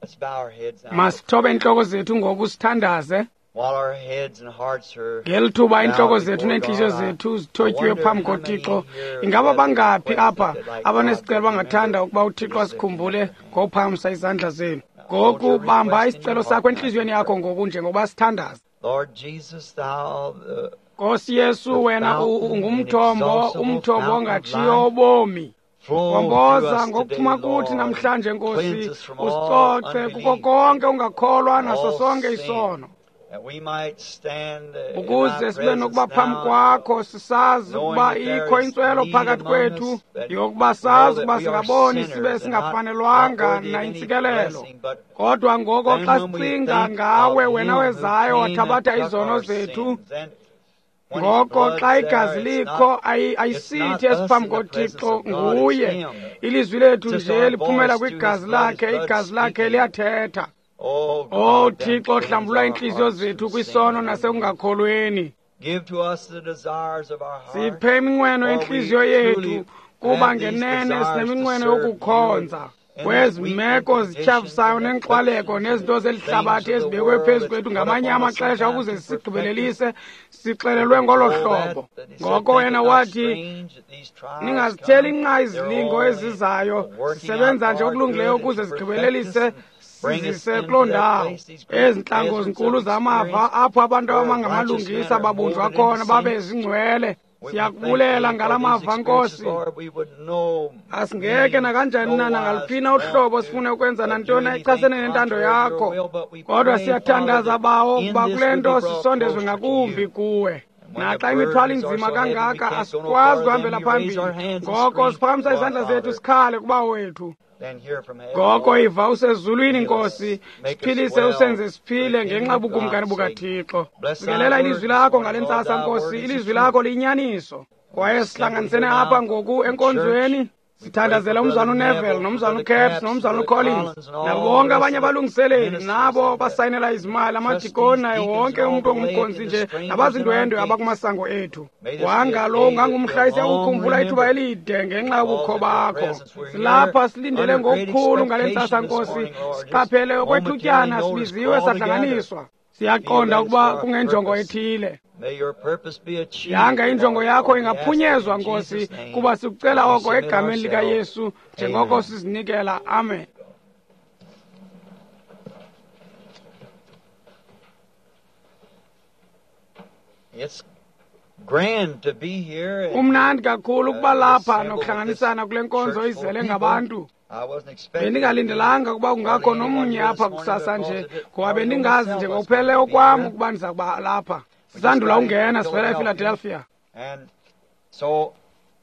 Let's bow our heads now. Masithobe inhloko zethu ngokusithandaze. While our heads and hearts are Ngelithuba inhloko bowed zethu before nenhliziyo God, zethu I zithotywe wonder phambi how many koThixo. here Ingaba have bangaphi requested apha that, like abanesicelo God, bangathanda remember ukuba uThixo this asikhumbule lifting up ngophamisa izandla zenu. Hold your Ngoku bamba request in your isicelo heart sakho now. enhliziyweni yakho ngoku njengoba sithandaza. Lord Jesus, thou Nkosi Yesu wena ungumthombo, umthombo ongatshiyo obomi. Wamboza ngokuphuma kuthi namhlanje Nkosi, usicoce kuko konke ungakholwa naso sonke isono. Ukuze sibe nokuba phambi kwakho sisazi ukuba ikho intswelo phakathi kwethu yokuba sazi ukuba singaboni sibe singafanelwanga nayintsikelelo. Kodwa ngoko xa sicinga ngawe wena wezayo wathabatha izono zethu, ngoko xa igazi likho ayisithi esiphambi koThixo nguye. Ilizwi lethu nje liphumela kwigazi lakhe, igazi lakhe liyathetha. Oh Thixo, hlambulula inhliziyo zethu kwisono nasekungakholweni. Siphe iminqweno enhliziyo yethu kuba ngenene sineminqweno yokukhonza. Kwezi meko zityhafisayo nenxwaleko nezinto zelihlabathi ezibekwe phezu kwethu ngamanye amaxesha ukuze sigqibelelise sixelelwe ngolo hlobo. Ngoko wena wathi ningazitheli nqa izilingo ezizayo, sisebenza nje okulungileyo ukuze sigqibelelise sizise kuloo ndawo. Ezi ntlango zinkulu zamava apho abantu abangamalungisa babunjwa khona babe zingcwele. Siyakubulela ngala mava Nkosi. Asingeke nakanjani na nangalifina uhlobo sifune ukwenza nantoni echasene nentando yakho, kodwa siyathandaza bawo ukuba kule nto sisondezwe ngakumbi kuwe. Naxa imithwalo inzima kangaka asikwazi kuhambela phambili, ngoko siphakamisa izandla zethu sikhale kuba wethu. Ngoko iva usezulwini Nkosi, siphilise usenze siphile ngenxa yobukumkani bukaThixo. Sikelela ilizwi lakho ngale ntsasa Nkosi, ilizwi lakho liyinyaniso. Kwaye sihlanganisene apha ngoku enkonzweni, sithandazela umzana uNeville nomzana uCaps nomzana uCollins nabo bonke abanye abalungiseleli nabo basayinela izimali, amadikoni naye wonke umuntu ongumkhonzi nje nabazindwendwe abakumasango ethu. Wangalo ungangumhlayisi ukukhumbula ithuba elide ngenxa yobukho bakho. Silapha silindele ngokukhulu ngale ntsasa Nkosi, siqaphele okwethutyana sibiziwe sahlanganiswa. Siyaqonda ukuba kungenjongo ethile. Yanga injongo yakho ingaphunyezwa Nkosi, kuba sikucela oko egameni likaYesu njengoko sizinikela. Amen. It's grand to be here. Umnandi kakhulu ukuba lapha nokuhlanganisana kule nkonzo izele ngabantu. Bendingalindelanga ukuba kungakho nomnye apha kusasa nje, ngoba bendingazi nje ngokuphele okwam ukuba ndiza kuba lapha. Sisandula ungena sivela ePhiladelphia. And so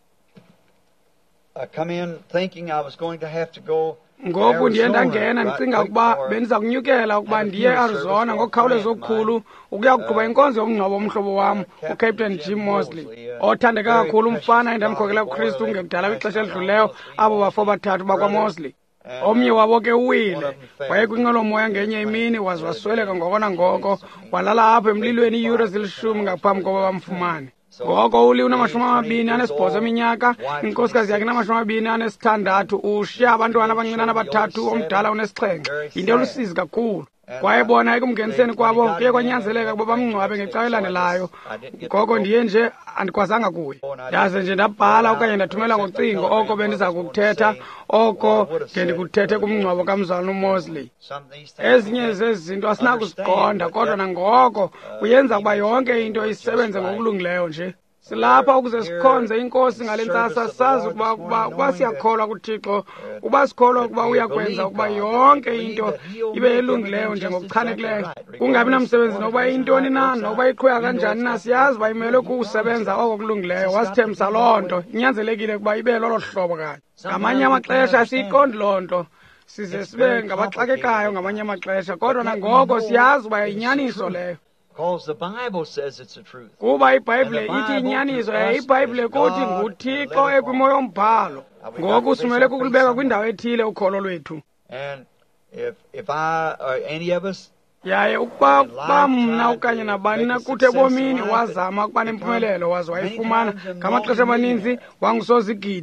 I come in thinking I was going to have to go. Ngoku ndiye ndangena ndicinga ukuba bendiza kunyukela ukuba ndiye eArizona ngokukhawuleza okukhulu ukuya kuqhuba inkonzo yomngcwabo omhlobo wam uCaptain Jim Mosley, othandeka kakhulu umfana endamkhokela kuKristu ngekudala kwixesha elidluleyo abo bafo bathathu bakwaMosley. Omnye wabo ke uwile, wayekwinqwelomoya ngenye imini waze wasweleka ngoko nangoko, walala apha emlilweni iiyure ezilishumi ngaphambi kokuba bamfumane. Ngoko uli una28 eminyaka, inkosikazi yakhe na26, ushiya abantwana abancinane abathathu, omdala une7. Into olusizi kakhulu. Kwaye bona ekumngeniseni kwabo kuye kwanyanzeleka ukuba bamngcwabe ngecawa elandelayo. Ngoko ndiye nje andikwazanga kuye. Ndaze nje ndabhala okanye ndathumela ngocingo oko bendiza kukuthetha, oko ngendikuthethe kumngcwabo kamzala uMosley. Ezinye zezi zinto asinakuziqonda, kodwa nangoko kuyenza ukuba yonke into isebenze ngokulungileyo nje. Silapha ukuze sikhonze inkosi ngale ntsasa, sazi ukuba siyakholwa kuThixo, uba sikholwa ukuba uyakwenza ukuba yonke into ibe elungileyo njengokuchanekileyo. Kungabi namsebenzi nokuba intoni na, nokuba iqhweka kanjani na, siyazi uba imelwe kusebenza oko kulungileyo. Wasithembisa loo nto, inyanzelekile ukuba ibe lolo hlobo kanye. Ngamanye amaxesha siyiqondi loo nto, size sibe ngabaxakekayo ngamanye amaxesha, kodwa nangoko siyazi uba yinyaniso leyo. Because the Bible says it's the truth. Kuba iBhayibhile ithi inyaniso, iBhayibhile kuthi nguThixo ekwimoya yombhalo. Ngoku simele kukulibeka kwindawo ethile ukholo lwethu. And if I or any of us yaye ukuba mna okanye nabani na kuthi ebomini wazama ukuba nempumelelo waze wayifumana ngamaxesha amaninzi wangusozigidi.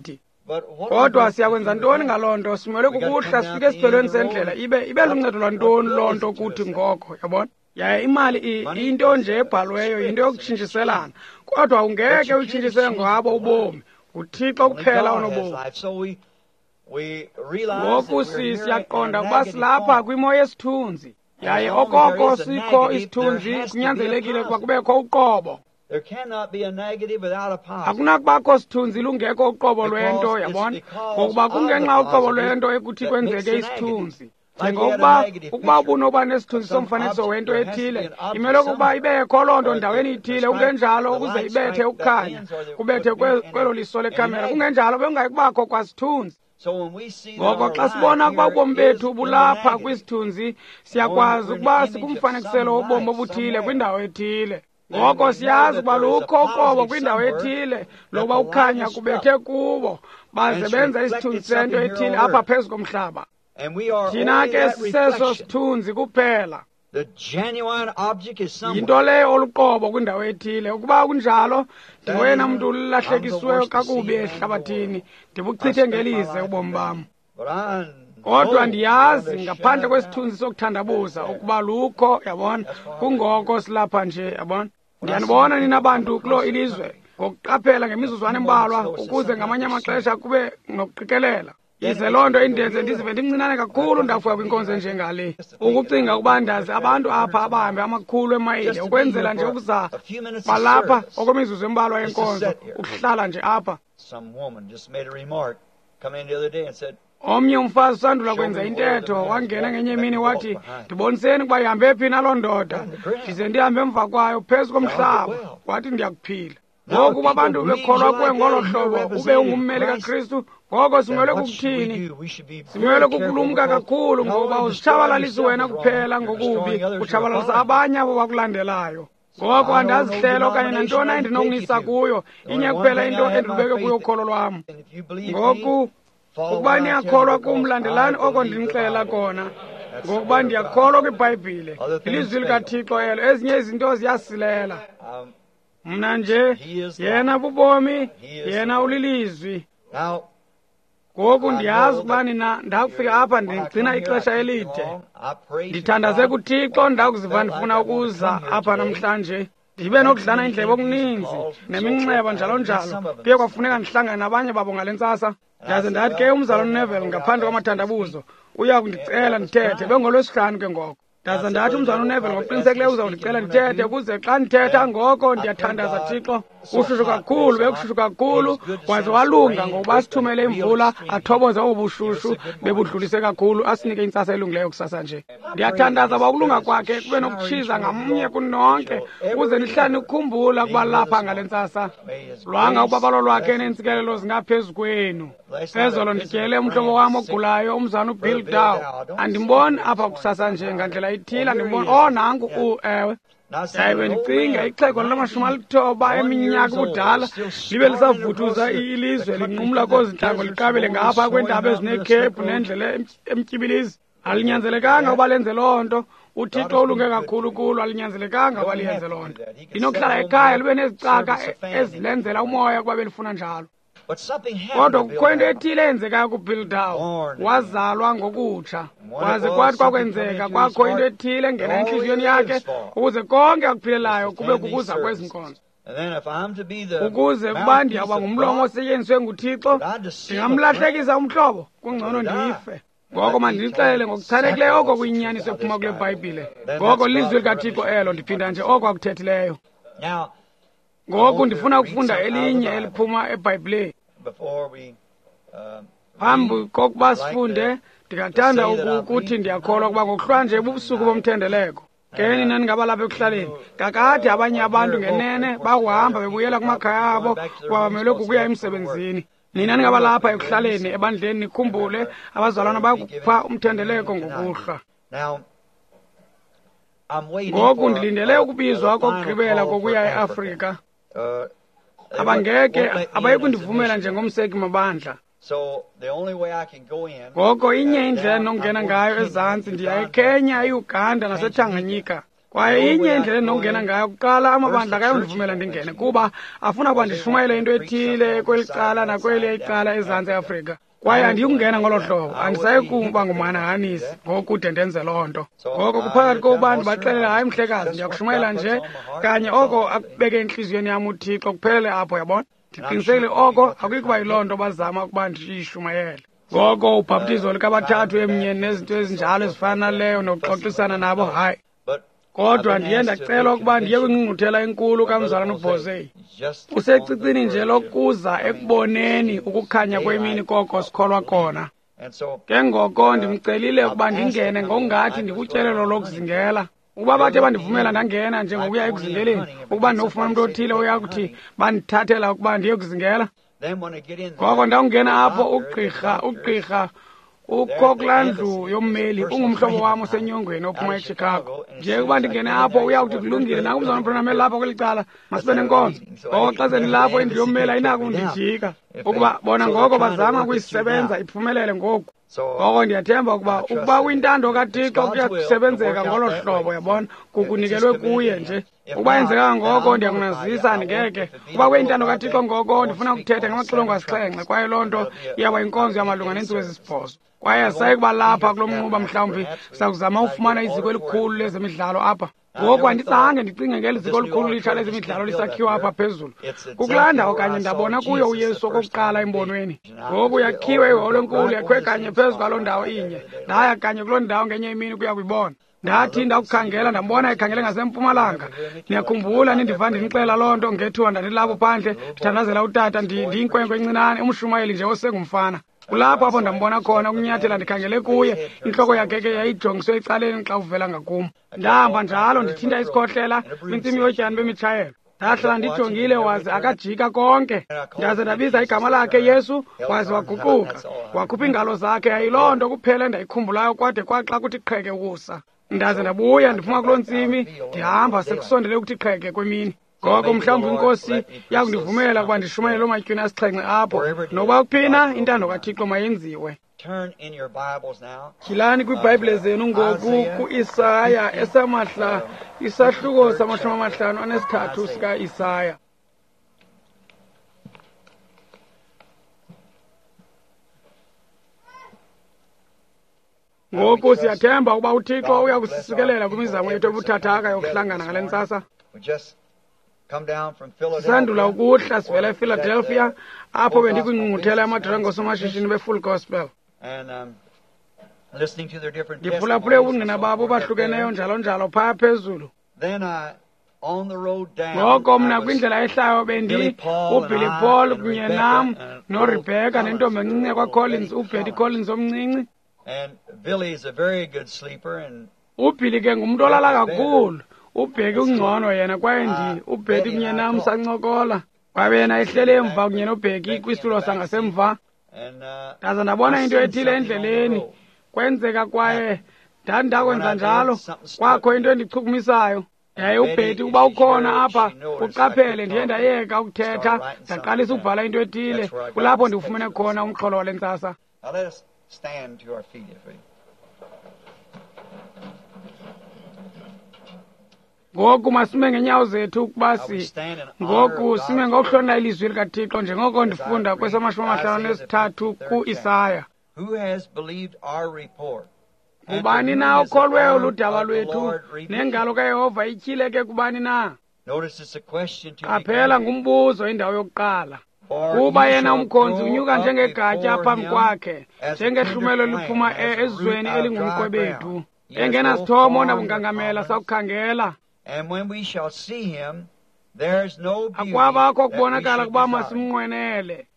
kodwa siyakwenza ntoni ngaloo nto? Simele kukuhla sifike esiphelweni sendlela ibe luncedo lwantoni loo nto kuthi ngoko, yabona? Yaye imali into nje ebhalweyo, into yokutshintshiselana, kodwa ungeke uyitshintshisele ngabo ubomi. uThixo kuphela onobomi. Ngoku siyaqonda ukuba silapha kwimo yesithunzi, yaye okoko sikho isithunzi kunyanzelekile ukuba kubekho uqobo. Akunakubakho sithunzi lungekho uqobo lwento, yabona? Ngokuba kungenxa uqobo lwento ekuthi kwenzeke isithunzi. Ukuba ubunoba nesithunzi somfanekiso wento ethile, imele ukuba ibekho loo nto ndaweni ithile, kungenjalo ukuze ibethe ukukhanya, kubethe kwelo liso lekhamera. Kungenjalo bengayikubakho kwasithunzi. Ngoko xa sibona ukuba ubomi bethu bulapha kwisithunzi, siyakwazi ukuba sikumfanekiselo wobomi obuthile kwindawo ethile. Ngoko siyazi ukuba lukho uqobo kwindawo ethile lokuba ukhanya kubethe kubo, baze benza isithunzi sento ethile apha phezu komhlaba. Thina ke siseso sithunzi kuphela. Yinto leyo oluqobo kwindawo ethile. Ukuba kunjalo, ndiwena mntu ulahlekisiweyo kakubi ehlabathini, ndibuchithe ngelize ubomi bam. Kodwa ndiyazi ngaphandle kwesithunzi sokuthandabuza ukuba lukho, yabona, kungoko silapha nje, yabona. Ndiyanibona nina bantu kulo ilizwe ngokuqaphela ngemizuzwana embalwa ukuze ngamanye amaxesha kube nokuqikelela. Yize loo nto indenze ndizive ndimncinane kakhulu ndafika kwinkonzo enjengale, ukucinga ukuba ndazi abantu apha abahambe amakhulu emayile ukwenzela nje ukuza balapha okwemizuzu embalwa yenkonzo, ukuhlala nje apha. Omnye umfazi usandula kwenza intetho wangena ngenye imini wathi, ndiboniseni ukuba ihambe phi naloo ndoda, ndize ndihambe emva kwayo phezu komhlaba. Wathi ndiyakuphila. Ngoku uba abantu bekholwa kuwe ngolo hlobo ube ungummeli kaKristu, ngoko simele kukuthini? Simele kukulumka kakhulu ngoba uzitshabalalisi wena kuphela ngokubi, utshabalalisa abanye abo bakulandelayo. Ngoko andazihlela okanye nantoni endinokunisa kuyo, inye kuphela into endilubeke kuyo ukholo lwam. Ngoku ukuba niyakholwa kum, landelani oko ndinixelela kona. Ngokuba ndiyakholwa kwiBhayibhile, ilizwi likaThixo elo, ezinye izinto ziyasilela. Mna nje, yena bubomi, yena ulilizwi. Ngoku ndiyazi ukuba nina ndakufika apha ndigcina ixesha elide. Ndithandaze kuThixo ndakuziva ndifuna ukuza apha namhlanje. Ndibe nokudlana indlebe okuninzi, neminxeba njalo njalo. Kuye kwafuneka ndihlangane nabanye babo ngale ntsasa. Ndaze ndathi ke umzala uNeville ngaphandle kwamathandabuzo uya kundicela ndithethe, bengolwesihlanu ke ngoko. Ndaze ndathi umzala uNeville ngokuqinisekileyo uzawundicela ndithethe, ukuze xa ndithetha ngoko ndiyathandaza Thixo. Ushushu kakhulu, bekushushu kakhulu, waze walunga ngokuba sithumele imvula athoboze obu bushushu bebudlulise kakhulu, asinike intsasa elungileyo kusasa nje. Ndiyathandaza uba ukulunga kwakhe kube nokutshiza ngamnye kunonke, ukuze nihlale nikhumbula ukuba lapha ngale ntsasa. Lwanga ubabalo lwakhe neentsikelelo zingaphezu kwenu. Ezolo ndityele umhlobo wam ogulayo, umzana uBill Dow. Andimboni apha kusasa nje ngandlela ithile, andimboni, nanku ewe. Yaye bendicinga ixhego lamashumi-90 eminyaka ubudala libe lisavuthuza ilizwe linqumla kozintlango liqabele ngapha kweentaba ezinekhephu nendlela emtyibilizi. Alinyanzelekanga uba lenze loo nto. uThixo ulunge kakhulu kulo, alinyanzelekanga uba liyenze loo nto. Linokuhlala ekhaya libe nezicaka ezilenzela umoya kuba belifuna njalo. Kodwa kukho into ethile eyenzekayo kuBill Dow. Wazalwa ngokutsha, waze kwathi kwakwenzeka kwakho into ethile engena entliziyweni yakhe, ukuze konke akuphilelayo kube kukuza kwezi nkonzo. Ukuze kuba ndiyawuba ngumlomo osetyenziswe nguThixo, ndingamlahlekisa umhlobo, kungcono ndife. Ngoko mandinixelele ngokuchanekileyo oko kuyinyaniso ephuma kule Bhayibhile. Ngoko lizwi likaThixo elo, ndiphinda nje oko akuthethileyo. Ngoku ndifuna ukufunda elinye eliphuma eBhayibhileni. Phambi kokuba sifunde, ndingathanda ukuthi ndiyakholwa ukuba ngokuhlwa nje bubusuku bomthendeleko. Ke nina ningaba lapha ekuhlaleni. Kakade abanye abantu ngenene bakuhamba bebuyela kumakhaya abo kuba bamelwe kukuya emsebenzini. Nina ningaba lapha ekuhlaleni ebandleni nikhumbule abazalwana bakupha umthendeleko ngokuhlwa. Ngoku ndilindele ukubizwa kokugqibela kokuya eAfrika. Abangeke abayi kundivumela njengomseki mabandla. Ngoko inye indlela nongena ngayo ezantsi ndiya eKenya, eUganda naseTanganyika. kwaye inye indlela endinokungena ngayo kuqala amabandla akayondivumela ndingene kuba afuna ukuba ndishumayele into ethile kweli cala nakweli icala ezantsi Afrika. Kwaye andiyukungena ngolo hlobo, andisayi kuba ngumanahanisi ngokude ndenze loo nto. Ngoko kuphakathi kokuba ndibaxelele, hayi mhlekazi, ndiyakushumayela nje kanye oko akubeke entliziyweni yam uThixo kuphelele apho, yabona. Ndiqinisekile oko akuyikuba yiloo nto bazama ukuba ndiyishumayele. Ngoko ubhaptizo likabathathu emnyeni nezinto ezinjalo ezifana naleyo nokuxoxisana nabo, hayi. Kodwa ndiye ndacela ukuba ndiye kwingqungquthela enkulu kamzalwana uBhozey. Usecicini nje lokuza ekuboneni ukukhanya kwemini koko sikholwa kona. Ke ngoko ndimcelile ukuba ndingene ngokungathi ndikutyelelo lokuzingela. Ukuba bathe bandivumela ndangena njengokuya ekuzingeleni, ukuba ndinofumana umntu othile oya kuthi bandithathela ukuba ndiye kuzingela. Ngoko ndawungena apho ugqirha uKoklandlu yommeli ungumhlobo wam osenyongweni ophuma eChicago. Nje ukuba ndingene apho uyawuthi kulungile naku umzalwana uBranham lapho kweli cala masibe nenkonzo. Ngoko xa sendilapho indlu yommeli ayinako undijika ukuba bona ngoko bazama ukuyisebenza iphumelele ngoku. Ngoko ndiyathemba ukuba uyintando kaThixo kuyakusebenzeka ngolo hlobo, yabona, kukunikelwe kuye nje. Ukuba yenzeka ngoko ndiyakunazisa andingeke. Ukuba kuyintando kaThixo ngoko ndifuna ukuthetha ngamaxilongo asixhenxe, kwaye loo nto iyaba yinkonzo yamalunga neentsuku ezisibhozo. Kwaye asayi kuba lapha kulo mnquba mhlawumbi sakuzama ufumana iziko elikhulu lezemidlalo apha. Ngoku andizange ndicinge ngeli ziko elikhulu litsha lezemidlalo lisakhiwa apha phezulu. Kukulanda okanye ndabona kuyo uYesu okokuqala embonweni. Ngoku yakhiwe iholo enkulu, yakhiwe kanye phezu kwaloo ndawo inye. Ndaya kanye kuloo ndawo ngenye imini kuya kuyibona. Ndathi ndakukhangela ndambona ekhangele ngasempumalanga. Niyakhumbula nindiva ndinixela loo nto ngethuba ndandilapho phandle ndithandazela utata ndiyinkwenkwe encinane, umshumayeli nje osengumfana. Kulapho apho ndambona khona ukunyathela ndikhangele kuye, intloko yakhe ke yayijongiswe ecaleni xa uvela ngakum. Ndahamba njalo ndithinta isikhohlela kwintsimi yotyani bemitshayelo. Ndahlala ndijongile waze akajika konke. Ndaze ndabiza igama lakhe Yesu, waze waguquka. Wakhupha iingalo zakhe, yayiloo nto kuphela endayikhumbulayo kwade kwaxa kuthi qheke ukusa. Ndaze ndabuya ndiphuma kuloo ntsimi ndihamba sekusondele ukuthi qheke kwemini. Ngoko mhlawumbi inkosi yakundivumela ukuba ndishumayele loo matyhuni asixhenxe apho. Nokuba kuphina intando kaThixo mayenziwe. Tyhilani kwiiBhayibhile zenu ngoku ku-Isaya esamahla, isahluko sama-53 sika-Isaya. Ngoku siyathemba ukuba uThixo uya kusisikelela kwimizamo yethu ebuthathaka yokuhlangana ngale ntsasa. Sisandula ukuhla sivela ePhiladelphia apho bendikwingqungquthela yamadoda ngosomashishini beFull Gospel. Ndiphulaphule ubungqina babo bahlukeneyo njalo phaa phezulu. Ngoko mna kwindlela ehlayo uBilly Paul kunye nam noRebecca nentombi encinci kwaCollins, uBetty Collins omncinci. uBilly ke ngumntu olala kakhulu. UBheki ungcono yena kwaye uBetty kunye nam sancokola. Kwabe yena ehlele emva kunye noBheki kwisitulo sangasemva. Ndaze ndabona into ethile endleleni kwenzeka kwaye ndakwenza njalo. Kwakho into endichukumisayo. Yaye uBetty uba ukhona apha uqaphele ndiye ndayeka ukuthetha ndaqalisa ukubhala into ethile. Kulapho ndiwufumene khona umxholo wale ntsasa. Ngoku masime ngeenyawo zethu ukuba ngoku sime ngokuhlonela ilizwi likaThixo njengoko ndifunda kwesama-53 ku-Isaya. Kubani na okholweyo ludaba lwethu, nengalo kaYehova ityhile ke kubani na? Qaphela ngumbuzo indawo yokuqala. Kuba yena umkhonzi unyuka njengegatya phambi kwakhe, njengehlumelo liphuma ezweni elingumqwebethu, engenasithomo nabungangamela sakukhangela. Akwabakho kubonakala kuba masimnqwenele.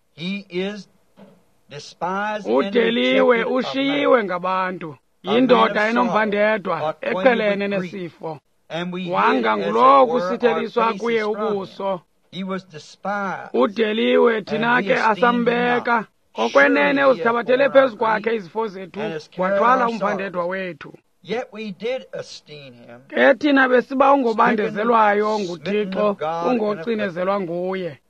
Udeliwe, ushiyiwe ngabantu. Yindoda enomvandedwa, eqhelene nesifo. Wanga ngulowo kusitheliswa kuye ubuso. Udeliwe, thina ke asambeka. Okwenene uzithabathele phezu kwakhe izifo zethu, wathwala umvandedwa wethu. Ke thina besiba ungobandezelwayo nguThixo, ungocinezelwa nguye.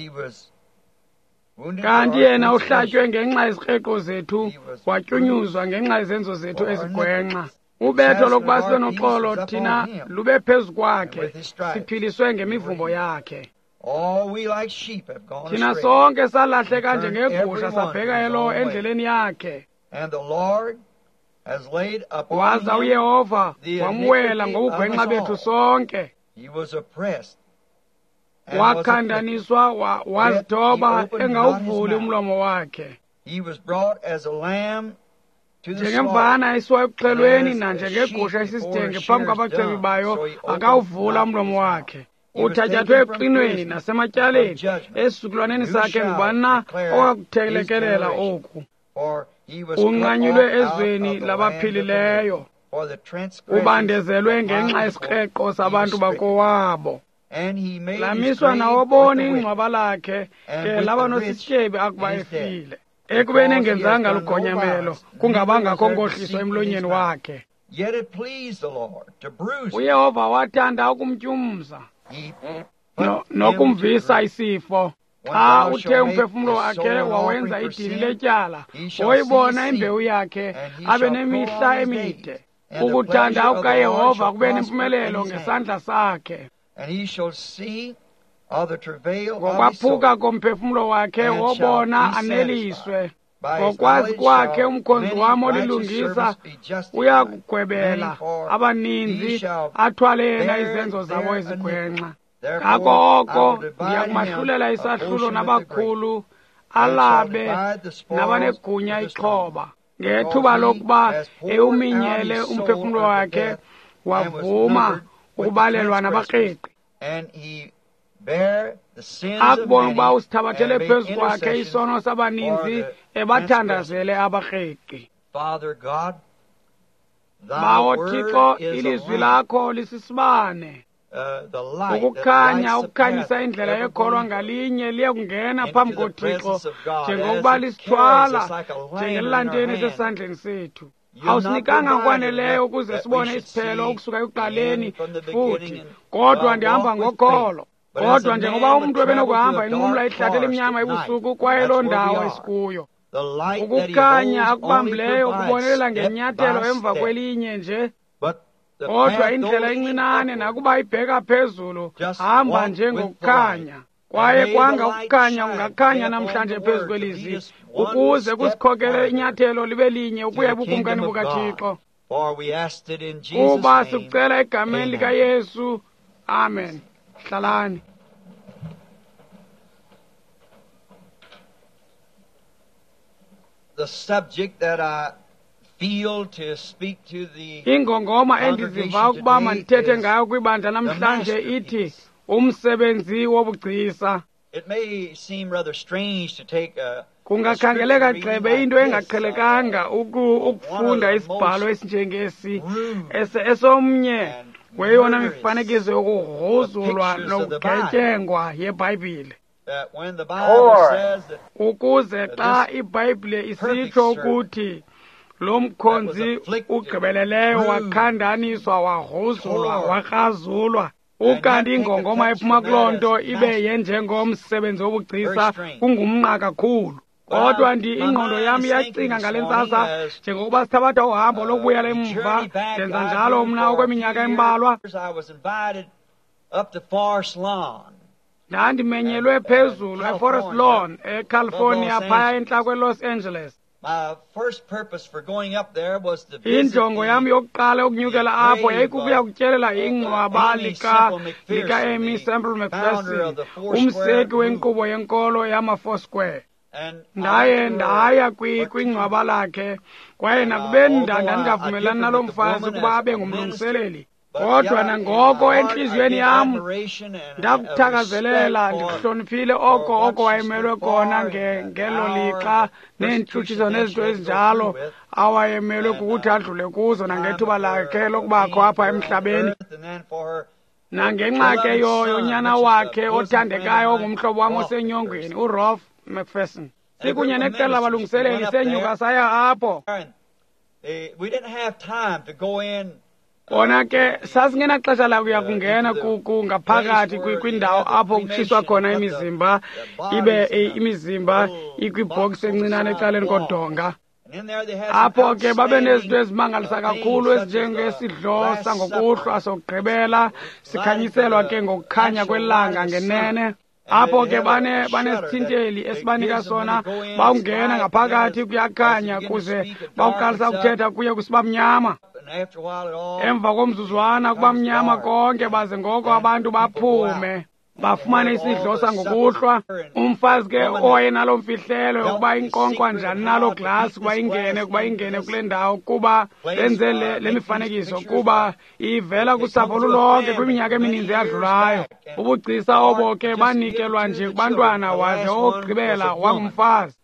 Kanti yena uhlatywe ngenxa yezikreko zethu, watyunyuzwa ngenxa yezenzo zethu ezigwenxa. ubetho lokuba sibe noxolo thina lube phezu kwakhe siphiliswe ngemivumbo yakhe. All we like sheep have gone Thina astray. sonke salahleka njengegusha sabheka elo endleleni yakhe. And the Lord has laid upon Waza him uYehova the wamwela iniquity ngobugwenxa of us bethu all. sonke. He was oppressed and was afflicted. Wakhandaniswa wazithoba engawuvuli umlomo wakhe. He was brought as a lamb to the slaughter. Njengemvana isiwa ebuxhelweni As a nanjengegusha sheep esisithenge before phambi shearers kwabacebi dumb, bayo so he opened akawuvula not umlomo his mouth. wakhe. He was Uthatyathwe taken from eqinweni prison, nasematyaleni from judgment. esizukulwaneni Who sakhe shall ngubana declare owakuthelekelela his generation? oku. For he was cut Unqanyulwe off out ezweni of the land of the labaphilileyo. living, for the transgressions Ubandezelwe of my ngenxa people yesikreko he was sabantu stricken. bakowabo. And he made his Lamiswa grave nawobona with the wicked, ingcwaba lakhe and ke with laba the rich nosityebi akuba in his death. efile. Ekubeni engenzanga Because he has done no lugonyamelo violence, kungabangakho neither was there nkohliso deceit in emlonyeni his mouth. wakhe. Yet it pleased the Lord to bruise him. uYehova wathanda ukumtyumza He nokumvisa isifo. Xa uthe umphefumulo wakhe wawenza idili letyala, woyibona imbewu yakhe abe nemihla emide. Ukuthanda kukaYehova kube nempumelelo ngesandla sakhe. And he shall see of the travail of his Ngokwaphuka soul. komphefumulo wakhe And wobona shall be aneliswe. By his Ngokwazi knowledge kwakhe shall umkhonzi many wami righteous olilungisa servants be justified. uyakugwebela Many for abaninzi he shall athwale yena bear izenzo zabo their ezigwenxa. Therefore, Ngako I oko will divide ndiyakumahlulela him a isahlulo portion with the nabakhulu great, and shall alabe divide the spoils nabanegunya with the strong. ixhoba. Ngethuba Because he lokuba has poured ewuminyele out his soul umphefumulo unto wakhe death, and was wavuma numbered with the ukubalelwa transgressors. nabakreti. And he bare the sins of Akubona many, ukuba usithabathele and made phezu kwakhe intercession isono sabaninzi for the ebathandazele abakreti. Father God, thy Bawo word Thixo is a ilizwi lamp, lakho lisisibane. the light that Ukukhanya lights the ukukhanyisa path indlela of every yekholwa believer ngalinye liye kungena into phambi the koThixo presence of God, njengokuba as it lisithwala carries us like a lantern in njengelanteni our hand. esesandleni sethu. You've not Awusinikanga provided ngokwaneleyo enough ukuze that we sibone should isiphelo see ukusuka the ekuqaleni end from the futhi beginning, and kodwa ndihamba walk with ngokholo. faith. But as Kodwa a njengoba man would umuntu ebenokuhamba travel to a inqumla dark ihlathi forest elimnyama at night, ebusuku kwaye that's loo where we ndawo are. esikuyo. The light that he Ukukhanya holds only akubambileyo provides kubonelela step ngenyathelo by emva step. kwelinye nje. But the Kodwa path indlela goes encinane upward. nakuba ibheka phezulu Just hamba walk nje with the ngokukhanya. light. Kwaye And may kwanga the light ukukhanya shine kungakhanya today namhlanje upon the phezu word to kwelizwi lead us one ukuze step kusikhokele farther inyathelo libe linye to ukuya the ebukumkani kingdom of bukaThixo. God. For we asked it in Jesus' Kuba name. sikucela egameni Amen. likaYesu. Amen. Hlalani. The subject that I feel to speak to the Ingongoma endiziva ukuba mandithethe ngayo kwibandla namhlanje ithi umsebenzi wobugcisa. It may seem rather strange to take a Kungakhangeleka scripture gxebe reading into like this, engaqhelekanga ukufunda isibhalo esinjengesi esomnye weyona mifanekiso yokugruzulwa nokugetyengwa yeBhayibhile. that when the Bible says that Ukuze xa iBhayibhile isitsho ukuthi lo mkhonzi ugqibeleleyo wakhandaniswa wagruzulwa wakrazulwa ukanti ingongoma ephuma kuloo nto ibe yenjengomsebenzi wobugcisa kungumnqa kakhulu. Kodwa ingqondo yami iyacinga ngale ntsasa njengokuba sithabatha uhambo lokubuyela emva ndenza njalo mna okweminyaka embalwa. I was invited up to Forest Lawn. Ndandimenyelwe phezulu eForest Lawn eCalifornia phaya entla kweLos Angeles. My first purpose for going up there was to visit Injongo yami yokuqala ukunyukela apho yayikubuya kutyelela ingcwaba lika-Amy Semple McPherson, umseki wenkqubo yenkolo yama-Foursquare. Ndaya kwingcwaba lakhe kwaye nakubeni ndandingavumelani nalo mfazi ukuba abe ngumlungiseleli. Kodwa nangoko entliziyweni yam ndakuthakazelela ndikuhloniphile oko wayemelwe kona ngelo lixa neentshutshiso nezinto ezinjalo awayemelwe kukuthi adlule kuzo nangethuba lakhe lokubakho apha emhlabeni. Nangenxa ke yonyana wakhe othandekayo ongumhlobo wam osenyongweni uRalph McPherson. Sikunye neqela labalungiseleli senyuka saya apho. We didn't have time to go in. Kona ke sasingenaxesha lakuya kungena ngaphakathi kwindawo apho kutshiswa khona imizimba ibe imizimba ikwibhox encinane ecaleni kodonga. apho ke babe nezinto ezimangalisa kakhulu ezinjengesidlo sangokuhlwa sokugqibela sikhanyiselwa ke ngokukhanya kwelanga ngenene. Apho ke banesithinteli esibanika sona bawungena ngaphakathi kuyakhanya kuze bawuqalisa ukuthetha kuye kusiba mnyama. Emva komzuzwana kuba mnyama konke baze ngoko abantu baphume bafumane isidlo sangokuhlwa. Umfazi ke owayenalo mfihlelo yokuba inkonkwa njani nalo glasi kuba ingene kule ndawo kuba benze le mifanekiso kuba ivela kusapho lulonke kwiminyaka emininzi eyadlulayo. Ubugcisa obo ke banikelwa nje kubantwana waze okugqibela wangumfazi.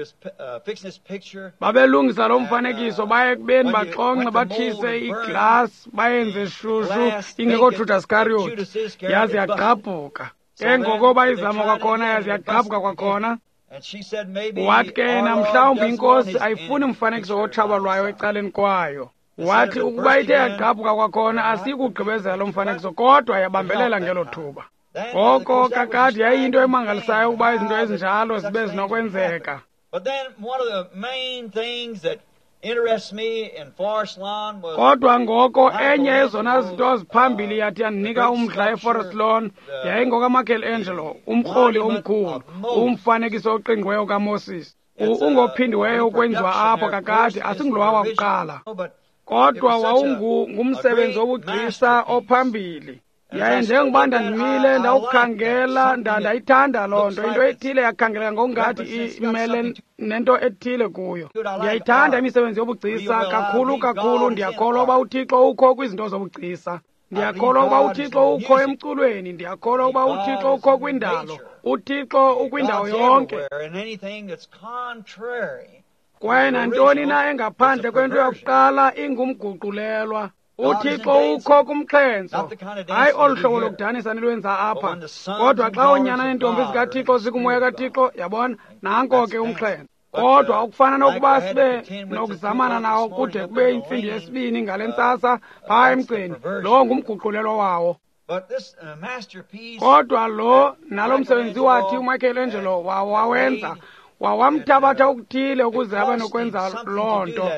Babelungisa lo mfanekiso baye kubeni baxonxe batshise iglasi bayenze shushu ingekho Judas Iscariot yaze yagqabhuka. Ke ngoko bayizama kwakhona yaze yagqabhuka kwakhona. Wathi ke namhlawumbi inkosi ayifuni umfanekiso wotshabalwayo ecaleni kwayo. Wathi ukuba ithe yagqabhuka kwakhona asikugqibezela lo mfanekiso kodwa yabambelela ngelo thuba. Ngoko kakade yayinto emangalisayo ukuba izinto ezinjalo zibe zinokwenzeka. But then one of the main things that interests me in Forest Lawn was kodwa ngoko enye ezona zinto ziphambili yathi yandinika umdla eForest Lawn yayingokaMichelangelo, umkroli omkhulu, umfanekiso oqingqiweyo kaMoses. Ungophindiweyo ukwenziwa apho kakade, asingulowa wakuqala, kodwa wawungumsebenzi wobugcisa ophambili. Yaye njengoba ndandimile ndawukhangela ndandayithanda loo nto, into ethile yakhangeleka ngokungathi imele nento ethile kuyo. Ndiyayithanda imisebenzi yobugcisa kakhulu. Ndiyakholwa uba uThixo ukho kwizinto zobugcisa. Ndiyakholwa uba uThixo ukho emculweni. Ndiyakholwa uba uThixo ukho kwindalo. uThixo ukwindawo yonke. Kwaye nantoni na engaphandle kwento yokuqala ingumguqulelwa. uThixo ukho kumxhenso, hayi olu hlobo lokudanisa nilwenza apha, kodwa xa unyana neentombi zikaThixo zikumoya kaThixo, yabona, nanko ke umxhenso. Kodwa ukufana nokuba sibe nokuzamana nawo kude kube intsimbi yesibini ngale ntsasa phaa emgceni, lo ngumguqulelwa wawo. Kodwa lo nalo msebenzi wathi uMichelangelo wawenza, wawamthabatha ukuthile ukuze abe nokwenza loo nto.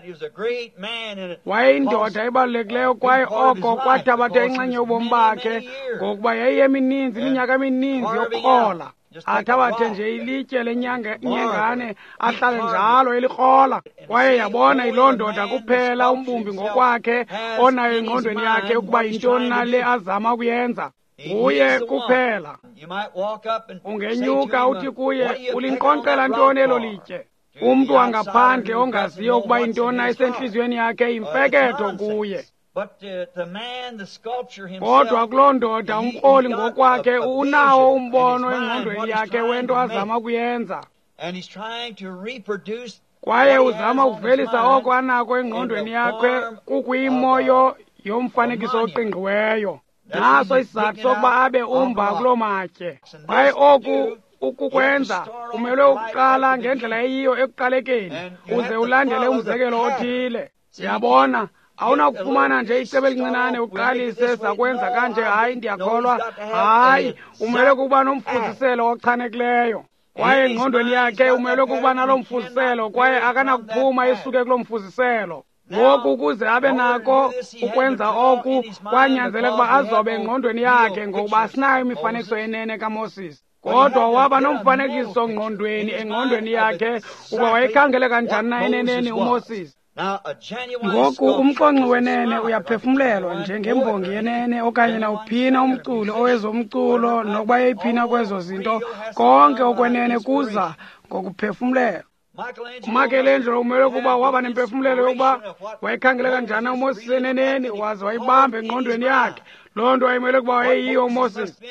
Wayeyindoda ebalulekileyo kwaye oko kwathabatha inxenye yobomi bakhe ngokuba yayiyemininzi iminyaka emininzi yokukrola. Athabathe nje ilitye lenyengane ahlale njalo elikrola. Kwaye yabona yiloo ndoda kuphela umbumbi ngokwakhe onayo engqondweni yakhe ukuba yintoni na le azama ukuyenza. Nguye kuphela. Ungenyuka uthi kuye, ulinqonqela ntoni elo litye? Umntu wangaphandle ongaziyo ukuba intoni na isentliziyweni yakhe yimfeketho kuye. Kodwa kuloo ndoda umkroli ngokwakhe unawo umbono engqondweni yakhe wento azama ukuyenza. Kwaye uzama ukuvelisa oko anako engqondweni yakhe kukwimo yomfanekiso oqingqiweyo. Naso isizathu sokuba abe umba kuloo matye. Kwaye oku ukukwenza kumele ukuqala ngendlela eyiyo ekuqalekeni uze ulandele umzekelo othile. Yabona, awunakufumana nje icebo elincinane uqalise sakwenza kanje, hayi ndiyakholwa, hayi, umele kuba nomfuziselo ochanekileyo. Kwaye engqondweni yakhe umele kuba naloo mfuziselo kwaye akanakuphuma esuke kuloo mfuziselo. Ngoku ukuze abe nako ukwenza oku kwanyanzeleka ukuba azobe engqondweni yakhe ngokuba asinayo imifanekiso enene kaMoses. Kodwa waba nomfanekiso engqondweni yakhe uba wayekhangeleka njani na eneneni uMoses. Ngoku umxonxi wenene uyaphefumlelwa njengembongi yenene okanye nawuphina umculo owezomculo nokuba yeyiphina kwezo zinto, konke okwenene kuza ngokuphefumlelwa. uMichelangelo umele ukuba waba nemphefumlelo yokuba wayekhangeleka njani uMoses eneneni waze wayibamba engqondweni yakhe. Loo nto wayimele ukuba wayeyiyo uMoses.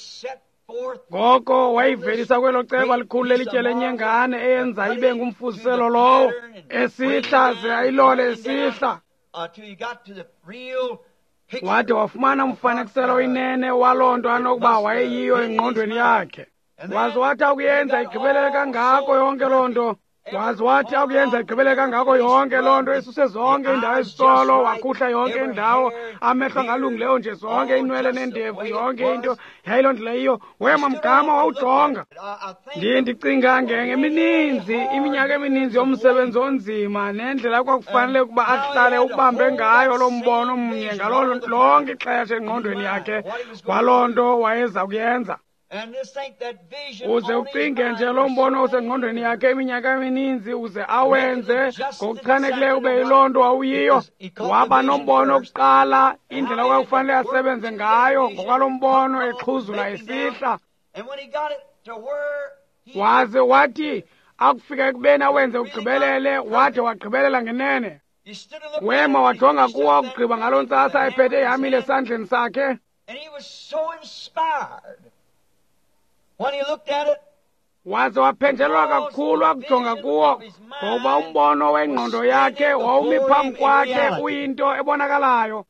Ngoko wayivelisa kwelo ceba likhulu lelitye lenyengane eyenza ibe ngumfuziselo lowo, esihla ze ayilole esihla. Wade wafumana umfanekiselo inene waloo nto anokuba wayeyiyo engqondweni yakhe. Waze wathi akuyenza igqibelele kangako yonke loo nto. wazi wathi akuyenza igqibele kangako yonke loo nto esuse zonke indawo ezisolo wakhuhla yonke indawo amehlo angalungileyo nje zonke inwele nendevu yonke into yayiloo ndlela iyo wema mgama wawujonga. Ndicinga ngemininzi iminyaka emininzi yomsebenzi onzima nendlela kwakufanele ukuba ahlale ubambe ngayo lo mbono mnye ngalo lonke ixesha engqondweni yakhe waloo nto wayeza kuyenza. Uze ucinge nje lo mbono usengqondweni yakhe iminyaka emininzi uze awenze ngokuchanekileyo ube yiloo nto wawuyiyo. Waba nombono wokuqala indlela kwakufanele asebenze ngayo ngokwalo mbono exhuzula esihla. Waze wathi akufika ekubeni awenze ugqibelele wade wagqibelela ngenene. Wema wajonga kuwo wakugqiba ngaloo ntsasa ephethe ihamile esandleni sakhe. Waze waphenjelwa kakhulu akujonga kuwo ngoba umbono wengqondo yakhe wawumi phambi kwakhe uyinto ebonakalayo.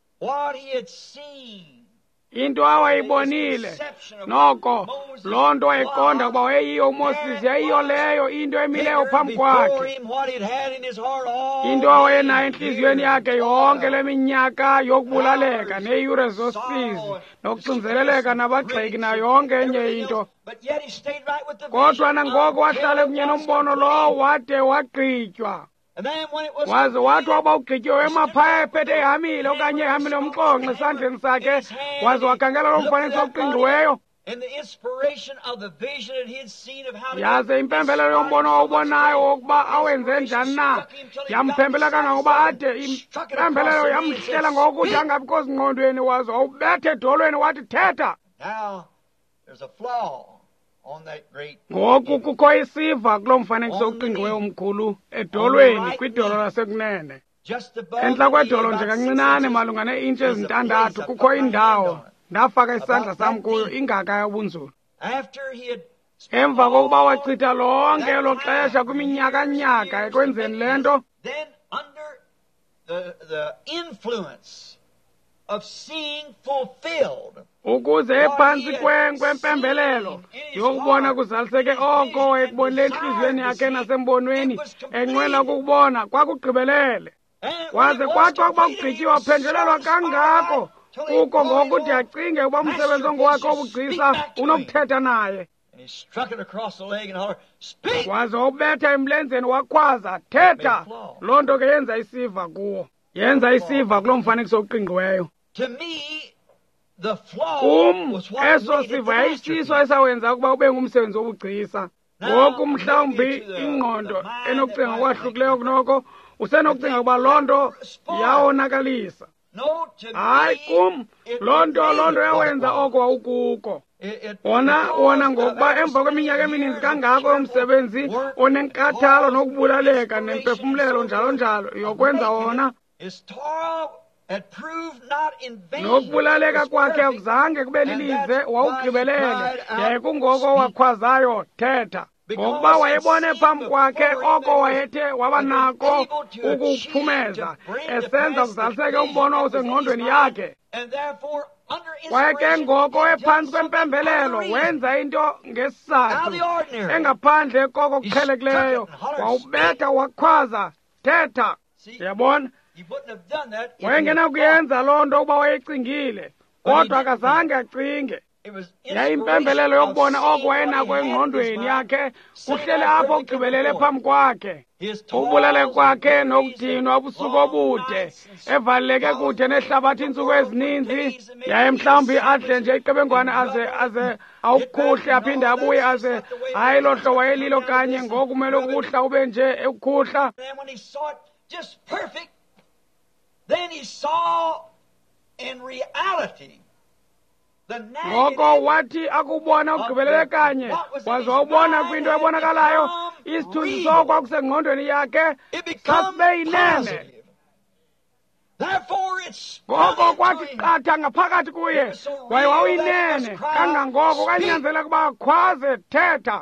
Into awayibonile noko loo nto wayiqonda ukuba wayeyiyo uMoses yayiyo leyo into emileyo phambi kwakhe. Into awayenayo entliziyweni yakhe yonke le minyaka yokubulaleka neeyure zosizi nokuxinzeleleka nabagxeki nayo yonke enye into. Kodwa nangoko wahlala kunye nombono lowo wade wagqitywa. Waze wathi waba ugqityiwe wemaphaya ephethe ihamile okanye ihamile umxonxe esandleni sakhe waze wakhangela lo mfanekiso oqingqiweyo. Yaze impembelelo yombono wawubonayo wokuba awenze njani na yamphembela kangangokuba ade impembelelo yamhlela ngokuthi angabikho zingqondweni waze wawubetha edolweni wathi thetha. Ngoku kukho isiva kulo mfanekiso oqingqiweyo omkhulu edolweni kwidolo lasekunene. Entla kwedolo nje kancinane malunga neintshi ezintandathu kukho indawo ndafaka isandla sam kuyo ingaka yobunzulu. Emva kokuba wachitha lonke elo xesha kwiminyakanyaka ekwenzeni le nto, ukuze ephantsi kwempembelelo yokubona kuzaliseke oko ekubonile entliziyweni yakhe nasembonweni enqwela kukubona kwakugqibelele. Waze kwathi wakuba kugqityiwe waphenjelelwa kangako kuko ngokuthi acinge ukuba umsebenzi ongowakhe wobugcisa unokuthetha naye. Waze wawubetha emlenzeni wakhwaza, thetha. Loo nto ke yenza isiva kuwo, yenza isiva kulo mfanekiso oqingqiweyo. Eso siva yayisiso esawenza ukuba ube ngumsebenzi wobugcisa. Ngoku mhlawumbi ingqondo enokucinga kwahlukileyo kunoko usenokucinga ukuba loo nto yawonakalisa. Hayi kum loo nto yawenza oko wawukuko. Wona ngokuba emva kweminyaka emininzi kangako yomsebenzi onenkathalo nokubulaleka nemphefumlelo njalo njalo yokwenza wona, nokubulaleka kwakhe akuzange kube lilize wawugqibelele yaye kungoko wakhwazayo thetha. Ngokuba wayebone phambi kwakhe oko wayethe wabanako ukuphumeza esenza kuzaliseke umbono osengqondweni yakhe. Kwaye ke ngoko ephantsi kwempembelelo wenza into ngesizathu engaphandle koko kuqhelekileyo, wawubetha wakhwaza thetha. Uyabona, wayengenakuyenza loo nto ukuba wayecingile, kodwa akazange acinge. Yayimpembelelo yokubona oko wayenako engqondweni yakhe kuhlele apho kugqibelele phambi kwakhe. Ukubulaleka kwakhe nokudinwa ubusuku obude evaleleke kude nehlabathi iintsuku ezininzi, yaye mhlawumbi adle nje iqebengwane aze awukhuhle aphinde abuye aze hayi lo hlobo wayelilo kanye ngoku kumele ukuhla ube nje ekukhuhla. Ngoko wathi akubona ugqibelele kanye waze wawubona kwinto ebonakalayo isithunzi soko kusengqondweni yakhe sasibe yinene. Ngoko kwathi qatha ngaphakathi kuye waye wawuyinene kangangoko kanyanzeleka ukuba akhwaze thetha.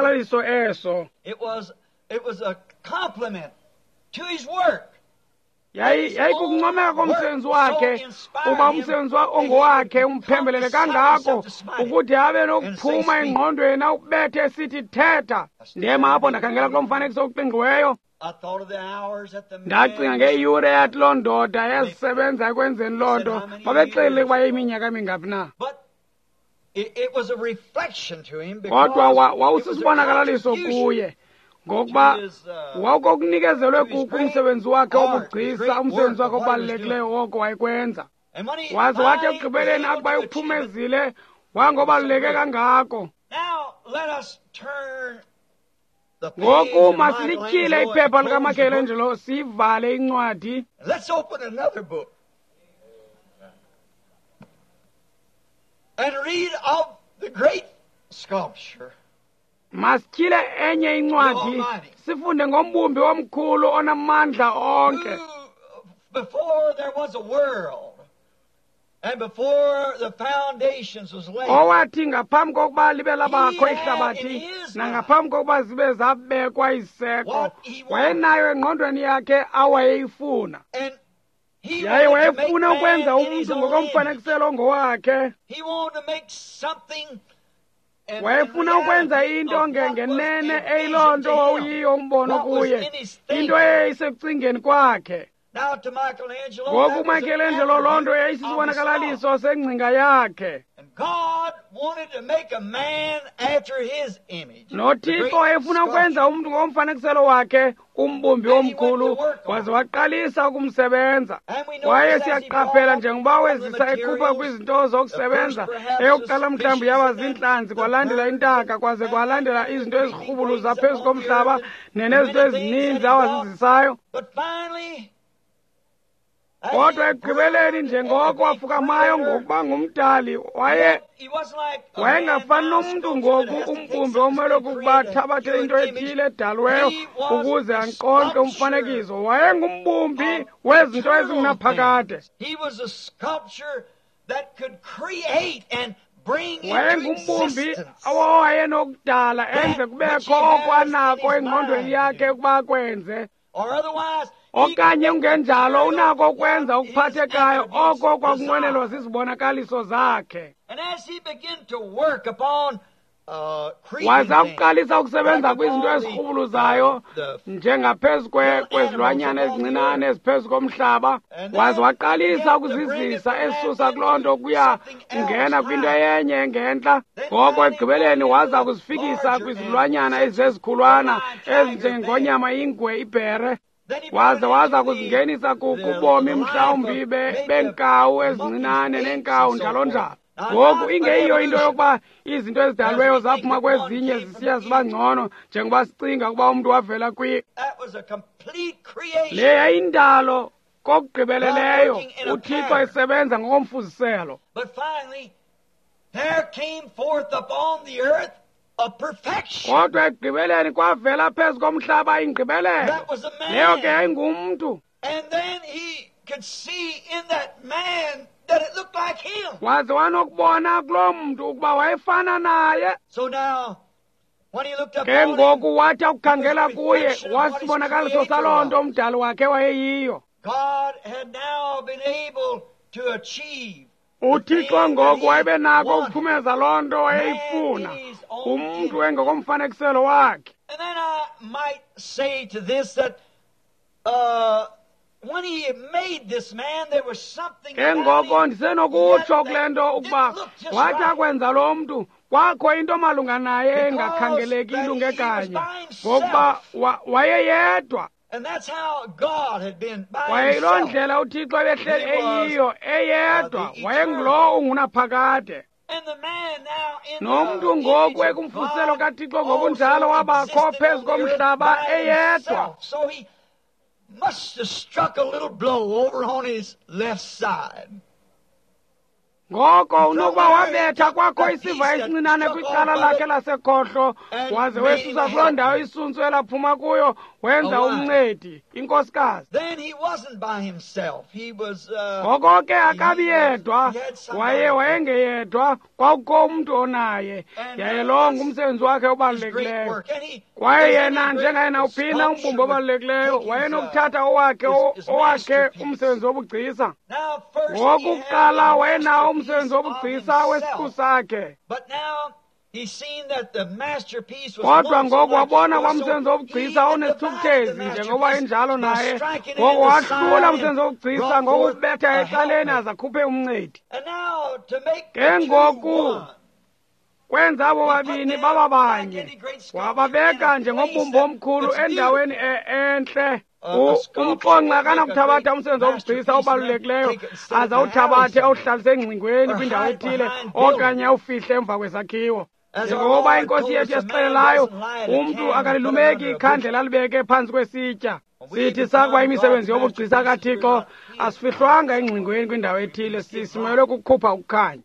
Yayisisibonakaliso eso. It was a compliment to his work. yayikukuncomeka komsebenzi wakhe uba umsebenzi ongowakhe umphembelele kangako ukuthi abe nokuphuma engqondweni awubethe esithi thetha. Ndema apho ndakhangela kulo mfanekiso uqingqiweyo ndacinga ngeyure yathi loo ndoda yazisebenza ekwenzeni loo nto. Babexelele ukuba yiminyaka mingaphi na, kodwa wawusisibonakaliso kuye ngokuba wawukokunikezelwe kuko umsebenzi wakhe wobugcisa, umsebenzi wakhe obalulekileyo woko wayekwenza. Waze wathi ekugqibeleni akuba uphumezile wangobaluleke kangako. Ngoku masilityhile iphepha likaMichelangelo siyivale incwadi. Let's open another book and read of the great sculpture. Masityhile enye incwadi sifunde ngombumbi omkhulu onamandla onke. Before there was a world and before the foundations was laid, owathi ngaphambi kokuba libe labakho ihlabathi nangaphambi kokuba zibe zabekwa iziseko, wayenayo engqondweni yakhe awayeyifuna. Yaye wayefuna ukwenza umuntu ngokomfanekiselo ongowakhe. Wayefuna ukwenza into ngenene eyiloo nto wawuyiyo umbono kuye, into eyayisekucingeni kwakhe. Ngoku uMichelangelo loo nto yayisisibonakaliso sengcinga yakhe. noThixo wayefuna ukwenza umuntu ngomfanekiselo wakhe, umbumbi omkhulu, waze waqalisa ukumsebenza. Kwaye siyaqaphela njengoba wezisa ekhupha kwizinto zokusebenza, eyokuqala mhlawumbi yaba zintlanzi, kwalandela intaka, kwaze kwalandela izinto ezirhubuluza phezu komhlaba nenezinto ezininzi awazizisayo. Kodwa ekugqibeleni njengoko wafukamayo ngokuba ngumdali, wayengafani nomntu ngoku umbumbi omele ukuba athabathe into ethile edaliweyo ukuze anqonde umfanekiso. Wayengumbumbi wezinto ezingunaphakade. Wayengumbumbi owayenokudala enze kubekho okwanako engqondweni yakhe ukuba kwenze. Okanye ungenjalo unako ukwenza okuphathekayo oko kwakunqwenelwa zizibonakaliso zakhe. Waza kuqalisa ukusebenza kwizinto ezirhubuluzayo njengaphezu kwezilwanyana ezincinane eziphezu komhlaba. Waze waqalisa ukuzizisa esisusa kuloo nto kuya ungena kwinto yenye engentla. Ngoko ekugqibeleni waza kuzifikisa kwizilwanyana ezizezikhulwana ezinjengonyama ingwe, ibhere. Waza kuzingenisa kubomi mhlawumbi benkawu ezincinane nenkawu njalo njalo. Ngoku ingeyiyo into yokuba izinto ezidalweyo zaphuma kwezinye zisiya ziba ngcono njengoba sicinga ukuba umntu wavela le yayindalo kokugqibeleleyo, uThixo esebenza ngokomfuziselo. Kodwa ekugqibeleni kwavela phezu komhlaba ingqibelelo, leyo ke yayingumntu. Waze wanokubona kuloo mntu ukuba wayefana naye. Ke ngoku wathi akukhangela kuye wasibonakaliso saloo nto umdali wakhe wayeyiyo. uThixo ngoku wayebe nako ukuphumeza loo nto wayeyifuna umntu engokomfanekiselo wakhe. And then I might say to this that when he made this man, there was something about him ndisenokutsho kule nto ukuba wathi akwenza lo mntu kwakho into malunga naye engakhangeleki ilungekanye ngokuba wayeyedwa. And that's how God had been by wayeyiloo himself. ndlela uThixo ebehleli eyiyo eyedwa, wayengulo ungunaphakade. And the man now in nomntu ngoku ekumfuselo kaThixo ngokunjalo wabakho phezu komhlaba eyedwa. So he must have struck a little blow over on his left side. ngoko unokuba wabetha kwakho isiva esincinane kwicala lakhe lasekhohlo waze wesusa kuloo ndawo isuntswe laphuma kuyo wenza umncedi, inkosikazi. Then he wasn't by himself. He was ngoko ke akabi yedwa, wayengeyedwa, kwakukho umntu onaye, yaye lowo ngumsebenzi wakhe obalulekileyo. kwaye yena njengayena uphina umbumbo obalulekileyo wayenokuthatha owakhe umsebenzi wobugcisa. Ngokuqala wayenawo umsebenzi wobugcisa wesiqu sakhe, kodwa ngoku wabona kwamsebenzi wobugcisa unesithukuthezi njengoba enjalo naye, ngoku wahlula umsebenzi wobugcisa ngokubetha ecaleni aze akhuphe umncedi. Ke ngoku kwenza abo babini baba banye, wababeka njengombumbo omkhulu endaweni entle. Umqonqa akanakuthabatha umsebenzi wobugcisa obalulekileyo aze awuthabathe awuhlalise engcingweni kwindawo ethile okanye awufihle emva kwesakhiwo. Njengoba inkosi yethu yasixelelayo, umntu akalilumeki ikhandlela alibeke phantsi kwesitya. Sithi sakuba imisebenzi yobugcisa kaThixo asifihlwanga engcingweni kwindawo ethile, simelwe kukhupha ukukhanya.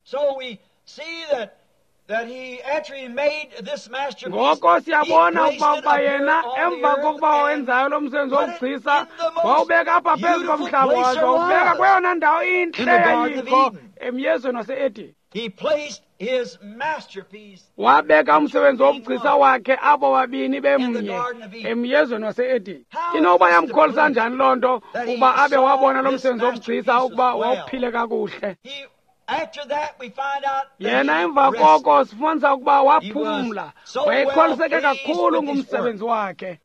Ngoko siyabona ukuba yena emva kokuba wawenzayo lo msebenzi wobugcisa wawubeka apha phezu komhlaba waze wawubeka kweyona ndawo intle yayikho emyezweni wase-Edeni. Wabeka umsebenzi wobugcisa wakhe abo babini bemnye emyezweni wase-Edeni. Inoba yamkholisa njani loo nto ukuba abe wabona lo msebenzi wobugcisa ukuba wawuphile kakuhle? Yena emva koko sifumanisa ukuba waphumla, wayekholiseke kakhulu ngumsebenzi wakhe.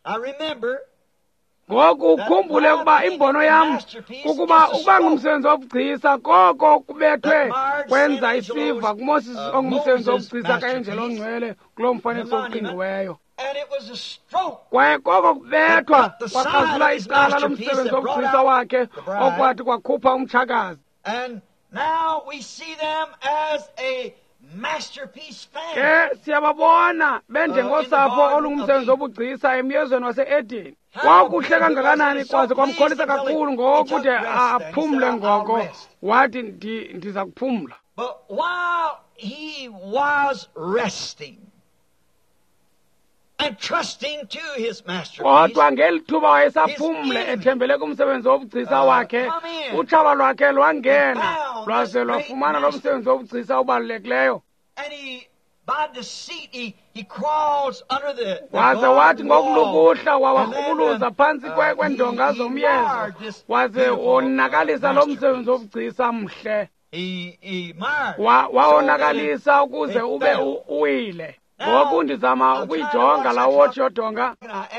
Ngoku ukhumbule ukuba imbono yam kukuba ukuba ngumsebenzi wobugcisa koko kubethwe kwenza isiva kuMoses ongumsebenzi wobugcisa kaEngel ongcwele kulo mfanekiso oqingqiweyo. Kwaye koko kubethwa kwakhazula icala lomsebenzi wobugcisa wakhe okwathi kwakhupha umtshakazi. Now we see them as a masterpiece family. Ke siyababona benjengosapho olungumsebenzi wobugcisa emyezweni wase-Edeni. Kwakuhle kangakanani kwaze kwamkholisa kakhulu ngokuthi aphumle ngoko, wathi ndiza kuphumla. But while he was resting and trusting to his masterpiece, kodwa ngeli thuba wayesaphumle ethembele kumsebenzi wobugcisa wakhe, utshaba lwakhe lwangena lwaze lwafumana lo msebenzi wobugcisa obalulekileyo. Waze wathi ngokulukuhla wawarhubuluza phantsi kweendonga zomyezo, waze wonakalisa lo msebenzi wobugcisa mhle. Wawonakalisa ukuze ube uwile. Ngoku ndizama ukuyijonga laa wotshi yodonga.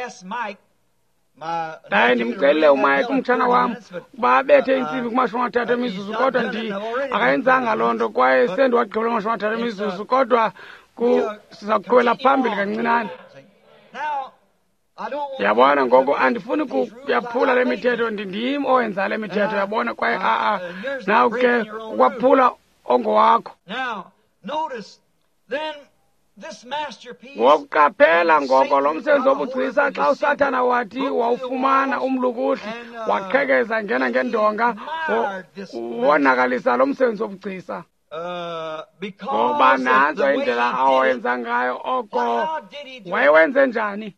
Ndaye ndimcelile uMike umtshana wam ukuba abethe intsimbi ku-30 emizuzu, kodwa akayenzanga loo nto kwaye sendiwagqibela 30 emizuzu, kodwa siza kuqhubela phambili kancinane. Yabona, ngoku andifuni kuyaphula le mithetho, ndim owenza le mithetho, yabona, kwaye nawe ke ukwaphula ongowakho. Ngokuqaphela ngoko lo msebenzi wobugcisa xa uSathana wathi wawufumana umlukuhli waqhekeza ngena ngendonga wonakalisa lo msebenzi wobugcisa. Ngoba nanso indlela awenza ngayo oko. Wayewenze njani?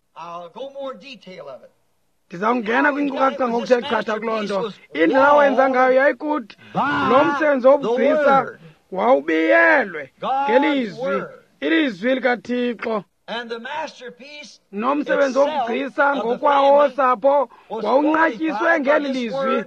Ndizawungena kwinkcukacha ngokuthe chatha kuloo nto. Indlela awenza ngayo yayikuthi lo msebenzi wobugcisa wawubiyelwe ngelizwi, ilizwi likaThixo. Nomsebenzi wobugcisa ngokwawo sapho wawunqatyiswe ngeli lizwi.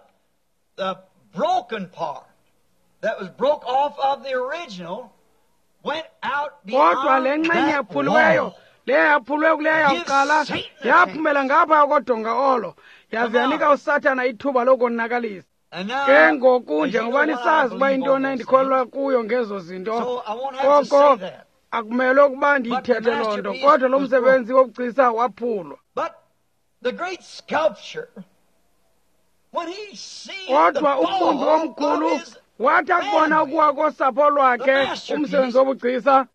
Kodwa le nxenye yaphuliweyo, le yaphulwe kuleyo yakuqala, yaphumela ngapha kodonga olo, yaze yanika uSathana ithuba lokonakalisa. Ke ngoku njengoba nisazi uba intoni endikholwa kuyo ngezo zinto, koko akumele ukuba ndiyithethe loo nto, kodwa lo msebenzi wobugcisa waphulwa. Kodwa umfundi omkhulu wathi akubona ukuwa kosapho lwakhe umsebenzi wobugcisa,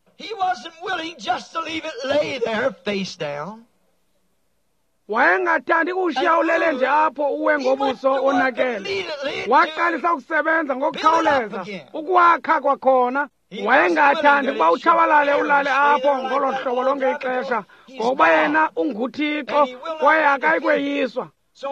wayengathandi kuwushiya ulele nje apho uwe ngobuso onakele. Waqalisa ukusebenza ngokukhawuleza ukuwakha kwakhona. Wayengathandi ukuba utshabalale ulale apho ngolo hlobo lonke ixesha, ngokuba yena unguThixo kwaye akayikweyiswa.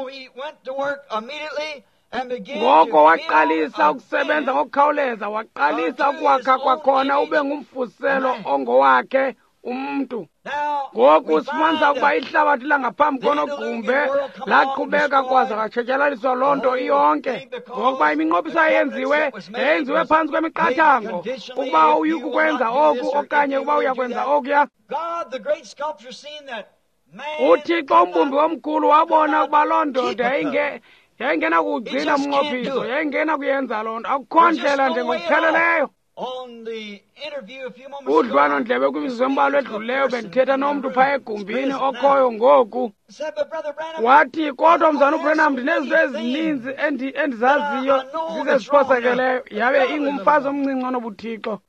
Ngoko waqalisa ukusebenza ngokukhawuleza, waqalisa ukuwakha kwakhona ube ngumfuziselo ongowakhe umntu. Ngoku sifumanisa ukuba ihlabathi langaphambi konogumbe laqhubeka kwaze kwatshatyalaliswa loo nto iyonke, ngokuba iminqophiso yenziwe phantsi kwemiqathango ukuba uyukukwenza oku okanye ukuba uyakwenza okuya. uThixo umbumbi omkhulu wabona ukuba loo ndoda yayingena kuwugcina umnqophiso, yayingena kuyenza loo nto, akukho ndlela njengokupheleleyo. Udliwano-ndlebe kwimizuzu embalwa edlulileyo bendithetha nomntu phaa egumbini okhoyo ngoku. Wathi, kodwa mzana uBranham, ndinezinto ezininzi endizaziyo zize ziphosakeleyo, yabe ingumfazi omncinci onobuthixo.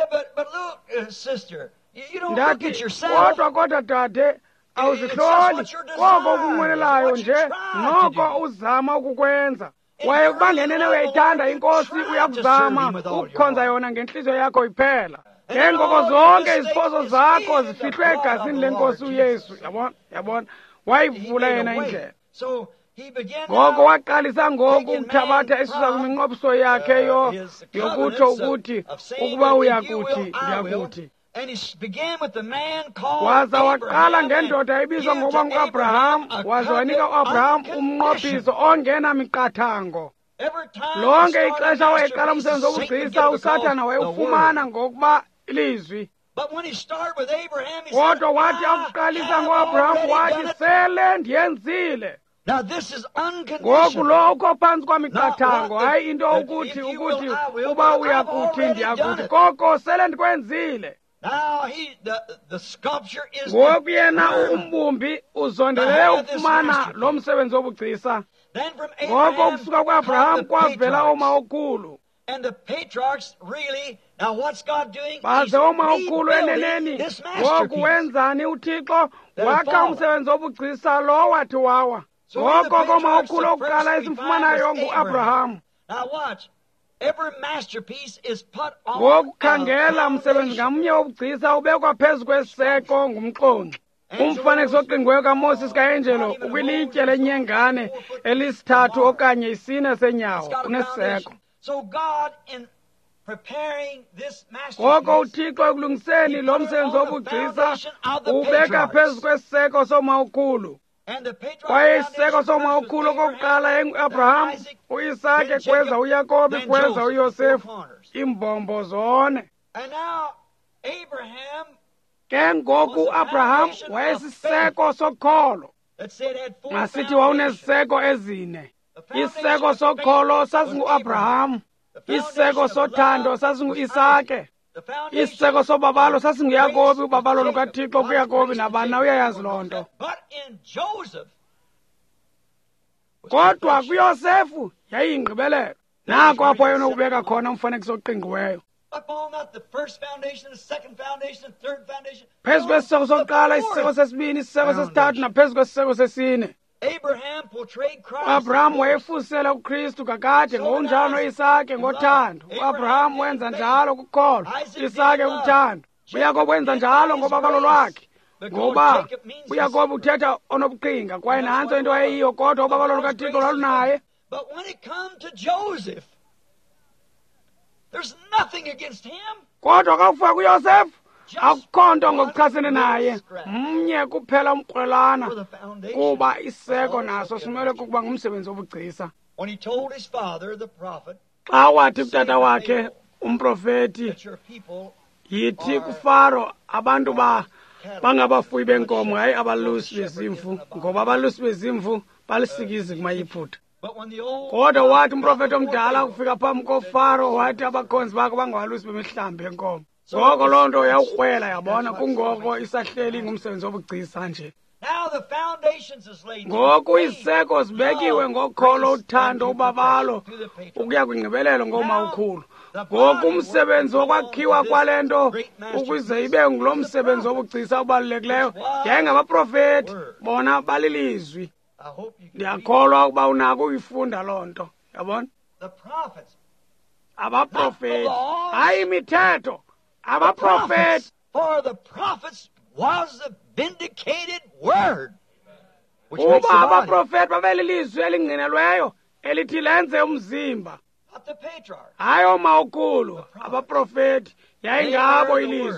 Ndathi, kodwa dade, awuzihloli, koko ukunqwenelayo nje noko uzama ukukwenza. Waye ukuba ngenene uyayithanda inkosi, uyakuzama ukukhonza yona ngentliziyo yakho iphela. Ke ngoko zonke iziphoso zakho zifihlwe egazini lenkosi uYesu. Yabona, wayivula yena indlela. Ngoko waqalisa ngoku ukuthabatha esusa kwiminqophiso yakhe yokutsho ukuthi ukuba uyakuthi ndiyakuthi. Waza waqala ngendoda ebizwa ngokuba nguAbraham, waze wanika uAbraham umnqophiso ongena miqathango. Lonke ixesha wayeqala umsebenzi wobugcisa, uSathana wayewufumana ngokuba ilizwi. Kodwa wathi akuqalisa ngoAbraham wathi, sele ndiyenzile. Ngoku lo ukho phantsi kwamiqathango, hayi into ukuthi uba uyakuthi ndiyakuthi, koko sele ndikwenzile. Ngoku yena umbumbi uzondelele ufumana lo msebenzi wobugcisa. Ngoko ukusuka kuAbraham kwavela omakhulu. Baze omakhulu eneneni, ngoku wenzani uThixo? Wakha umsebenzi wobugcisa lo wathi wawa. Ngoko omakhulu okuqala esimfumanayo nguAbraham. Ngokukhangela umsebenzi ngamnye wobugcisa ubekwa phezu kweseko ngumxongi. Umfanekiso oqingqiweyo kaMoses kaEngelo ukwilitye lenyengane elisithathu okanye isine senyawo uneseko. Ngoko uThixo ekulungiseni lo msebenzi wobugcisa ubeka phezu kweseko somakhulu. Kwaye isiseko somakhulu okokuqala enguAbraham, uIsake kweza uYakobi kweza uYosefu, imbombo zone. Ke ngoku uAbraham wayesiseko sokholo. Masithi wawunesiseko ezine. Isiseko sokholo sasinguAbraham, isiseko sothando sasinguIsake, isiseko sobabalo sasinguYakobi, ubabalo lukaThixo kuYakobi nabana uyayazi loo nto. Kodwa kuYosefu yayiyingqibelelo. Nako apho yena ukubeka khona umfanekiso oqingqiweyo. Phezu kwesiseko sokuqala, isiseko sesibini, isiseko sesithathu naphezu kwesiseko sesine. uAbraham wayefusela uKristu kakade, ngokunjalo noIsake ngothando. uAbraham wenza njalo kukholwa, Isake kuthando. uYakobi wenza njalo ngobakalo lwakhe, ngoba uYakobi uthetha onobuqhinga, kwaye nantso into wayeyiyo, kodwa ubakalo lukaThixo lwalunaye. Kodwa kakufika kuYosefu, akukho nto ngokuchasene naye, mnye kuphela umkrwelana, kuba isiseko naso simele kukuba ngumsebenzi wobugcisa. Xa wathi kutata wakhe umprofeti, yithi kuFaro abantu bangabafuyi benkomo, hayi abalusi bezimvu, ngoba abalusi bezimvu balisikizi kumayiphutha. Kodwa wathi umprofeti omdala ukufika phambi koFaro, wathi abakhonzi bakho bangabalusi bemihlambi yenkomo. Ngoko loo nto yawukrwela, yabona, kungoko isahleli ngumsebenzi wobugcisa nje. Ngoku iziseko zibekiwe ngokholo, uthando, ubabalo, ukuya kwingqibelelo ngomakhulu. Ngoku umsebenzi wokwakhiwa kwale nto ukuze ibe ngulo msebenzi wobugcisa obalulekileyo yayingabaprofeti, bona balilizwi. Ndiyakholwa ukuba unako uyifunda loo nto, yabona. Abaprofeti, hayi imithetho, abaprofeti. For the prophets was the vindicated word. Kuba abaprofeti babelilizwi elingqinelweyo elithi lenze umzimba. Hayi omakhulu, abaprofeti yayingabo ilizwi.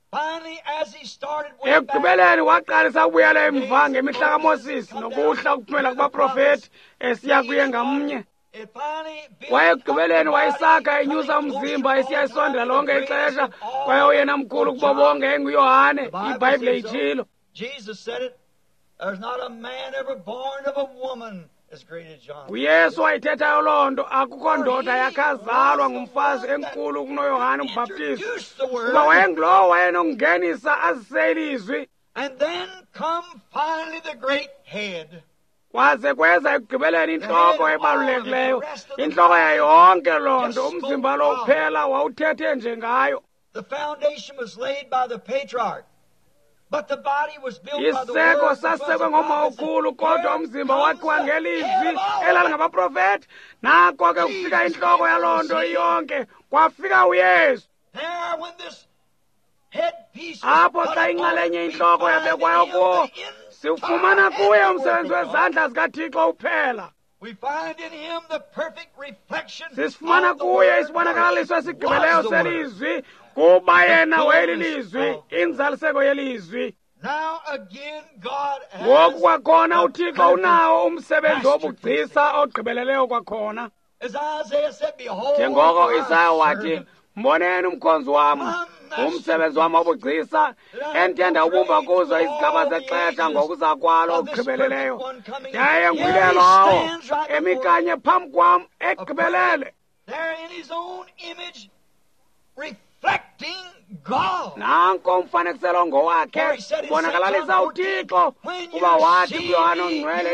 Finally, as he started way back, ekugqibeleni waqalisa ukubuyela emva ngemihla kaMoses nokuhla ukuphumela kubaprofethi esiya kuye ngamnye. it finally built Wayekugqibeleni up the wayisakha body, enyusa great umzimba glory, esiya esondela all lonke the ixesha greatest of all kwaye oyena mkhulu kubo bonke enguYohane, The Bible iBhayibhile says so. itshilo. Jesus said it. There's not a man ever born of a woman as great as John. uYesu wayithethayo loo nto, akukho ndoda yakazalwa ngumfazi enkulu kunoYohane uMbhaptizi, Introduced the word. kuba wayengulowo wayenokungenisa azise ilizwi. And then come finally the great head. Kwaze kweza ekugqibeleni intloko ebalulekileyo, intloko yayonke loo nto, umzimba lo uphela wawuthethe nje ngayo. The foundation was laid by the patriarch, but the body was built by the Iseko word. sasekwe ngomawukhulu, kodwa umzimba wakhiwa ngelizwi elalingabaphrofethi. Nako ke kufika intloko yaloo nto iyonke, kwafika uYesu. There, when this headpiece Apho was xa put inxalenye on, intloko we find yabekwayo in kuwo, him the siwufumana kuye entire umsebenzi work of God. wezandla zikaThixo uphela. We find in him the perfect reflection Sisifumana of the kuye word. isibonakaliso Was esigqibeleyo the word. selizwi, kuba yena wayeli lizwi, inzaliseko yelizwi. Now again, God Ngoku kwakhona has uThixo the unawo umsebenzi masterpiece. wobugcisa ogqibeleleyo kwakhona. As Isaiah said, behold, Njengoko my Isaya wathi, servant. mboneni umkhonzi wam, umsebenzi wam wobugcisa, endithanda ubumba kuzo izigaba zexesha ngokuza kwalo okugqibeleleyo. Yaye nguyile lowo emikanye phambi kwam ekugqibelele. There in his own image, reflecting God. Nanko umfanekiselo ngowakhe, ubonakalisa uThixo, kuba wathi kuYohane oNgcwele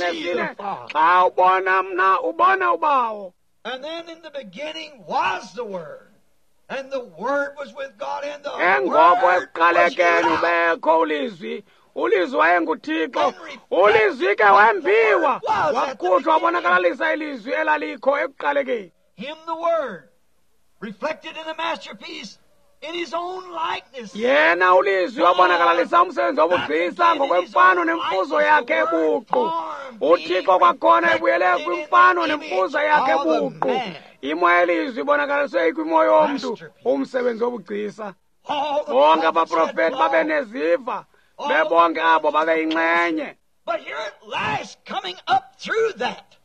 14, xa ubona mna ubona uBawo. And then in the beginning was the Word. And the Word was with God, and the Engoko Word was ekuqalekeni God. ubekho ulizwi, ulizwi wayenguThixo, ulizwi ke wembiwa, wakhutshwa wabonakalisa ilizwi elalikho ekuqalekeni. Him the Word, reflected in the masterpiece, in his own likeness. Yena ulizwi wabonakalisa umsebenzi wobugcisa ngokwemfano nemfuzo yakhe ebuqu. uThixo kwakhona ebuyele kwimfano nemfuzo yakhe ebuqu. Imo yelizwi ibonakaliswe kwimo yomntu, umsebenzi wobugcisa. All the Bonke prophets had abaprofeti law. babeneziva, bebonke abo babeyinxenye. But here at last, coming up through that,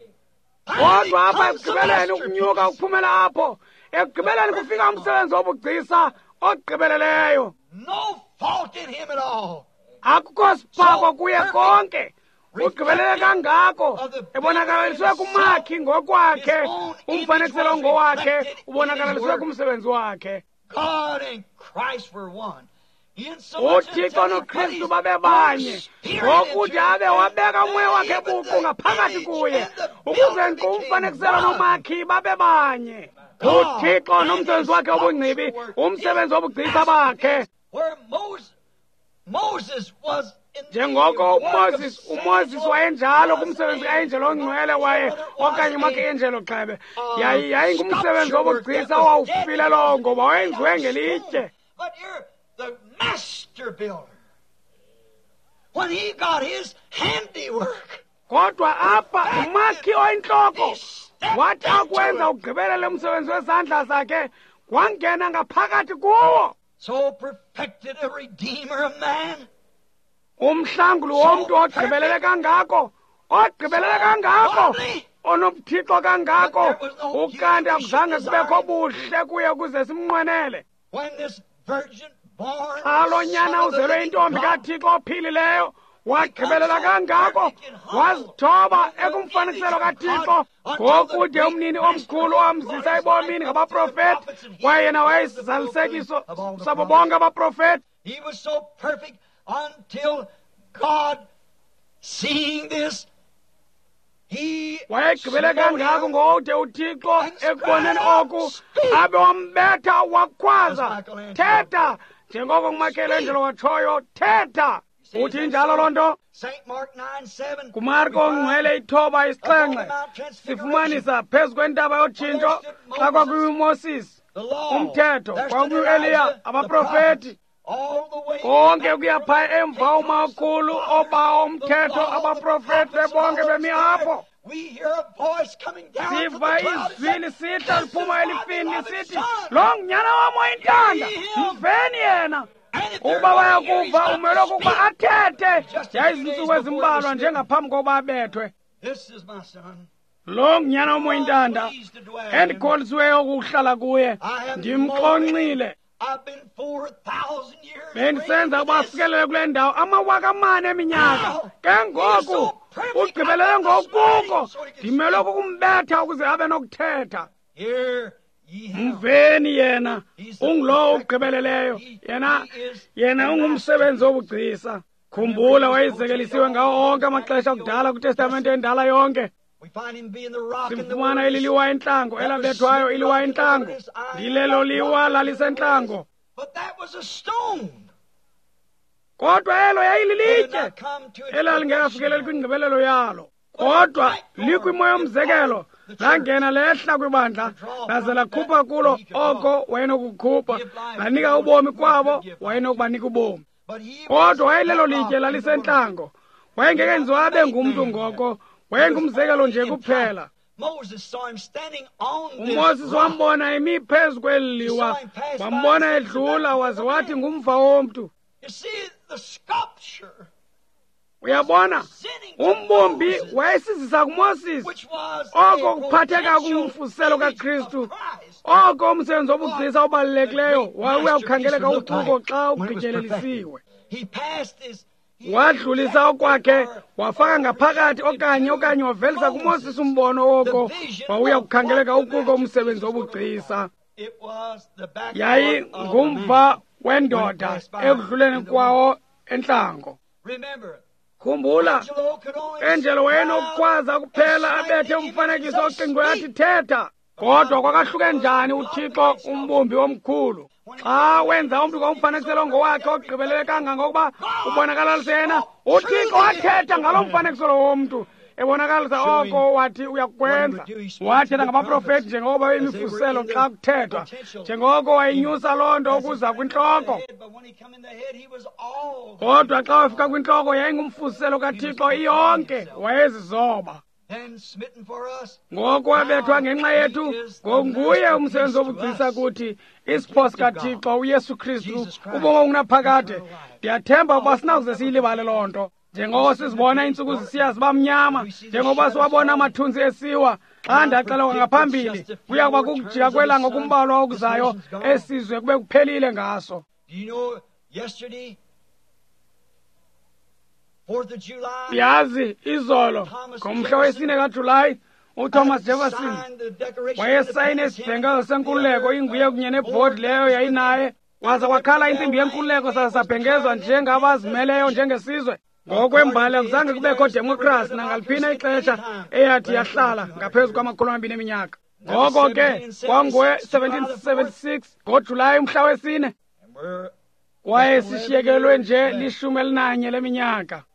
Kodwa apha comes the ekugqibeleni ukunyuka masterpiece. ukuphumela apho, ekugqibeleni kufika umsebenzi wobugcisa ogqibeleleyo. No fault in him at all. Akukho siphako kuye konke. Ugqibelele kangako, ebonakaliswe kumakhi ngokwakhe, umfanekiselo ngowakhe, ubonakaliswe kumsebenzi wakhe. God and Christ were one. In so much as uThixo noKristu babebanye, ngokuthi abe wabeka umoya wakhe buqu ngaphakathi kuye, ukuze nkqu umfanekiselo nomakhi babebanye. uThixo nomsebenzi wakhe wobungcibi, umsebenzi wobugcisa bakhe. where Moses was in the Njengoko work of uMoses Samuel, wayenjalo kumsebenzi kaenjelo ongcwele waye, okanye umakhi-enjelo Xebe, yayingumsebenzi wobugcisa wawufile lowo ngoba wayenziwe ngelitye. But you're the master builder. When he got his handiwork, Kodwa apha umakhi oyintloko wathi akwenza ugqibelele umsebenzi wezandla zakhe, wangena ngaphakathi kuwo. so perfected a redeemer of man. Umhlanguli womntu ogqibelele kangako, onobuthixo kangako, ukanti akuzange kubekho buhle kuye ukuze simnqwenele. When this virgin born, Xa lo nyana uzelwe intombi kaThixo ophilileyo, wagqibelela kangako, wazithoba ekumfanekiselo kaThixo, ngokude umnini omkhulu wamzisa ebomini ngabaprofeti, kwaye yena wayesizalisekiso sabo bonke abaprofeti. he was so perfect until God, seeing this, he Wayegqibele smote kangako him. ngokude uThixo ekuboneni oku, abe wambetha wakhwaza, thetha, njengoko uMichelangelo watshoyo, thetha. Uthi njalo loo nto St. Mark 9:7. kuMarko Ongcwele 9:7, sifumanisa phezu kwentaba yotshintsho xa kwakuyiMoses, The law. umthetho, There's kwakuyi-Eliya, Elijah, the abaprofeti, prophet. All the way konke back kuya phaa emva umakhulu obawo umthetho, abaprofeti bebonke bemi apho. we hear a voice coming down from the siva cloud. izwi lisihla liphuma elifini lisithi lo nyana wam oyintanda mveni yena. Uba bayakuva umelokhu ukuba athethe yayizinsuku ezimbalwa njengaphambi kokuba abethwe. This is my son. Lo nyana wam oyintanda endikholisiweyo ukuhlala kuye ndimxonxile. I've been 4,000 years. Bendisenza ukuba afikelele kule ndawo amawaka eminyaka. Ke ngoku ugqibelele ngokuko ndimelokhu ukumbetha ukuze abe nokuthetha. Mveni yena ungulowo ugqibeleleyo yena ungumsebenzi wobugcisa. Khumbula wayezekelisiwe ngawo onke amaxesha akudala kuTestamente endala yonke. Simfumana ililiwa intlango elabethwayo iliwa intlango ndilelo liwa lalisentlango. Kodwa elo yayililitye elalingekafikeleli kwingqibelelo yalo. Kodwa likwimo yomzekelo langena lehla kwibandla laze lakhupha kulo oko wayenokukhupha lanika ubomi kwabo wayenokubanika ubomi. Kodwa wayelelo litye lalisentlango wayengekenziwa abe ngumntu ngoko wayengumzekelo nje kuphela. uMoses wambona emi phezu kweli liwa wambona edlula waze wathi ngumva womntu. Uyabona umbumbi wayesizisa kuMoses oko kuphatheka kumfuselo kaKristu oko umsebenzi wobugcisa obalulekileyo wayuyakukhangeleka uquko xa ugqityelelisiwe. Wadlulisa okwakhe wafaka ngaphakathi okanye wavelisa kuMoses umbono oko wawuya kukhangeleka ukuko umsebenzi wobugcisa. Yayi ngumva wendoda ekudluleni kwawo entlango. Khumbula Angelo wayenokukwaza kuphela abethe umfanekiso ocingo yathi thetha. Kodwa kwakahluke njani uThixo umbumbi omkhulu xa wenza umntu ngomfanekiselo ngowakhe ogqibelele kangangokuba ubonakala lisena. uThixo wathetha ngalo mfanekiselo womntu ebonakalisa oko wathi uyakwenza. Wathetha ngabaprofeti njengoba bemifuselo xa kuthethwa njengoko wayinyusa loo nto ukuza kwintloko. Kodwa xa wafika kwintloko yayingumfuselo kaThixo iyonke wayezizoba. Ngoku wabethwa ngenxa yethu nguye umsebenzi wobugcisa kuthi isiphoso kaThixo uYesu Kristu ubomi obunaphakade. Ndiyathemba ukuba sinakuze siyilibale loo nto njengoko sizibona iintsuku zisiya ziba mnyama njengoba siwabona amathunzi esiwa. Xa ndaxelwa ngaphambili kuya kuba kukujika kwelanga kumbalwa okuzayo esizwe kube kuphelile ngaso. Yazi izolo ngomhla wesine kaJulayi uThomas Jefferson wayesayine isibhengezo senkululeko inguye kunye nebhodi leyo yayinaye waza kwakhala intsimbi yenkululeko sasabhengezwa njengabazimeleyo njengesizwe. Ngokwembali akuzange kubekho democracy nangaliphina ixesha eyathi yahlala ngaphezu kwamakhulu amabini eminyaka. Ngoko ke kwangowe-1776 ngoJulayi umhla wesine kwaye sishiyekelwe nje 11 leminyaka.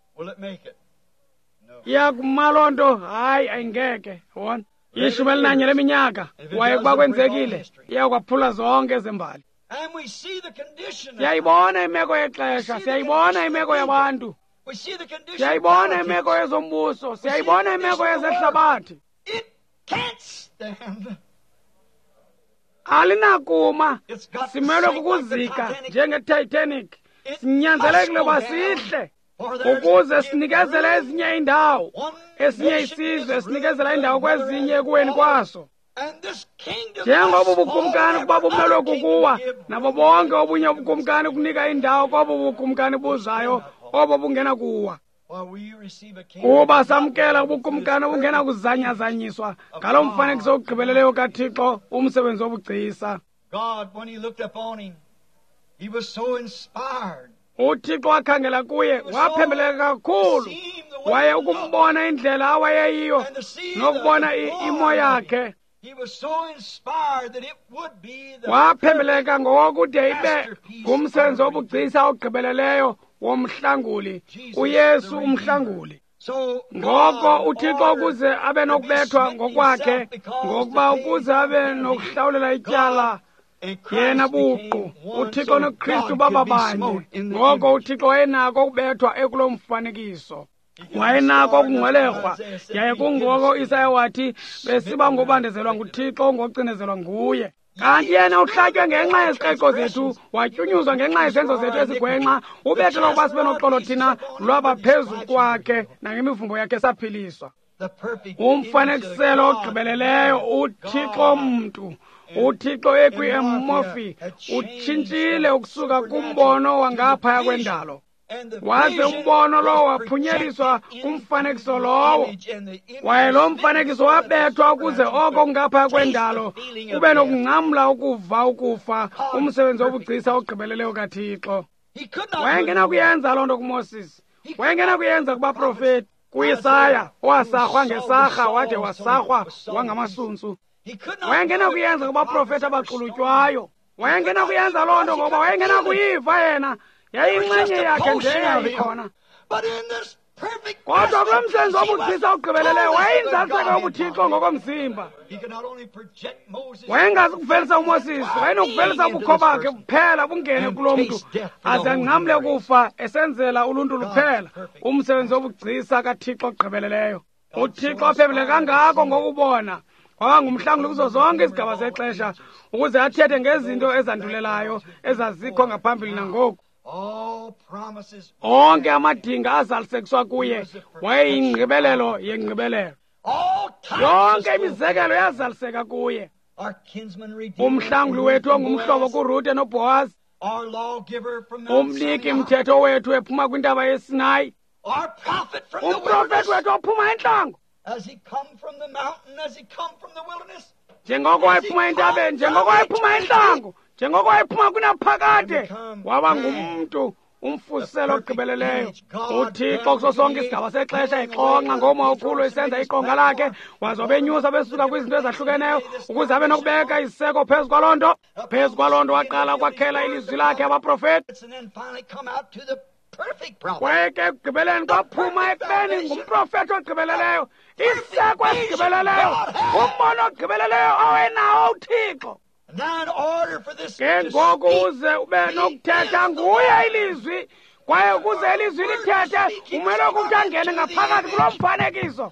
Iyakuma loo nto? Hayi, ayingeke. Wona 11 leminyaka kwaye kuba kwenzekile iyakwaphula zonke ezembali. Siyayibona imeko yexesha, siyayibona imeko yabantu, siyayibona imeko yezombuso, siyayibona imeko yezehlabathi. Alinakuma, simelwe kukuzika njenge-Titanic. Sinyanzelekile uba sihle ukuze sinikezele ezinye indawo, esinye isizwe sinikezela indawo kwezinye ekuweni kwaso. Njengoba ubukumkani kuba bumelwe kukuwa nabo bonke obunye ubukumkani kunika indawo kobo bukumkani buzayo obo bungena kuwa. Kuba samkela ubukumkani bungena kuzanyazanyiswa ngalo mfanekiso ogqibeleleyo kaThixo umsebenzi wobugcisa. uThixo wakhangela kuye waphembeleka kakhulu, waye ukumbona indlela awayeyiyo nokubona imo yakhe. Waphembeleka ngokude ibe ngumsebenzi wobugcisa ogqibeleleyo womhlanguli, uYesu umhlanguli. Ngoko uThixo ukuze abe nokubethwa ngokwakhe, ngokuba ukuze abe nokuhlawulela ityala yena buqu, uThixo noKristu baba banye. Ngoko uThixo wayenako ukubethwa ekulo mfanekiso. wayenakho ukungcwelerhwa. Yaye kungoko Isaya wathi besiba ngobandezelwa nguThixo ngokucinezelwa nguye. Kanti yena uhlatywe ngenxa yezixeko zethu, watyunyuzwa ngenxa yezenzo zethu ezigwenxa, ubekelwa ukuba sibe noxolo thina lwaba phezu kwakhe, nangemivumbo yakhe saphiliswa. Umfanekiselo ogqibeleleyo, uThixo mntu, uThixo ekwi-emorphy, utshintshile ukusuka kumbono wangaphaya kwendalo. Waze umbono lowo waphunyeleliswa kumfanekiso lowo. Waye lo mfanekiso wabethwa ukuze oko kungaphaya kwendalo kube nokungcamla ukuva ukufa, umsebenzi wobugcisa ogqibeleleyo kaThixo. Wayengena kuyenza loo nto kuMoses, wayengena kuyenza kubaprofeti, kuIsaya owasarhwa ngesarha wade wasarhwa wangamasunsu. Wayengena kuyenza kubaprofeti abaqulutywayo. Wayengena kuyenza loo nto ngoba wayengena kuyiva yena, yayinxenye yakhe nje yayikhona. Kodwa kulo msebenzi wobugcisa ogqibeleleyo wayeyinzaliseko yobuThixo ngokomzimba. Wayengazukuvelisa uMoses, wayenokuvelisa ubukho bakhe buphela bungene kulo mntu aze angcamle ukufa esenzela uluntu luphela, umsebenzi wobugcisa kaThixo ogqibeleleyo. uThixo ophebile kangako ngokubona wangumhlanguli kuzo zonke izigaba zexesha ukuze athethe ngezinto ezandulelayo ezazikho ngaphambili nangoku. Onke amadinga azalisekiswa kuye wayeyingqibelelo yengqibelelo. Yonke imizekelo yazaliseka kuye. Umhlanguli wethu ongumhlobo kuRute noBoaz, umniki mthetho wethu ephuma kwintaba yeSinayi, umprofeti wethu ophuma entlango. Njengoko wayephuma entabeni, njengoko wayephuma entlango, njengoko wayephuma kunaphakade, waba ngumntu umfuselo ogqibeleleyo. uThixo kuso sonke isigaba sexesha exonxa ngoma okhulu esenza iqonga lakhe, waze wabenyusa besuka kwizinto ezahlukeneyo ukuze abe nokubeka iziseko phezu kwaloo nto. Phezu kwaloo nto waqala ukwakhela ilizwi lakhe abaprofeti. Kweke ekugqibeleni kwaphuma ekubeni ngumprofeti ogqibeleleyo, isiseko esigqibeleleyo, umbono ogqibeleleyo owenawo uThixo. Ke ngoku uze ube nokuthetha nguye ilizwi, kwaye ukuze ilizwi lithethe umele ukuthi angene ngaphakathi kulo mfanekiso.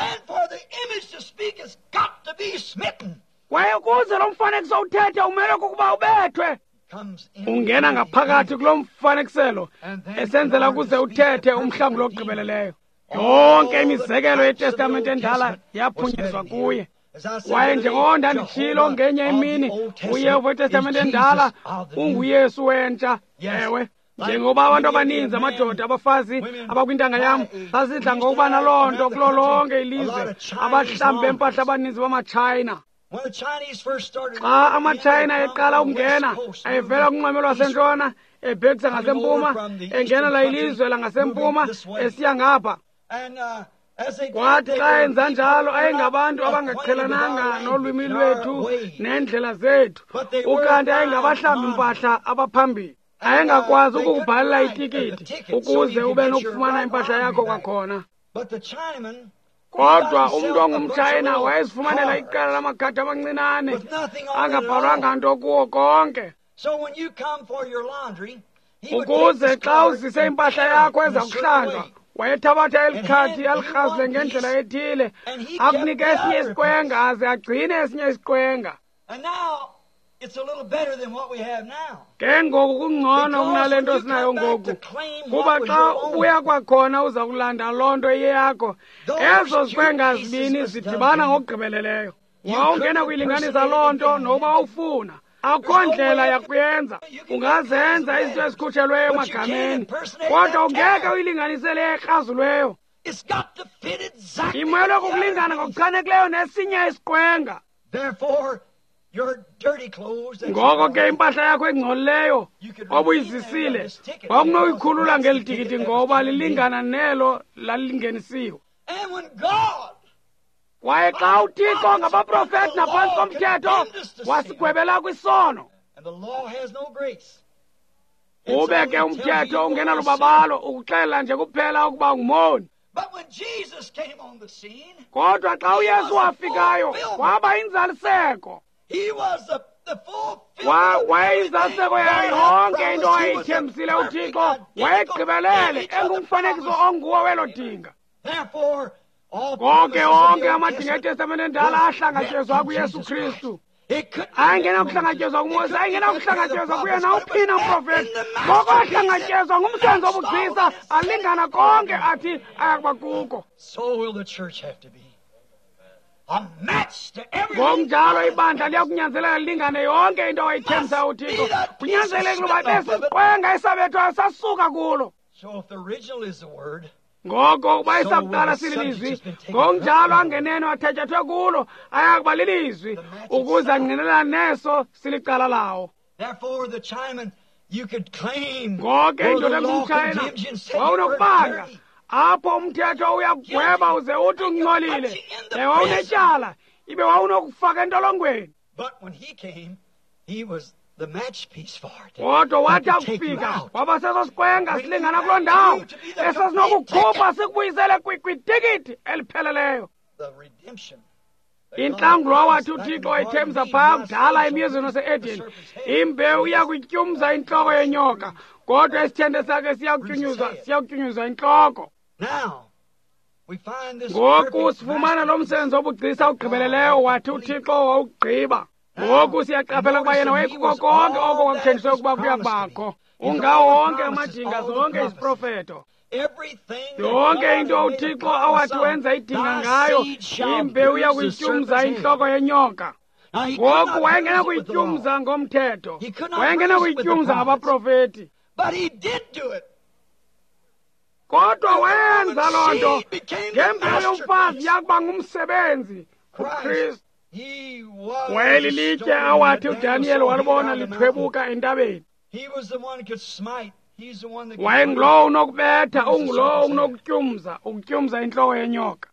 Kwaye ukuze lo mfanekiso uthethe umele ukuba ubethwe. Ungena ngaphakathi kulo mfanekiselo esenzela ukuze uthethe umhlanguli ogqibeleleyo. Yonke imizekelo yeTestamente endala yaphunyezwa kuye. Kwaye njengoko ndanditshilo ngenye imini, uYehova weTestamente endala unguYesu wentsha. Ewe, njengoba abantu abaninzi, amadoda, abafazi abakwintanga yam basidla ngokuba naloo nto kulo lonke ilizwe, abahlambi bempahla abaninzi bamaChina. Xa amaChina eqala ukungena, ayevela kunxweme lwasentshona, ebhekisa ngasempuma, engena la ilizwe langasempuma, esiya ngapha. Kwathi xa enza njalo ayengabantu abangaqhelananga nolwimi lwethu neendlela zethu, ukanti ayengabahlambi mpahla abaphambili. Ayengakwazi ukukubhalela itikiti ukuze ube nokufumana impahla yakho kwakhona. Kodwa umntu ongumTshayina wayezifumanela iqela lamakhadi amancinane angabhalwanga nto kuwo konke. Ukuze xa uzise impahla yakho eza kuhlanjwa, wayethabatha elikhadi alirhazile ngendlela ethile, akunike esinye isiqwenga aze agcine esinye isiqwenga. Ke ngoku kungcono kunale nto sinayo ngoku, kuba xa ubuya kwakhona uza kulanda loo nto iyeyakho. Ezo ziqwenga zibini zidibana ngokugqibeleleyo. Wawungena kuyilinganisa loo nto noba ufuna. Akho ndlela yakuyenza. Ungazenza izinto ezikhutshelweyo emagameni, kodwa ungeke uyilinganisele ekrazulweyo. Imele kukulingana ngokuchanekileyo nesinye isiqwenga. Ngoko ke impahla yakho engcolileyo obuyizisile wakunoyikhulula ngeli tikiti ngoba lilingana nelo lalingenisiwe. Kwaye xa uThixo ngabaprofeti naphantsi komthetho wasigwebela kwisono, ube ke umthetho ungena lubabalo ukuxelela nje kuphela ukuba ngumoni. Kodwa xa uYesu wafikayo waba yinzaliseko. the fulfillment wayizaseko yonke into ayithembisile uThixo wayegqibelele engumfanekiso onguwo welo dinga. Therefore, all konke amadinga eTestamente endala ahlangatyezwa kuYesu Kristu. Ayingena kuhlangatyezwa kuMose, ayingena kuhlangatyezwa kuye nawuphi na umprofeti. Ngoko ahlangatyezwa ngumsebenzi wobugcisa alingana konke athi ayakuba kuko. So will the church have to be. A match to everything. Ngokunjalo ibandla liyakunyanzeleka lilingane yonke into ayithembisa uThixo. Kunyanzelekile uba lesiqwenga isabethwayo sasuka kulo. So if the original is the word, ngoko uba isakuqala sililizwi, ngokunjalo angeneno athetyathwe kulo ayakuba lilizwi ukuze angqinelane neso silicala lawo. Therefore the Chinaman, you could claim ngoko indoda engumtshayina wawunokubanga apho umthetho uyakugweba uze uthi ungcolile wawunetyala ibe wawunokufaka entolongweni. But when he came, he was the match piece for it. Kodwa wathi akufika waba seso siqwenga silingana kuloo ndawo esasinokukhupha sikubuyisele kwitikiti elipheleleyo. The redemption. Intlangulo wathi uThixo wayithembisa phaa kudala emyezweni ose-Edeni. Imbewu iyakutyumza intloko yenyoka, kodwa isithende sakhe siyakutyunyuzwa intloko. Now, we find this ngoku sifumana lo msebenzi wobugcisa ugqibeleleyo wathi uThixo wawugqiba. Ngoku siyaqaphela ukuba yena wayekuko konke oko kwakuthenjiswe ukuba kuyakubakho. Ungawo wonke amadinga, zonke iziprofeto. Yonke into uThixo awathi wenza idinga ngayo, imbewu yakuyityumza intloko yenyoka. Ngoku wayengena kuyityumza ngomthetho, wayengena kuyityumza ngabaprofeti. But he did do it. Kodwa wenza loo nto ngembewu yomfazi yakuba ngumsebenzi uKristu. Wayelilitye awathi uDaniel walibona lithwebuka entabeni. Wayengulowo unokubetha, ungulowo unokutyumza, ukutyumza intloko yenyoka.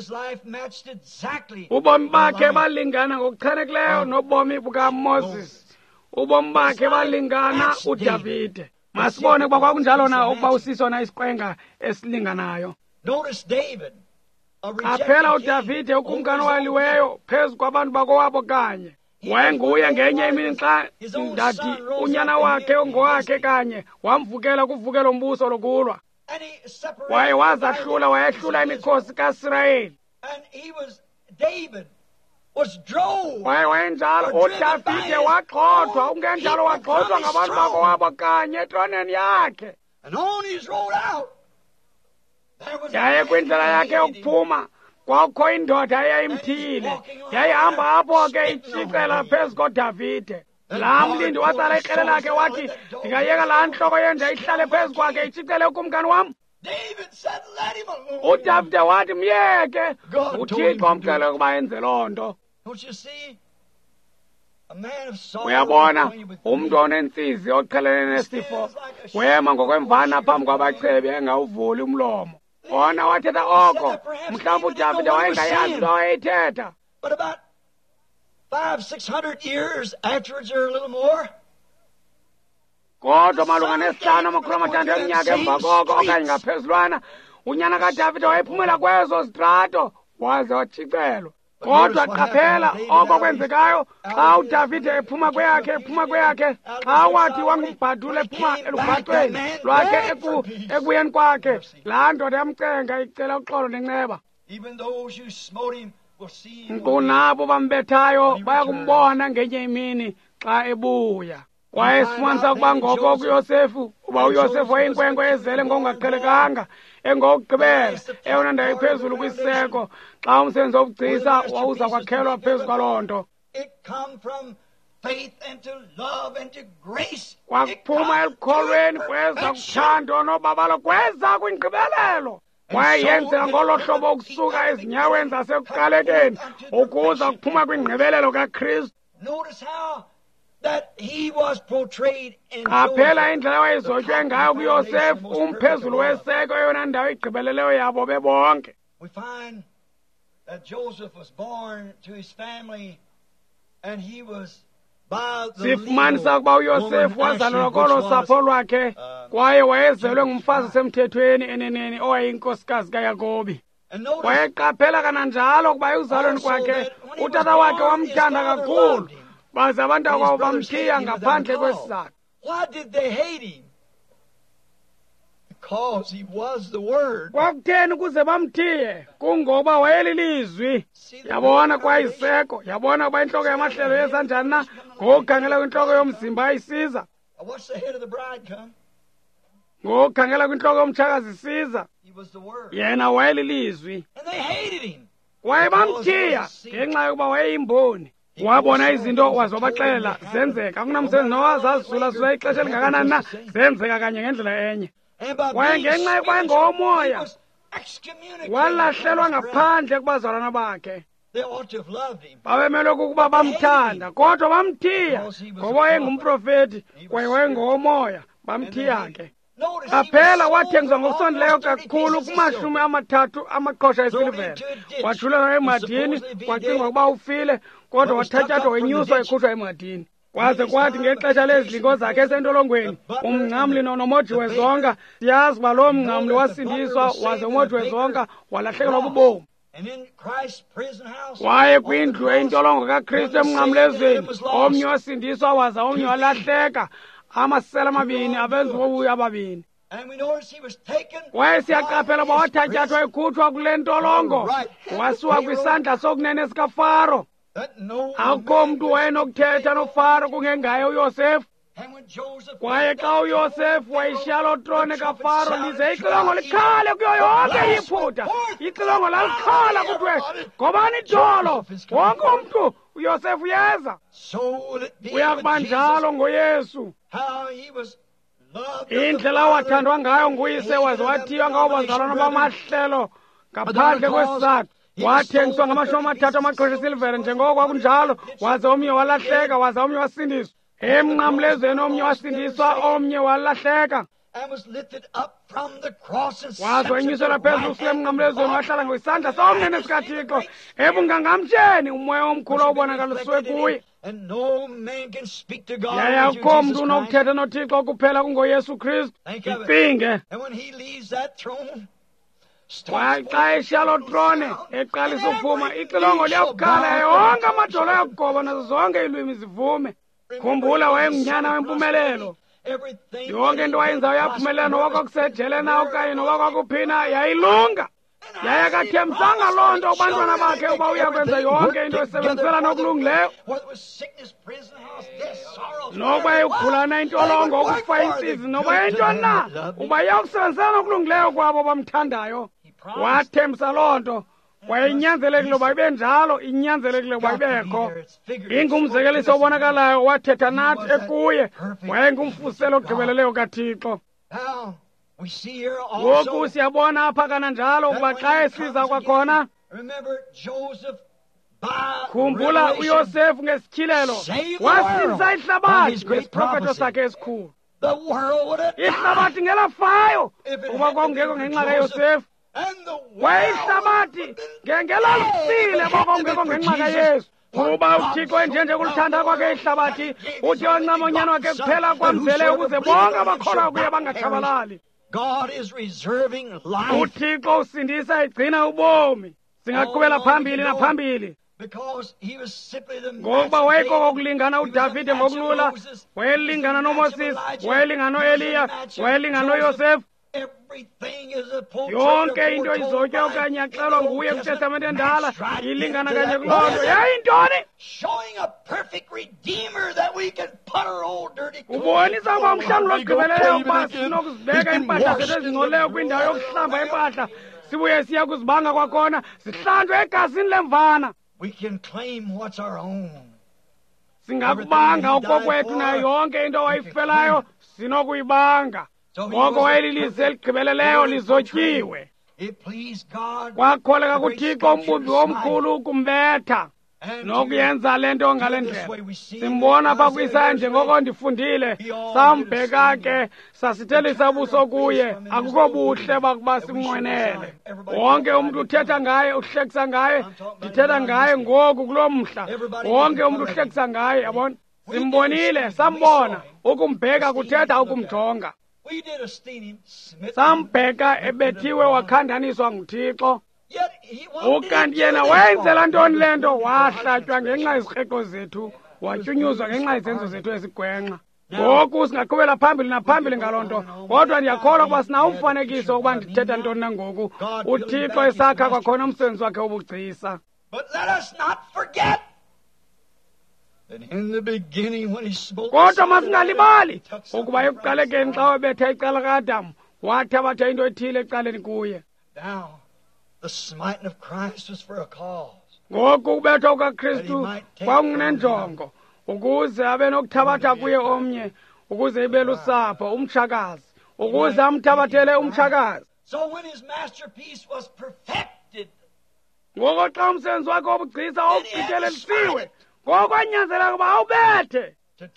Ubomi bakhe balingana ngokuchanekileyo nobomi bukaMoses. Ubomi bakhe balingana uDavide. Masibone ukuba kwakunjalo na ukuba usisona isiqwenga esilinganayo. Notice David. Qaphela uDavide ukumkani owaliweyo phezu kwabantu bakowabo kanye. Wayenguye ngenye imini xa ndathi unyana wakhe ongowakhe kanye wamvukela kuvukelo mbuso lokulwa. Waye wazahlula, wayehlula imikhosi kaIsrayeli. Wayenjalo uDavide wagxothwa, ungenjalo wagxothwa ngabantu bakowabo kanye etroneni yakhe. Yaye kwindlela yakhe yokuphuma kwakho indoda eyayimthile, yayihamba apho ke itshicela phezu koDavide. Laa mlindi watsala ikrele lakhe wathi, ndingayeka laa ntloko yenja ihlale phezu kwakhe itshicele ukumkani wam. uDavide wathi myeke, uThixo mcele ukuba enze loo nto. Uyabona, umntu onentsizi oqhelene nesifo wema ngokwemvana phambi kwabacebi engawuvuli umlomo. Ona wathetha oko, mhlawumbi uDavide wayengayazi loo wayeyithetha. But about 500-600 years afterwards or a little more, kodwa malunga nesihlanu amakhulu amathandathu eminyaka emva koko okanye ngaphezulwana, unyana kaDavide wayephumela kwezo zitrato waze watshicelwa. Kodwa qaphela oko kwenzekayo xa uDavide ephuma kweyakhe, xa wathi wangumbhadula ephuma elubhaxweni lwakhe ekuyeni kwakhe, laa ndoda yamcenga icela uxolo nenceba. Nkqu nabo bambethayo bayakumbona ngenye imini xa ebuya. Wayesifumanisa ukuba ngoko kuYosefu, uba uYosefu wayeyinkwenkwe ezele ngokungaqhelekanga, engokugqibela eyona ndawo iphezulu kwisiseko, xa umsebenzi wobugcisa wawuza kwakhelwa phezu kwaloo nto. Kwakuphuma elukholweni kweza kuthando nobabalo kweza kwingqibelelo. Wayeyenzeka ngolo hlobo ukusuka ezinyaweni zasekuqalekeni ukuza kuphuma kwingqibelelo kaKristu. Qaphela indlela wayezotywe ngayo kuYosefu, umphezulu weseko, eyona ndawo igqibeleleyo yabo bebonke. We find that Joseph was born to his family and he was by the sifumanisa ukuba uYosefu wazalelwa kolo sapho lwakhe, kwaye wayezelwe ngumfazi semthethweni eneneni owayeyinkosikazi kaYakobi. Wayeqaphela kananjalo ukuba ekuzalweni kwakhe utata wakhe wamthanda kakhulu, baze abantu akwabo bamthiya ngaphandle kwesizathu. Why did they hate him? Because he was the Word. Kwakutheni kuze bamthiye? Kungoba wayelilizwi. Yabona kwayiseko, yabona kuba inhloko yamahlelo yesanjani na, ngokukhangela kwinhloko yomzimba ayisiza. What's the head of the bride come? Ngokukhangela kwinhloko yomtshakazi isiza. He was the Word. Yena wayelilizwi. And they hated him. Wayebamthiya ngenxa yokuba wayeyimboni. Wabona izinto wazobaxelela zenzeka, kunamsebenzi nowazazisula ixesha elingakanani na, zenzeka kanye ngendlela enye. Wayengenxa yokuba engomoya, walahlelwa ngaphandle kubazalwana bakhe. Babemele ukuba bamthanda, kodwa bamthiya ngoba wayengumprofeti kwaye wayengomoya, bamthiya ke. Qaphela wathengiswa ngokusondeleyo kakhulu ku30 amaqhosha esilivere. Wathulelwa emadini, kwacingwa ukuba ufile, kodwa wathatyathwa wenyuswa ekhutshwa emadini. Kwaze kwathi ngexesha lezidlingo zakhe esentolongweni, umnqamli nomoji wezonka, siyazi uba lo mnqamli wasindiswa, waze umoji wezonka walahlekelwa bubomi. Waye kwindlu eyintolongo kaKristu emnqamlezweni, omnye wasindiswa waza omnye walahleka, amasela amabini abenzi bobuya ababini. Waye siyaqaphela uba wathatyathwa ekhutshwa kule ntolongo, wasiwa kwisandla sokunene sikaFaro. Akukho mntu wayenokuthetha noFaro kungengaye uYosefu. Kwaye xa uYosefu wayishiya loo trone kaFaro, lize ixilongo likhale kuyo yonke iphutha. Ixilongo lalikhala kuthiwe, ngobani idolo? Wonke umntu uYosefu yeza. Uyakuba njalo ngoYesu. Indlela wathandwa ngayo nguyise waze wathiywa ngawo bazalwana bamahlelo ngaphandle kwesizathu. Wathengiswa ngama30 amaqhosha esilivere njengoko kwakunjalo, waze omnye walahleka, waze omnye wasindiswa. Emnqamlezweni omnye wasindiswa, omnye walahleka. Waze wenyuselwa phezulu kule emnqamlezweni, wahlala ngesandla sokunene sikaThixo. Ebungangamtsheni umoya omkhulu obonakaliswe kuye. Yaye akukho mntu unokuthetha noThixo kuphela kungoYesu Kristu. Icinge xa eshiya loo trone eqalisa uphuma, ixilongo liyakukhala, yonke amadolo ayakugoba, nazo zonke iilwimi zivume. Khumbula wayengunyana wempumelelo. Yonke into wayenzayo yaphumelela, noba kwakusejele na okanye noba kwakuphina yayilunga. Yaye akathembisanga loo nto kubantwana bakhe uba uyakwenza yonke into esebenzisela nokulungileyo. Noba yugulana intolongo, ukufa intsizi, noba yintoni na, uba iyakusebenzisela nokulungileyo kwabo bamthandayo. Wathembisa loo nto, wayinyanzelekile uba ibe njalo, inyanzelekile uba ibekho. Ingumzekeliso obonakalayo, wathetha nathi ekuye, wayengumfuselo ogqibeleleyo kaThixo. Ngoku siyabona apha kananjalo ukuba xa esiza kwakhona, khumbula uYosefu ngesityhilelo wasinza ihlabathi ngesiprofeto sakhe esikhulu. Ihlabathi ngelafayo ukuba kwakungekho ngenxa kaYosefu, kwaye ihlabathi ngelalusile uba kwakungekho ngenxa kaYesu. Kuba uThixo enjenje kulithanda kwakhe ihlabathi, uthi oncama unyana wakhe kuphela kwamzele ukuze bonke abakholwa kuye bangatshabalali. uThixo usindisa egcina ubomi. Singaqhubela phambili naphambili. Ngokuba wayekho kokulingana uDavide ngokulula, wayelingana noMoses, wayelingana noEliya, wayelingana noYosefu. Yonke into izotya okanye yaxelwa nguye kwiTestamente endala ilingana kanye kuloo nto. Yayintoni? Ubonisa uba umhlangulo ogqibeleleyo uba sinokuzibeka iimpahla zethu ezingcolileyo kwindawo yokuhlamba iimpahla, sibuye siya kuzibanga kwakhona, zihlanjwe egazini lemvana. Singakubanga okokwethu nayo yonke into wayifelayo sinokuyibanga. Ngoko wayelilizwi eligqibeleleyo lizotyiwe. Kwakholeka kuThixo umbumbi omkhulu ukumbetha nokuyenza le nto ngale ndlela. Simbona pha kwiSaya njengoko ndifundile, sambheka ke sasithelisa ubuso kuye. Akukho buhle bakuba simnqwenele. Wonke umntu uthetha ngaye, uhlekisa ngaye. Ndithetha ngaye ngoku kuloo mhla. Wonke umntu uhlekisa ngaye, yabona. Simbonile, sambona. Ukumbheka kuthetha ukumjonga. Sambheka ebethiwe wakhandaniswa nguThixo. Ukanti yena wayenzela ntoni le nto? Wahlatywa ngenxa yezikreqo zethu, watyunyuzwa ngenxa yezenzo zethu ezigwenxa. Ngoku singaqhubela phambili naphambili ngaloo nto, kodwa ndiyakholwa ukuba sinawo umfanekiso ukuba ndithetha ntoni na ngoku. uThixo esakha kwakhona umsebenzi wakhe wobugcisa. Kodwa masingalibali ukuba ekuqalekeni xa wabetha icala kaAdamu wathabatha into ethile ecaleni kuye. Ngoku ukubethwa kukaKristu kwakunenjongo, ukuze abe nokuthabatha kuye omnye, ukuze ibe lusapho, umtshakazi, ukuze amthabathele umtshakazi. Ngoko xa umsebenzi wakhe wobugcisa wawugqithelelisiwe, ngoko kwanyanzeleka ukuba awubethe,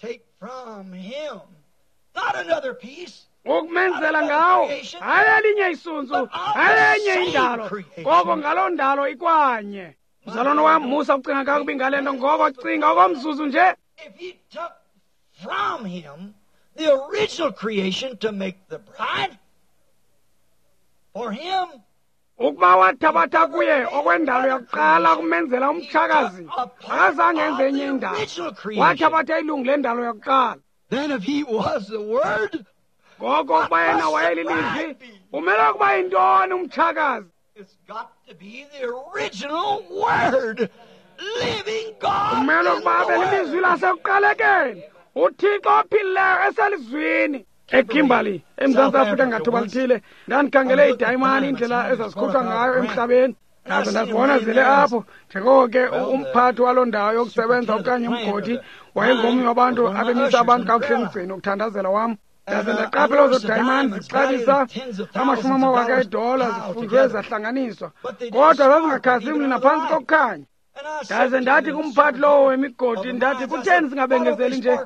ukumenzela ngawo hayi elinye isunzu, hayi enye indalo, ngoko ngaloo ndalo ikwanye. Mzalwane wam, musa ucinga kakubi ngale nto, ngoko cinga okomzuzu nje. If he took from him the original creation to make the bride, for him, ukuba wathabatha kuye okwendalo yokuqala kumenzela umtshakazi, akazange enze enye indalo, wathabatha ilungu lendalo yokuqala. Then if he was the Word, ngoko ukuba yena wayelilizwi, umele ukuba yintoni umtshakazi? It's got to be the original Word, living God. Umele ukuba abe lilizwi lasekuqalekeni, uThixo ophilileyo eselizwini. eKimberley eMzantsi Afrika ngathuba lithile ndandikhangele idayimani indlela ezazikhutshwa ngayo emhlabeni, ndaze ndazibona zile apho. Njengoko ke umphathi waloo ndawo yokusebenza okanye umgodi wayengomnye wabantu abemisa abantu kakuhle emgcini ukuthandazela wam, ndaze ndaqaphela ezo dayimani zixabisa $50,000 zifunjwe zahlanganiswa, kodwa zazingakhasi mli naphantsi kokukhanya. Ndaze ndathi kumphathi lowo wemigodi, ndathi kutheni singabengezeli nje?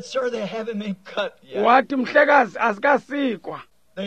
Wathi, mhlekazi, azikasikwa.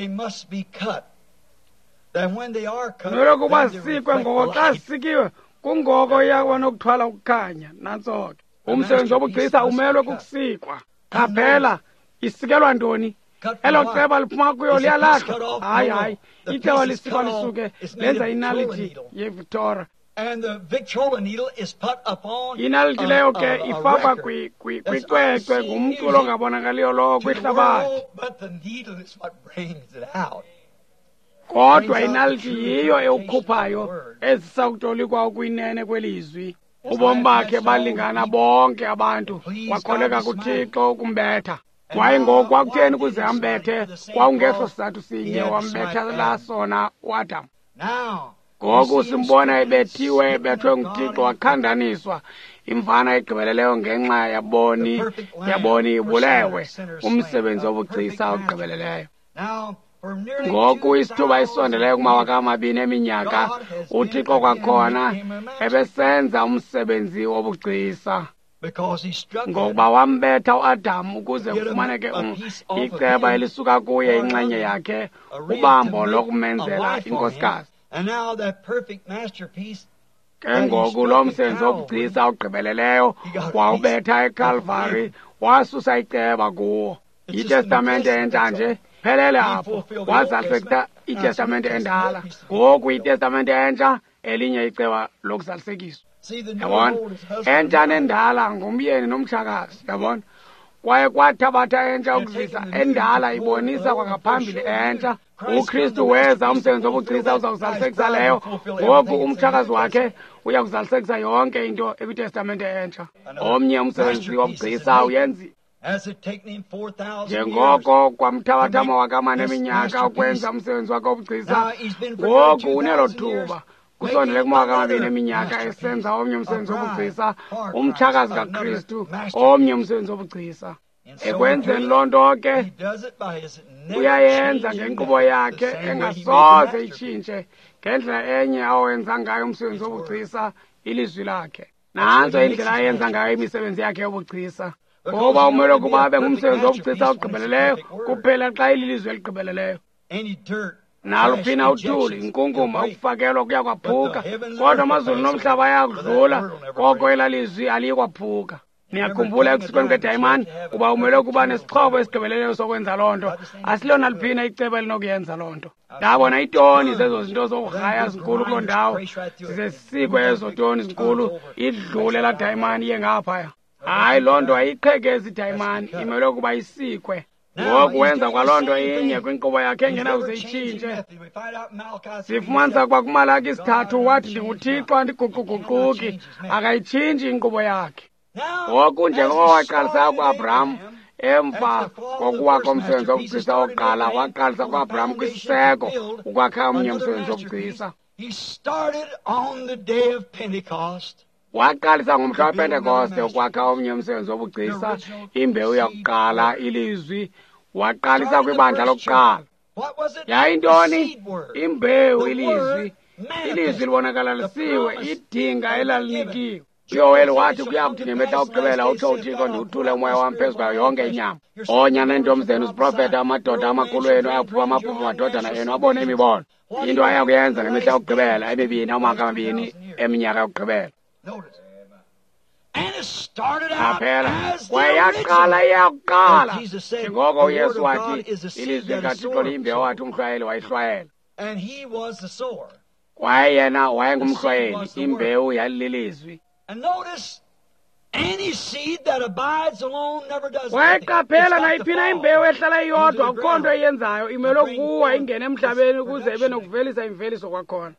Kumele ukuba zisikwe, ngoko xa zisikiwe kungoko iyakuba nokuthwala ukukhanya. Nantso ke umsebenzi wobugcisa umelwe kukusikwa. Qaphela, isikelwa ntoni? Elo ceba liphuma kuyo liyalahlwa? Hayi, iceba lisikwa lisuke lenza inaliti yeVictoria. And the Victrola needle is put upon inaliti leyo ke ifakwa kwicwecwe ngumculo ongabonakaliyo lowo kwihlabathi, but the needle is what brings it out. Kodwa inaliti yiyo ewukhuphayo ezisa ukutolikwa kwinene kwelizwi. Ubomi bakhe balingana bonke abantu, wakholeka kuThixo ukumbetha. Wayengoko kwakutheni kuze ambethe? Kwawungeso sizathu sinye wambethela sona uAdamu. Now ngoku simbona ebethiwe, ebethwe nguThixo wakhandaniswa, imvana egqibeleleyo ngenxa yaboni ibulewe, umsebenzi wobugcisa ogqibeleleyo. Ngoku isithuba isondeleyo kumawaka 2 eminyaka, uThixo kwakhona ebesenza umsebenzi wobugcisa, ngokuba wambetha uAdamu ukuze kufumaneke iceba elisuka kuye, inxenye yakhe, ubambo lokumenzela inkosikazi. And now that perfect masterpiece, ke ngoku lo msebenzi wobugcisa ogqibeleleyo wawubetha eCalvary, wasusa iceba kuwo. iTestamente entsha nje phelele apho, wazalisekisa iTestamente endala. Ngoku iTestamente entsha elinye iceba lokuzalisekiswa. Yabona, entsha nendala ngumyeni nomtshakazi. Yabona, kwaye kwathabatha entsha ukuzisa endala, ibonisa kwangaphambili entsha. uKristu weza umsebenzi wobugcisa uzawuzalisekisa leyo. Ngoku umtshakazi wakhe uya kuzalisekisa yonke into ekwitestamente entsha. Omnye umsebenzi wobugcisa uyenziwe. Njengoko kwamthabatha amawaka 4 eminyaka ukwenza umsebenzi wakhe wobugcisa, ngoku unelo thuba kusondele kumawaka 2 eminyaka esenza omnye umsebenzi wobugcisa, umtshakazi kaKristu, omnye umsebenzi wobugcisa. Ekwenzeni loo nto ke uyayenza ngenkqubo yakhe engasoze itshintshe, ngendlela enye awenza ngayo umsebenzi wobugcisa, ilizwi lakhe. Nanso indlela ayenza ngayo imisebenzi yakhe yobugcisa, ngoba umele ukuba abe ngumsebenzi wobugcisa ogqibeleleyo kuphela xa ililizwi eligqibeleleyo. Naluphina uthuli, inkunkuma, ukufakelwa kuya kwaphuka, kodwa amazulu nomhlaba ayakudlula, koko elalizwi aliyi kwaphuka. Niyakhumbula ekusikweni kwedayimani kuba umele ukuba nesixhobo esigqibeleleyo sokwenza loo nto. Asilona liphina iceba elinokuyenza loo nto. Ndabona iitoni zezo zinto zokugraya zinkulu kuloo ndawo, zize sisikwe ezo toni zinkulu, idlule laa dayimani iye ngaphaya. hayi loo nto ayiqhekezi idayimani imele ukuba isikwe ngoku wenza kwaloo nto inye kwinkqubo yakhe engenawuze itshintshe sifumanisa ukuba kumalaki 3 wathi ndinguThixo andiguquguquki akayitshintshi inkqubo yakhe ngoku njengoko waqalisa kuAbraham emva kokuwa komsebenzi wobugcisa oqala waqalisa kuAbraham kwisiseko ukwakha omnye umsebenzi wobugcisa waqalisa ngomhla wePentekoste ukwakha omnye umsebenzi wobugcisa imbewu yokuqala ilizwi waqalisa kwibandla lokuqala yayintoni imbewu ilizwi libonakala lisiwe idinga elalinikiwe uYoweli wathi kuya kuthi ngemihla okugqibela utsho uThixo ndiwuthule umoya wam phezu kwayo yonke inyama onyana nentombi zenu ziprofetha amadoda amakhulu enu ayaphupha amaphupha amadodana enu abone imibono into aya kuyenza ngemihla okugqibela emibini amaka amabini eminyaka yokugqibela aphela kwayaqala iyakuqala njengoko uYesu wathi ilizwi likaThixo liyimbewu wathi umhlwayeli wayihlwayela kwaye yena wayengumhlwayeli imbewu yalilizwi. wayeqaphela nayiphina imbewu ehlala iyodwa akukho nto eyenzayo imele kuwa ingene emhlabeni ukuze ibe nokuvelisa imveliso kwakhona.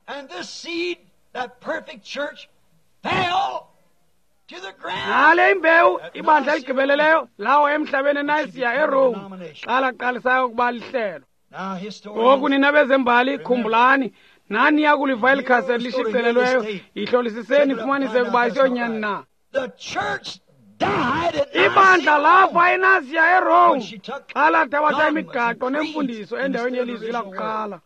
nale imbewu ibandla eligqibeleleyo lawo emhlabeni enayisiya eRome qalisayo ukuba lihlelo. ngoku nina bezembali khumbulani nani yakuliva eli khasi lishicilelweyo ihlolisiseni ifumanise ukuba isiyonyani na. ibandla lafa enasiya eRome xa lathabatha imigaqo nemfundiso endaweni yelizwi lakuqala.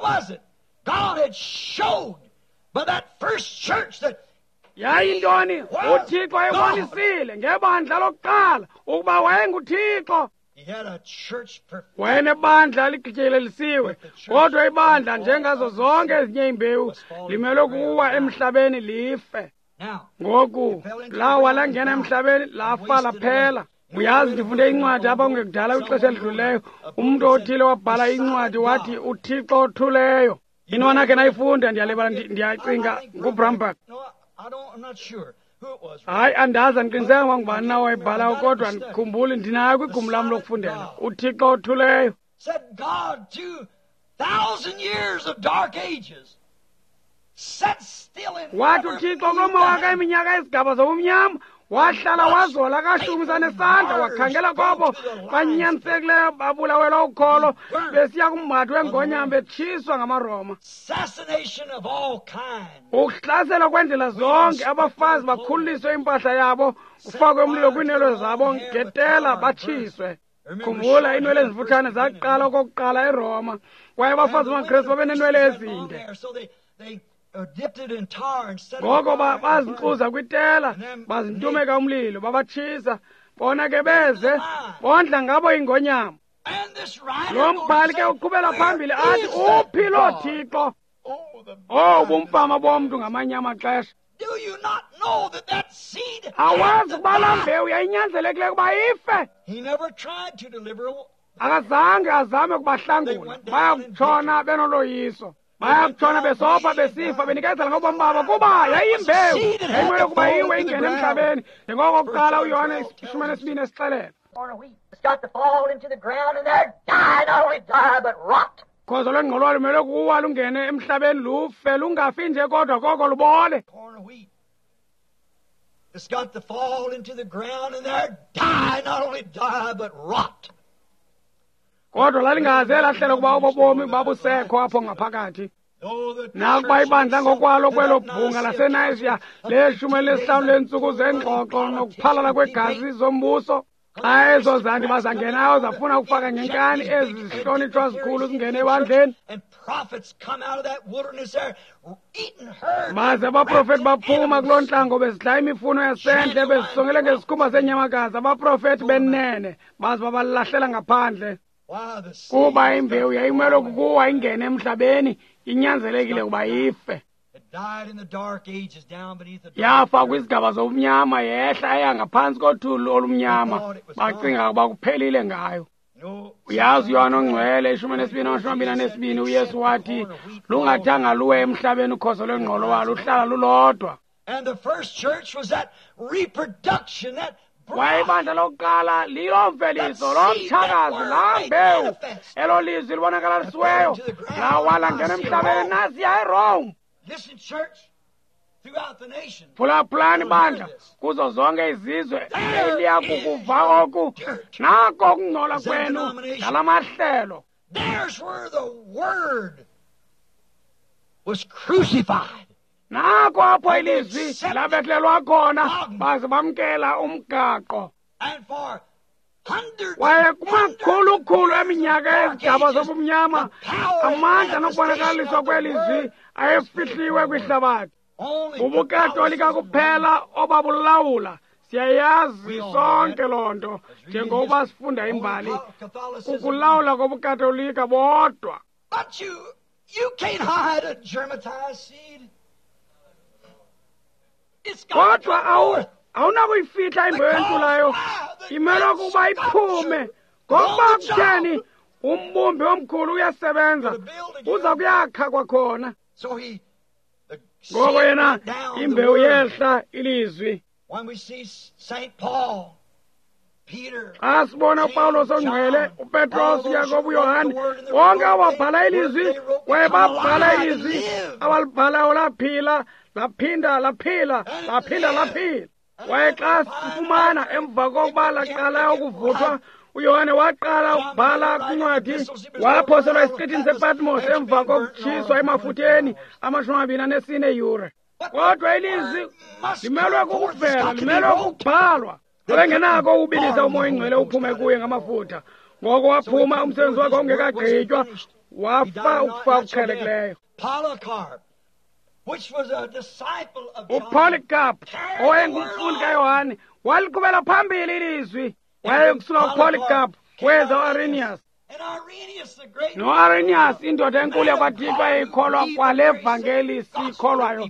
yayintoni? uThixo ebonisile ngebandla lokuqala ukuba wayenguThixo. wayenebandla ligqityelelisiwe kodwa ibandla njengazo zonke ezinye imbewu limele kuwa emhlabeni life. ngoku lawa langena emhlabeni lafa laphela. uyazi ndifunde incwadi apha kungekudala kwixesha elidlulileyo umntu othile wabhala incwadi wathi uThixo othuleyo. intwana ke nayifunde ndiyalibala ndiyacinga nguBramberg. hayi andazi andiqiniseka ngubani na wayibhalayo kodwa ndikhumbule ndinayo kwigumbi lam lokufundela uThixo othuleyo. wathi uThixo kulo mawaka eminyaka izigaba zobumnyama wahlala wazola kashumisa nesandla wakhangela kwabo banyanisekileyo babulawelwa ukholo besiya kumhatho wengonyama betshiswa ngamaRoma. ukuhlaselwa kwendlela zonke abafazi bakhuliswe impahla yabo kufakwe umlilo kwiinwele zabo ngetela batshiswe. khumbula iinwele ezifutshane zaqala okokuqala eRoma kwaye abafazi bamaKristu babeneenwele ezinde. ngoko bazinkquza kwitela bazintumeka umlilo babatshisa bona ke beze bondla ngabo ingonyama. lo mbhali ke uqhubela phambili athi uphi lo Thixo bumfama bomntu ngamanye amaxesha. awazi ukuba laa mbewu yayinyanzelekileyo ukuba ife. akazange azame ukubahlangula bayakutshona benoloyiso bayakutshona besopha besifa benikezela ngobomi babo kuba yayimbewu yayimele ukuba iwe ingene emhlabeni njengoko kuqala uYohane 12 esixelela. khozo lwengqolowa lumele kuwa lungene emhlabeni lufe lungafi nje kodwa koko lubole. It's got to fall into the ground and there die, not only die but rot. kodwa lalingaze lahlela ukuba ubobomi babusekho apho ngaphakathi. nakuba ibandla ngokwalo kwelo bhunga lasenayisiya le-15 leentsuku zengxoxo nokuphalala kwegazi zombuso xa ezo zanti bazangenayo zafuna ukufaka ngenkani ezi zihlonitshwa zikhulu zingene ebandleni baze abaprofethi baphuma kuloo ntlango bezidla imifuno yasendle bezisongele ngezikhumba zenyamakazi abaprofethi benene baze babalahlela ngaphandle. kuba imbewu yayimele kukuwa ingene emhlabeni inyanzelekile ukuba ife. yafa kwizigaba zobumnyama yehla eyangaphantsi kothuli olumnyama bacinga ukuba kuphelile ngayo. uyazi uYohane ongcwele 12:22 uYesu wathi lungathanga luwe emhlabeni ukhozo lwengqolowa luhlala lulodwa. wayibandla lokuqala liyomveliso lomthakazi laa mbewu elo lizwi libonakalisiweyo lawa langena emhlabeni nasiya eRome. Listen, church, throughout the nation. Phulaphulani bandla kuzo zonke izizwe eliya kukuva oku nako ukungcola kwenu ngala mahlelo. There's where the Word was crucified. Nako apho ilizwi labetlelwa khona baze bamkela umgaqo. And for hundreds Waye kumakhulukhulu eminyaka ezigaba zobumnyama amandla nokubonakaliswa kwelizwi ayefihliwe kwihlabathi. Ubukatolika kuphela obabulawula siyayazi sonke loo nto njengoba sifunda imbali ukulawula kobukatolika bodwa. But you can't hide a germatized seed. It's got Kodwa awunakuyifihla imbewu entulayo imele ukuba iphume ngokuba kutheni umbumbi omkhulu uyasebenza uza kuyakha kwakhona. So the Ngoko seed yena went down the imbewu word. yehla ilizwi. When we see St. Paul, Peter, Xa sibona uPawulos ongcwele, uPetros, uYakobo, uYohane, bonke ababhala ilizwi kwaye babhala ilizwi abalibhalayo laphila laphinda laphila. Kwaye xa sifumana emva kokuba laqala ukuvuthwa uYohane waqala ukubhala kwincwadi waphoselwa esiqithini sePatmos emva kokutshiswa emafutheni 24 yure. Kodwa ilizwi limelwe kukuvela, limelwe kukubhalwa. Abengenako ubilisa umoya ingcwele uphume kuye ngamafutha. Ngoko waphuma umsebenzi wakhe ongekagqitywa wafa ukufa okuqhelekileyo. Polycarp, which was a disciple of John, uPolycarp owayengumfundi kaYohane waliqhubela phambili ilizwi. Wayekusuka uPolycarp weza uArrhenius. and Irenaeus the great. No-Arrhenius indoda enkulu yakwaThixo eyikholwa kwale vangeli sikholwayo.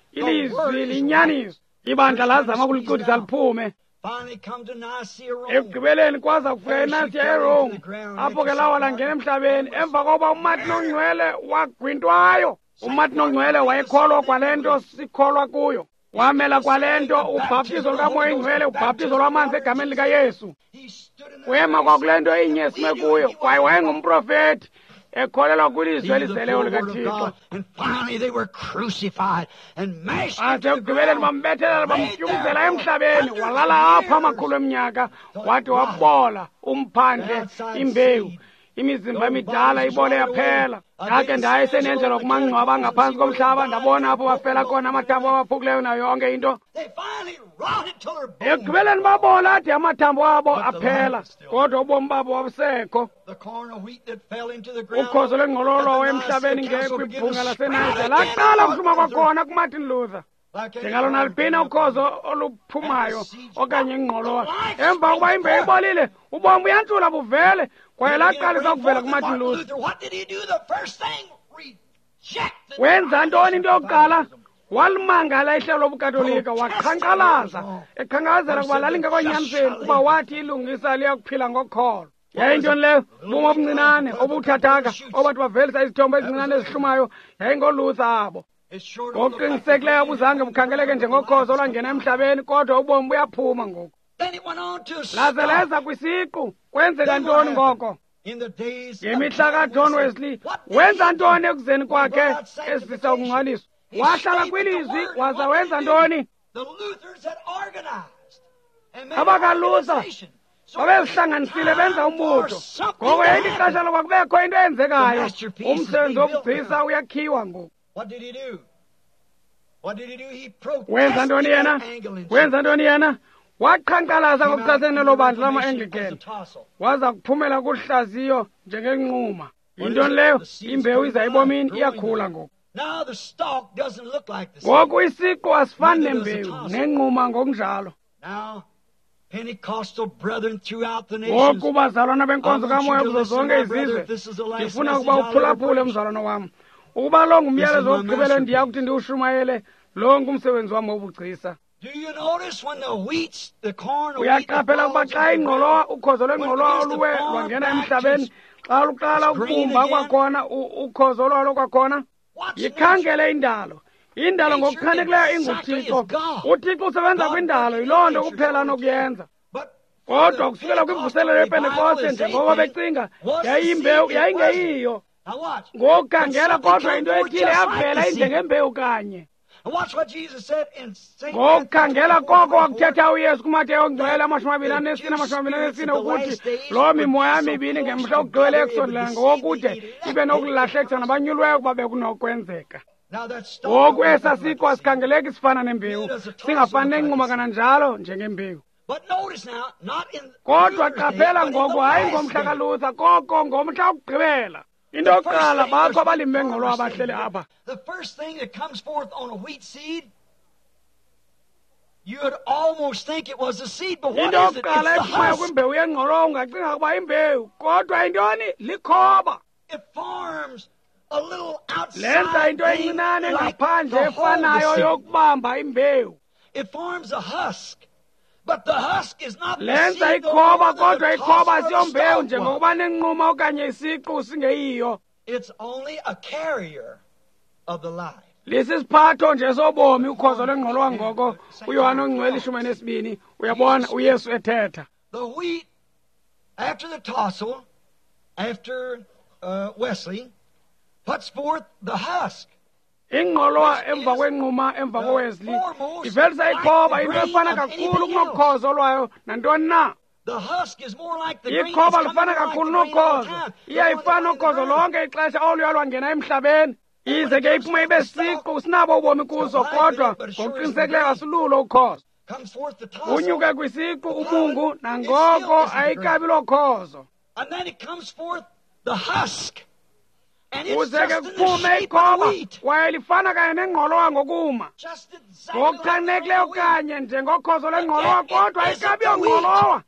Ilizwi linyaniso. Ibandla lazama ukuliqondisa liphume. Finally come to Nicaea, Rome. Ekugqibeleni kwaza kufika eNasiya eRome apho ke lawa langena emhlabeni emva kokuba uMartin ongcwele wagwintwayo. uMartin ongcwele wayekholwa kwale nto sikholwa kuyo. Wamela kwale nto ubhaptizo lukamoya ingcwele, ubhaptizo lwamanzi egameni likaYesu. He stood in the Wema kwakule nto inye esime kuyo kwaye wayengumprofeti ekholelwa kwilizwi elizeleyo likaThixo. and finally they were crucified and mashed Ase into the ekugqibeleni ground. bambethelela bamtyumzela emhlabeni walala apha amakhulu eminyaka wathi wabola umphandle imbewu. Imizimba emidala ibole yaphela. Ndake ndaye senenzelwa kumangcwaba ngaphantsi komhlaba ndabona apho bafela khona amathambo abaphukileyo nayo yonke into. They finally rotted till their bones. Ekugqibeleni babola ade amathambo abo aphela kodwa ubomi babo wabusekho. The corn of wheat that fell into the ground. Ukhozo lwengqololo emhlabeni ngekwibhunga laseNiger laqala ukuhluma kwakhona kuMartin Luther. Njengalo naliphina ukhozo oluphumayo okanye ingqolowa emva kokuba imbewu ibolile ubomi buyantshula buvele kwaye laqalisa ukuvela kuMartin Luther. What did he do? The first thing, reject the Wenza ntoni into yokuqala? Walimangala ihlelo lobukatolika waqhankqalaza ekhankqalazela kuba lalingekonyamseni kuba wathi ilungisa liyakuphila ngokholo. Yayintoni leyo? Ubomi obuncinane obuthathaka obathi bavelisa izithombo ezincinane ezihlumayo yayingolutha abo. It's short of the Ngokuqinisekileyo buzange bukhangeleke njengokhozo olwangena emhlabeni kodwa ubomi buyaphuma ngoku. Then it went on to Laze leza kwisiqu kwenzeka ntoni ngoko? in the days Ngemihla kaJohn Wesley wenza ntoni ekuzeni kwakhe esivisa ukungcwaliswa? Wahlala kwilizwi waza wenza ntoni? the Luthers had organized and made AbakaLuther organization. So babezihlanganisile benza umbutho. Ngoko yayinto ixesha lokuba kubekho into eyenzekayo. Umsebenzi wobugcisa uyakhiwa ngoku. what did he do? What did he do? He protested Wenza ntoni yena? the Anglicans. Wenza ntoni yena? Waqhankqalaza Came out ngokuchasene with lobandla reformation lama-Anglican. as a tassel. Waza kuphumela kuhlaziyo njengenquma. Yintoni leyo? Imbewu iza ebomini iyakhula ngoku. Now the stalk doesn't look like the seed. Ngoku isiqu asifani nembewu nenquma ngokunjalo. Now, Pentecostal brethren throughout the nations, Ngoku bazalwana benkonzo I want you kamoya to kuzo listen, zonke my brother, izizwe. if this is the last Ndifuna message ukuba I'll ever uphulaphule preach. mzalwana wam. Ukuba lo ngumyalezo This is my wokugqibela ndiya masterpiece. kuthi ndiwushumayele lo ngumsebenzi wam wobugcisa. Do you notice when the wheat, the corn, the wheat, that Uyaqaphela ukuba falls xa into the ingqolowa ground, ukhozo lwengqolowa oluwe lwangena emhlabeni xa luqala ukubumba kwakhona ukhozo lwalo kwakhona what's yikhangele indalo. Indalo ngokuchanekileyo inguThixo. uThixo usebenza kwindalo yiloo nto kuphela nokuyenza. kodwa kusukela kwimvuselelo yepentekoste njengoko becinga yayimbewu yayingeyiyo. Ngokukhangela kodwa into ethile yavela injengembewu kanye. Ngokukhangela koko wakuthetha uYesu kuMateyu Ongcwele 24:24 ukuthi loo mimoya mibini ngemhla wokugqibela ekusondela ngokude ibe nokulahlekisa nabanyulweyo kuba bekunokwenzeka. Ngoku esasikho asikhangeleki sifana nembewu, singafani nenquma kananjalo njengembewu. Kodwa qaphela ngoku hayi ngomhla kaLuther, koko ngomhla wokugqibela. Into yokuqala bakho abalimi bengqolo abahleli apha. The first thing that comes forth on a wheat seed, you would almost think it was a seed, but what is it? It's the husk. Kwimbewu yengqolo ungacinga ukuba imbewu, kodwa intoni? Likhoba. It forms a little lenza outside into thing encinane like ngaphandle the whole efanayo seed. yokubamba imbewu. It forms a husk, but the husk is not the Lenza seed, no ikhoba more than kodwa the ikhoba cost of the siyombewu stalk njengokuba was. nenquma okanye isiqu singeyiyo. It's only a carrier of the life. Lisisiphatho nje sobomi ukhozo lwengqolo wangoko uYohane Ongcwele 12 uyabona uYesu ethetha. The wheat, after the tassel, after Wesley, puts forth the husk. Ingqolo emva kwenquma emva koWesley ivelisa ikhoba into efana kakhulu kunokhozo lwayo nantoni na. The husk is more like the grain Ikhoba that's lifana coming kakhulu like the grain all the nokhozo. time. Iyayifana okhozo lonke ixesha oluya lwangena emhlabeni. Ize ke iphume ibe siqu sinabo ubomi kuzo kodwa ngokuqinisekileyo asululo ukhozo. Comes forth the tassel. Unyuke kwisiqu umungu nangoko ayikabi lokhozo. And then it comes forth the husk. And it's Uze just ke in the kuphume shape of ikhoba wheat. kwaye lifana kanye nengqolo wangokuma. Just exactly like the Ngokuchanekileyo wheat. kanye njengokhozo lengqolowa kodwa ayikabi yongqolowa.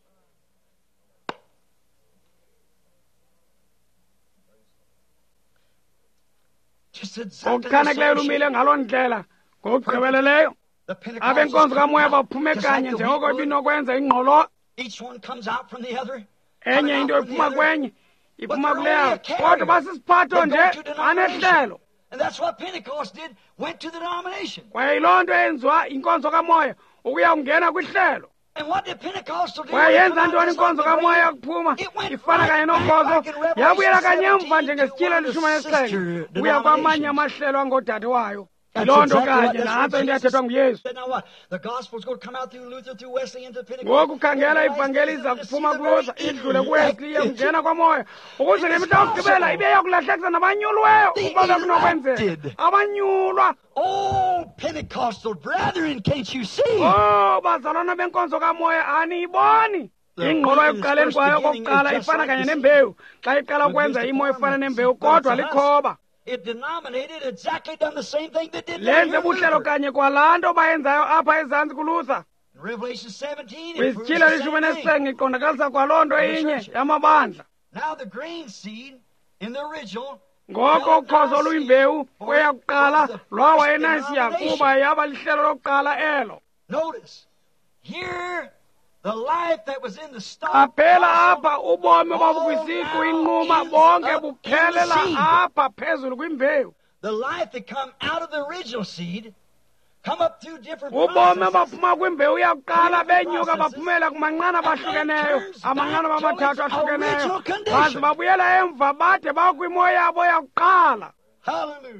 Just exactly the Ngokuchanekileyo same lumile shape. ngaloo ndlela. Ngokugqibeleleyo The Pentecostals abenkonzo come kamoya out baphume just kanye like the njengoko wheat would. ibinokwenza ingqolowa. Each one comes out from the other. Enye coming out into from the iphuma other. kwenye iphuma But they're kuleyo only a carrier. kodwa basisiphatho They nje go to denomination. anehlelo. And that's what Pentecost did, went to the denomination. Kwaye yiloo nto yenziwa inkonzo kamoya ukuya kungena kwihlelo. And what did Pentecostal do? Kwaye When it yenza come out ntoni just like inkonzo the kamoya grain? kuphuma It went ifana kanye right back nokhozo like in Revelation yabuyela kanye 17 emva to njengesikilo one of the eli-17 sister uya kwamanye denominations. amahlelo angodade wayo. That's Yiloo nto exactly what- kanye that's what nantso into Jesus yathethwa nguYesu. said. Now what? The gospel's going to come out through Luther, through Wesley, into Pentecost. Ngokukhangela ivangeli iza kuphuma kuloza idlule kuWesley iye kungena kwamoya ukuze ngemihla yokugqibela ibe yakulahlekisa nabanyulweyo ukuba bekunokwenzeka abanyulwa. Oh, Pentecostal brethren, can't you see? Oh bazalwana benkonzo kamoya aniyiboni. Ingqolo ekuqaleni kwayo kokuqala ifana kanye nembewu xa iqala ukwenza imo efana nembewu kodwa likhoba. It denominated exactly done the same thing that did down Lenze here in buhlelo Luther. kanye kwalanto bayenzayo apha ezantsi kuLuther. In Revelation 17, it proves Kwizityhilo the same thing. li-19 iqondakalisa kwaloo nto inye yamabandla. Now the grain seed in the original, Ngoko ukhozo oluyimbewu kweyakuqala lwawayenasiya kuba yaba lihlelo lokuqala elo. notice, here the life that was in the stalk Qaphela also apha ubomi obabukwisiqu inquma bonke buphelela apha phezulu kwimbewu. the life that come out of the original seed, come up through different Ubomi processes. abaphuma kwimbewu yakuqala benyuka baphumela kumanqanaba ahlukeneyo, amanqanaba amathathu ahlukeneyo, baze babuyela emva bade bakwimo yabo yakuqala. Hallelujah.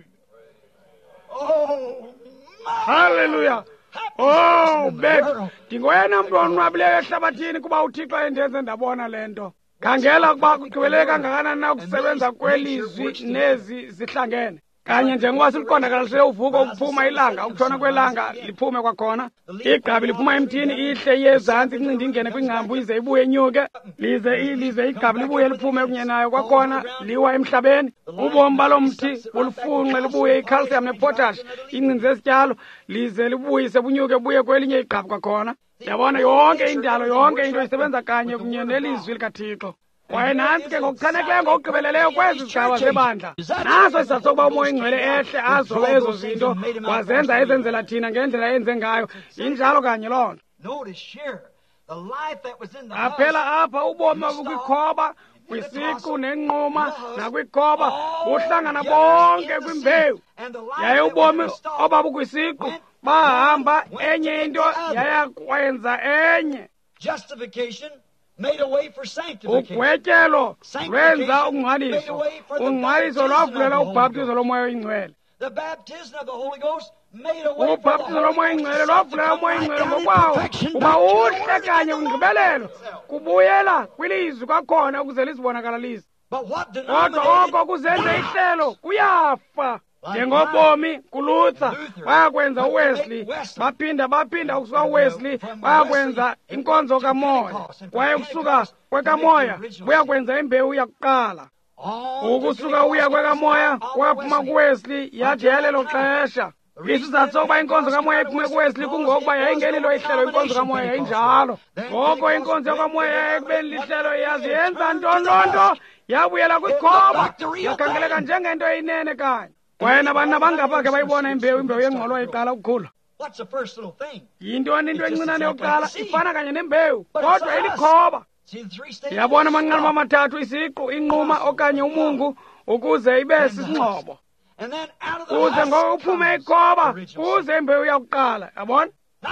Oh, my. Hallelujah. Oh, bet ndingoyena mntu onwabileyo ehlabathini kuba uThixo endenze ndabona le nto. Khangela ukuba kugqibeleke kangakanani na ukusebenza kwelizwi nezi zihlangene. Kanye njengoba siliqondakalisile uvuko ukuphuma ilanga ukutshona kwelanga liphume kwakhona. Igqabi liphuma emthini ihle yezantsi incindi ingene kwingcambu ize ibuye inyuke. Lize igqabi libuye liphume kunye nayo kwakhona liwa emhlabeni. Ubomi balo mthi ulufunxe libuye icalcium nepotash incindi zesityalo lize libuyise bunyuke buye kwelinye igqabi kwakhona. Yabona yonke indalo yonke into isebenza kanye kunye nelizwi likaThixo. Kwaye nantsi ke ngokuchanekileyo ngokugqibeleleyo kwezi zigaba zebandla naso isizathu sokuba umoya ingcwele ehle azobe ezo zinto wazenza ezenzela thina ngendlela enze ngayo injalo kanye loo nto. Notice here, the life that was in the Qaphela apha ubomi obukwikhova kwisiqu nenquma nakwikhoba buhlangana bonke kwimbewu. Yaye ubomi obabukwisiqu bahamba enye into yayakwenza enye. Justification made a way for sanctification. ugwetyelo lwenza ungcwaliso, ungcwaliso lwavulela ubhaptizo lomoya oyingcwele. The baptism of the Holy Ghost made a way for ubhaptizo lomoya oyingcwele lwavulela umoya oyingcwele ngokwawo uba uhle kanye kwingqibelelo kubuyela kwilizwi kwakhona ukuze lizibonakalise. Kodwa oko kuzenza ihlelo kuyafa. Njengobomi kuLuther bayakwenza uWesley, baphinda ukusuka uWesley bayakwenza inkonzo kamoya, kwaye kusuka kwekamoya buyakwenza imbewu yakuqala. Ukusuka uya kwekamoya kwaphuma kuWesley yathi yalelo xesha. Isizathu sokuba inkonzo kamoya iphume kuWesley kungokuba yayingelilo ihlelo inkonzo kamoya yayinjalo. Ngoko inkonzo kamoya yayekubeni lihlelo yazi yenza ntondonto yabuyela kwikhoba yakhangeleka njengento eyinene kanye. Wena abantu abangapha bayibona imbewu yengqolo iqala ukukhula. Yintoni into encinane yokuqala ifana kanye nembewu kodwa ilikhoba. Yabona amanqanaba amathathu isiqu, inquma okanye umungu ukuze ibe sisingxobo. Kuze ngoko uphume ikhoba kuze imbewu yakuqala. Yabona?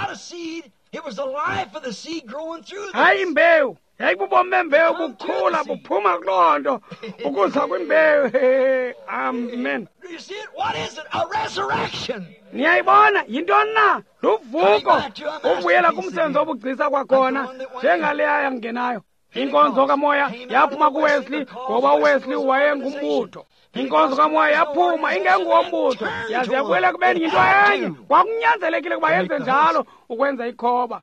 Hayi imbewu yayibubomi bembewu bukhula buphuma kuloo nto ukuza kwimbewu. Amen. Niyayibona yintoni na? Luvuko ubuyela kumsebenzi obugcisa kwakhona njengaleya yangenayo. Inkonzo kamoya yaphuma kuWesley ngoba uWesley wayengumbutho. Inkonzo kamoya yaphuma ingenguwombutho yaze yabuyela kubeni yinto enye. Kwakunyanzelekile kuba yenze njalo ukwenza ikhoba.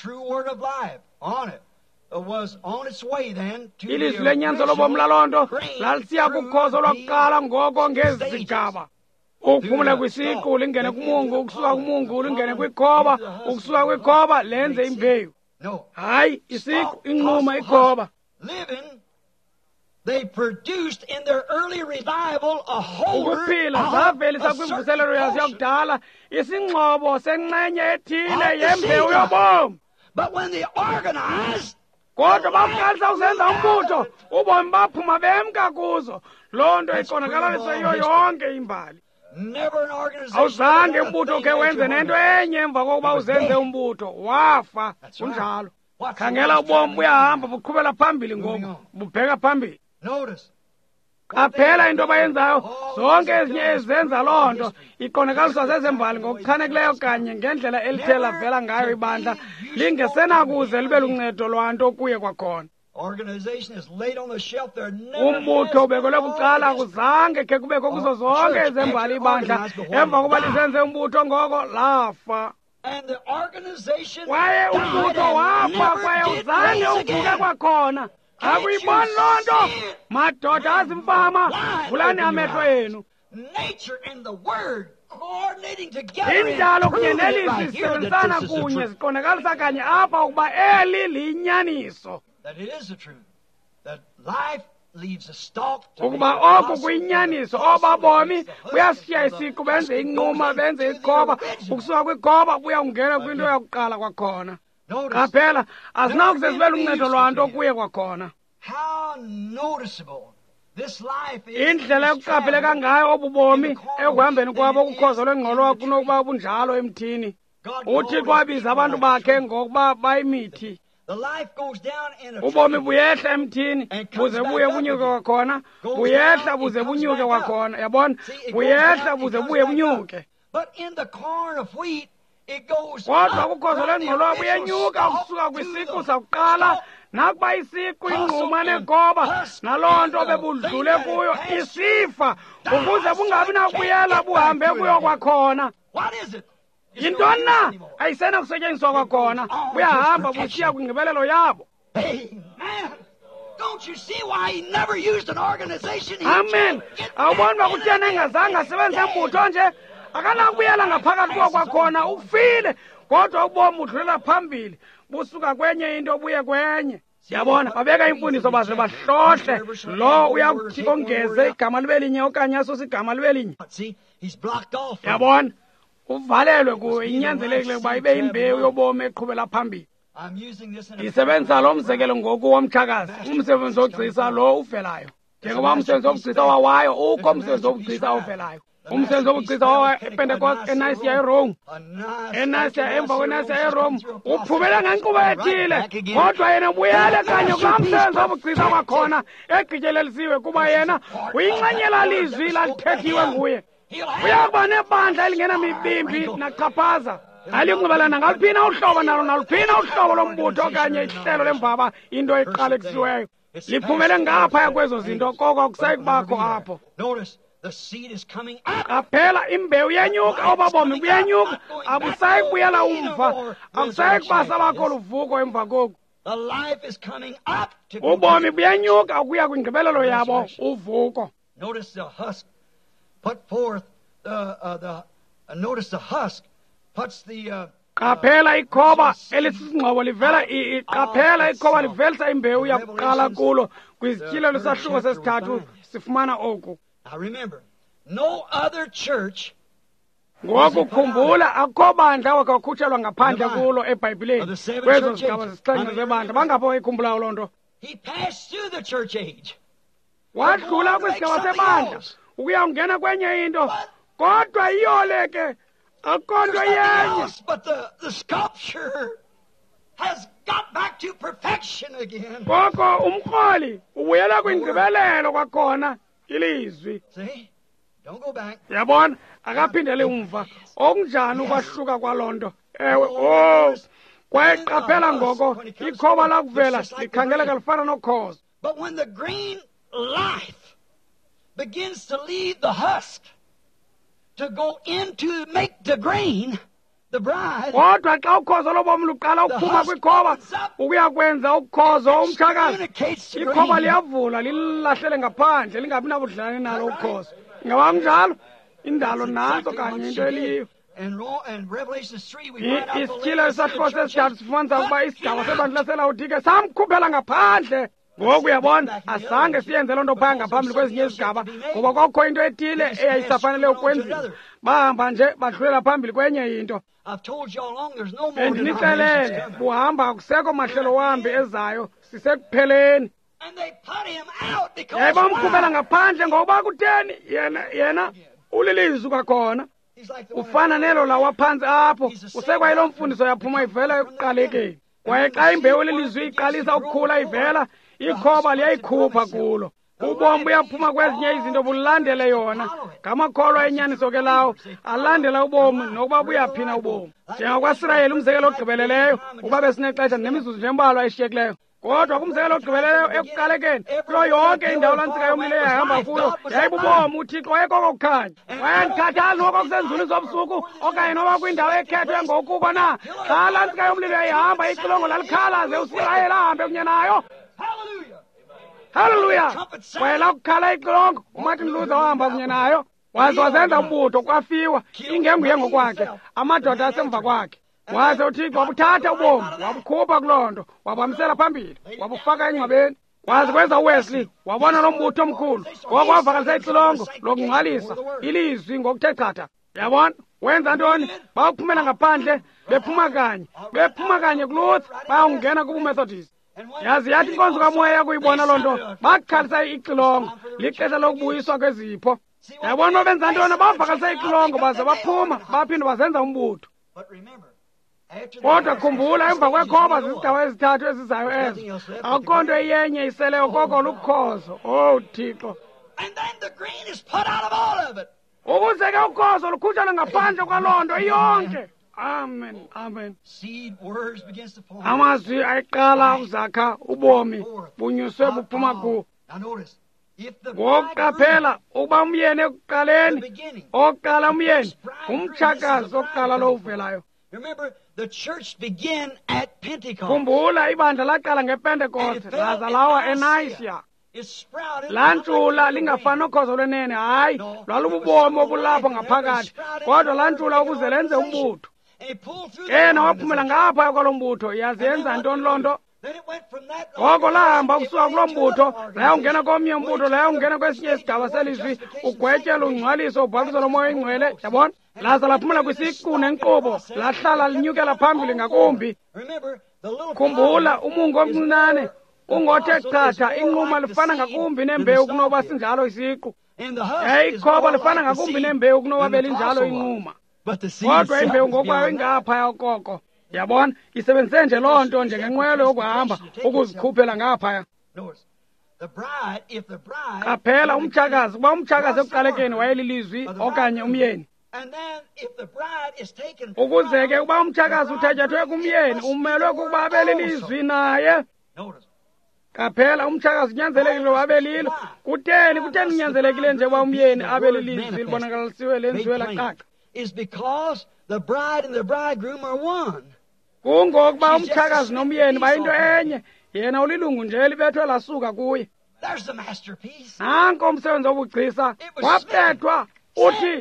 Ilizwi lenyanzo lobomi laloo nto lalisiya kukhozo lwakuqala ngoko ngezi zigaba. Ukuphumula kwisiqu lingene kumungu, ukusuka kumungu lingene kwikhoba, ukusuka kwikhoba lenze imbewu. Hayi isiqu inquma ikhoba. Ukuphila zavelisa kwimvuselelo yazo yakudala isingxobo senxenye ethile yembewu yobomi. Kodwa baqalisa usenza umbutho ubomi baphuma bemka kuzo. Loo nto iqonakalalisa yiyo yonke imbali. Awuzange umbutho ukhe wenze nento enye emva kokuba uzenze umbutho wafa kunjalo. Khangela ubomi buyahamba buqhubela phambili ngoku bubheka phambili. Qaphela into abayenzayo zonke ezinye ezenza loo nto iqonakaliswa zezembali ngokuchanekileyo kanye ngendlela elithe lavela ngayo ibandla lingesenakuze libe luncedo lwanto kuye kwakhona. Umbutho ubekelwe bucala akuzange khe kubekho kuzo zonke ezembali ibandla emva kokuba lisenze umbutho ngoko lafa. Kwaye umbutho wafa kwaye uzange uvuke kwakhona. Akuyiboni loo nto madoda azimfama vulani amehlo enu. Indalo kunye nelizwi zisebenzisana kunye ziqonakalisa kanye apha ukuba eli liyinyaniso. Ukuba oku kuyinyaniso obabomi buyasiya isiqu benze inquma benze ikhoba ukusuka kwikhoba buyawungena kwinto yakuqala kwakhona. Qaphela azinakuze zibe luncedo lwanto kuye kwakhona. Indlela yokuqaphela ngayo obubomi ekuhambeni kwabo ukukhozo lwengqolo kunokuba bunjalo emthini. UThixo wabiza abantu bakhe ngokuba bayimithi. Ubomi buyehla emthini buze buye bunyuke kwakhona, buyehla buze bunyuke kwakhona. Yabona, buyehla buze buye bunyuke. Kodwa ukukhozo lwengqolo buyenyuka ukusuka kwisiqu sakuqala nakuba isiqu inquma nekhoba naloo nto bebudlule kuyo isifa ukuze bungabi nakubuyela buhambe kuyo kwakhona. Yintoni na? Ayisena kusetyenziswa kwakhona buyahamba busiya kwingqibelelo yabo. Amen. Awuboni uba kutheni engazange asebenze mbutho nje? Akanakubuyela ngaphakathi kuwo kwakhona ufile kodwa ubomi udlulela phambili busuka kwenye into buye kwenye. Yabona babeka imfundiso baze bahlohle lo uyakuthi ongeze igama libe linye okanye asose igama libe linye. Yabona uvalelwe kuyo inyanzelekile ukuba ibe imbewu yobomi eqhubela phambili. Isebenzisa lo mzekelo ngoku womthakazi umsebenzi ogcisa lo ufelayo. njengoba umsebenzi wobugcisa wawayo ukho umsebenzi wobugcisa ovelayo. Umsebenzi wobugcisa wawayo ePentecost eNicea eRome. eNicea emva kweNicea eRome uphumele ngenkqubo ethile, kodwa yena ubuyele kanye kulaa msebenzi wobugcisa kwakhona egqityelelisiwe kuba yena uyinxanyela lizwi lalithethiwe nguye. Uyakuba nebandla elingenamibimbi nachaphaza, aliyonxibelana ngaluphina uhlobo nalo naluphina uhlobo lombutho okanye ihlelo lemvaba into eqalekisiweyo. Liphumele ngaphaya kwezo zinto, koko akusayi kubakho apho. Qaphela imbewu yenyuka, obabomi buyenyuka, abusayi kubuyela umva, akusayi kubasa bakho luvuko emva koku. Ubomi buyenyuka ukuya kwingqibelelo yabo uvuko. Notice the husk put forth notice the husk puts the qaphela ikhoba elisisingxobo livela qaphela ikhoba livelisa imbewu yakuqala kulo kwizityilelo sahluko sesithathu sifumana oku. Now remember, no other church ngoku khumbula akho bandla wakakhutshelwa ngaphandle kulo eBhayibhileni kwezo zigaba zesixhenxe zebandla. Bangapho ikhumbulayo loo nto. He passed through the church age. Wadlula kwisigaba sebandla ukuyawungena kwenye into, kodwa iyole ke akho nto yenye. But the sculpture has got back to perfection again. Koko umkroli ubuyela kwingqibelelo kwakhona ilizwi. See? Don't go back. Yabona akaphindele umva. Okunjani ukwahluka kwaloo nto? Ewe kwayeqaphela ngoko ikhoba lakuvela likhangeleka lifana nokhozo. But when the green life begins to leave the husk to go into make the grain, the bride, kodwa xa ukhozo lobomi luqala ukuphuma kwikhoba ukuya kwenza ukhozo umtshakazi, ikhoba liyavula lilahlele ngaphandle lingabi nabudlelwane nalo ukhozo. Ingaba kunjalo indalo nanso kanye into eliyo. And Revelation 3 we find out isityhilo esahluko sesithathu sifumanisa ukuba isigaba sebandla selawodike samkhuphela ngaphandle. Ngoku uyabona asange siyenze loo nto phaya ngaphambili kwezinye izigaba ngoba kwakho into ethile eyayisafanele ukwenziwa. Bahamba nje badlulela phambili kwenye into. Bendinixelele buhamba akusekho mahlelo wambi ezayo sisekupheleni. Bamkhuphela ngaphandle ngoba kutheni yena ulilizwi kwakhona. Ufana nelo lawa phansi apho usekwayilo mfundiso yaphuma ivela ekuqalekeni. Kwaye xa imbewu lilizwi iqalisa ukukhula ivela, ikhoba liyayikhupha kulo. Ubomi buyaphuma kwezinye izinto bulandele yona. Ngamakholwa enyaniso ke lawo alandela ubomi nokuba buyaphina ubomi. NjengakwaIsrayeli umzekelo ogqibeleleyo uba besinexesha nemizuzu nje embalwa eshiyekileyo. Kodwa kumzekelo ogqibeleleyo ekuqalekeni kuyo yonke indawo lantsika yomlilo eyahamba kuyo yayibubomi. UThixo wayekoko kukhanya. Wayendikhathazi noba kusenzulu zobusuku okanye noba kwindawo ekhethwe ngokuko na. Xa lantsika yomlilo yayihamba ixilongo lalikhalaze uIsrayeli ahambe kunye nayo. Hallelujah. Wayela kukhala ixilongo uMartin Luther wahamba kunye nayo. Waze wazenza umbutho kwafiwa ingenguye ngokwakhe amadoda asemva kwakhe. Waze uThixo wabuthatha ubomi wabukhupha kuloo nto wabamisela phambili wabufaka engcwabeni. Waze kwenza uWesley wabona lo mbutho omkhulu wavakalisa ixilongo lokungcwalisa ilizwi ngokuthe chatha. Yabona wenza ntoni? Bawuphumela ngaphandle bephuma kanye kuLuther bayawungena kubuMethodist. Yazi yathi inkonzo kamoya yakuyibona loo nto bakhalisa ixilongo lixesha lokubuyiswa kwezipho. Yabona benza ntoni? Bavakalisa ixilongo baze baphuma baphinde bazenza umbutho. Kodwa khumbula emva kwekhoba zizigaba ezithathu ezizayo ezo akukho nto yenye iseleyo koko lukhozo. Oh Thixo. Ukuze ke ukhozo lukhutshana ngaphandle kwaloo nto yonke. Amen. Amen. Amazwi ayiqala uzakha ubomi bunyuswe buphuma kuwo. Ngokuqaphela ukuba umyeni ekuqaleni oqala umyeni umtshakazi oqala lo uvelayo. Remember, the church began at Pentecost. Khumbula ibandla laqala ngePentecost laza lawa eNicea. Lantshula lingafani nokhozo lwenene, hayi lwalububomi obulapho ngaphakathi, kodwa lantshula ukuze lenze umbutho. Yena waphumela ngapha kwalo mbutho. Yazenza ntoni loo nto? Ngoko lahamba ukusuka kulo mbutho layawungena komnye umbutho layawungena kwesinye isigaba selizwi ugwetyelo ungcwaliso ubhaptizo lomoya oyingcwele. Yabona laza laphumela kwisiqu nenkqubo lahlala linyukela phambili ngakumbi. Khumbula umungu omncinane Kungothe chatha inquma lifana ngakumbi nembewu kunoba sinjalo isiqu. Ikhoba lifana ngakumbi nembewu kunoba belinjalo inquma. Kodwa imbewu ngokwayo ingaphaya koko. Yabona, isebenzise nje loo nto njengenqwelo yokuhamba ukuzikhuphela ngaphaya. Qaphela umtshakazi, kuba umtshakazi ekuqalekeni wayelilizwi okanye umyeni. Ukuze ke uba umtshakazi uthatyathwe kumyeni umelwe kuba abe lilizwi naye. Qaphela umtshakazi unyanzelekile wabe lilo. Kutheni kunyanzelekile nje uba umyeni abe lilizwi libonakalisiwe lenziwe lacaca? Is because the bride and the bridegroom are one. Kungokuba umtshakazi nomyeni bayinto enye, yena ulilungu nje libethwe lasuka kuye. There's the masterpiece. Nanko umsebenzi wobugcisa wabethwa uthi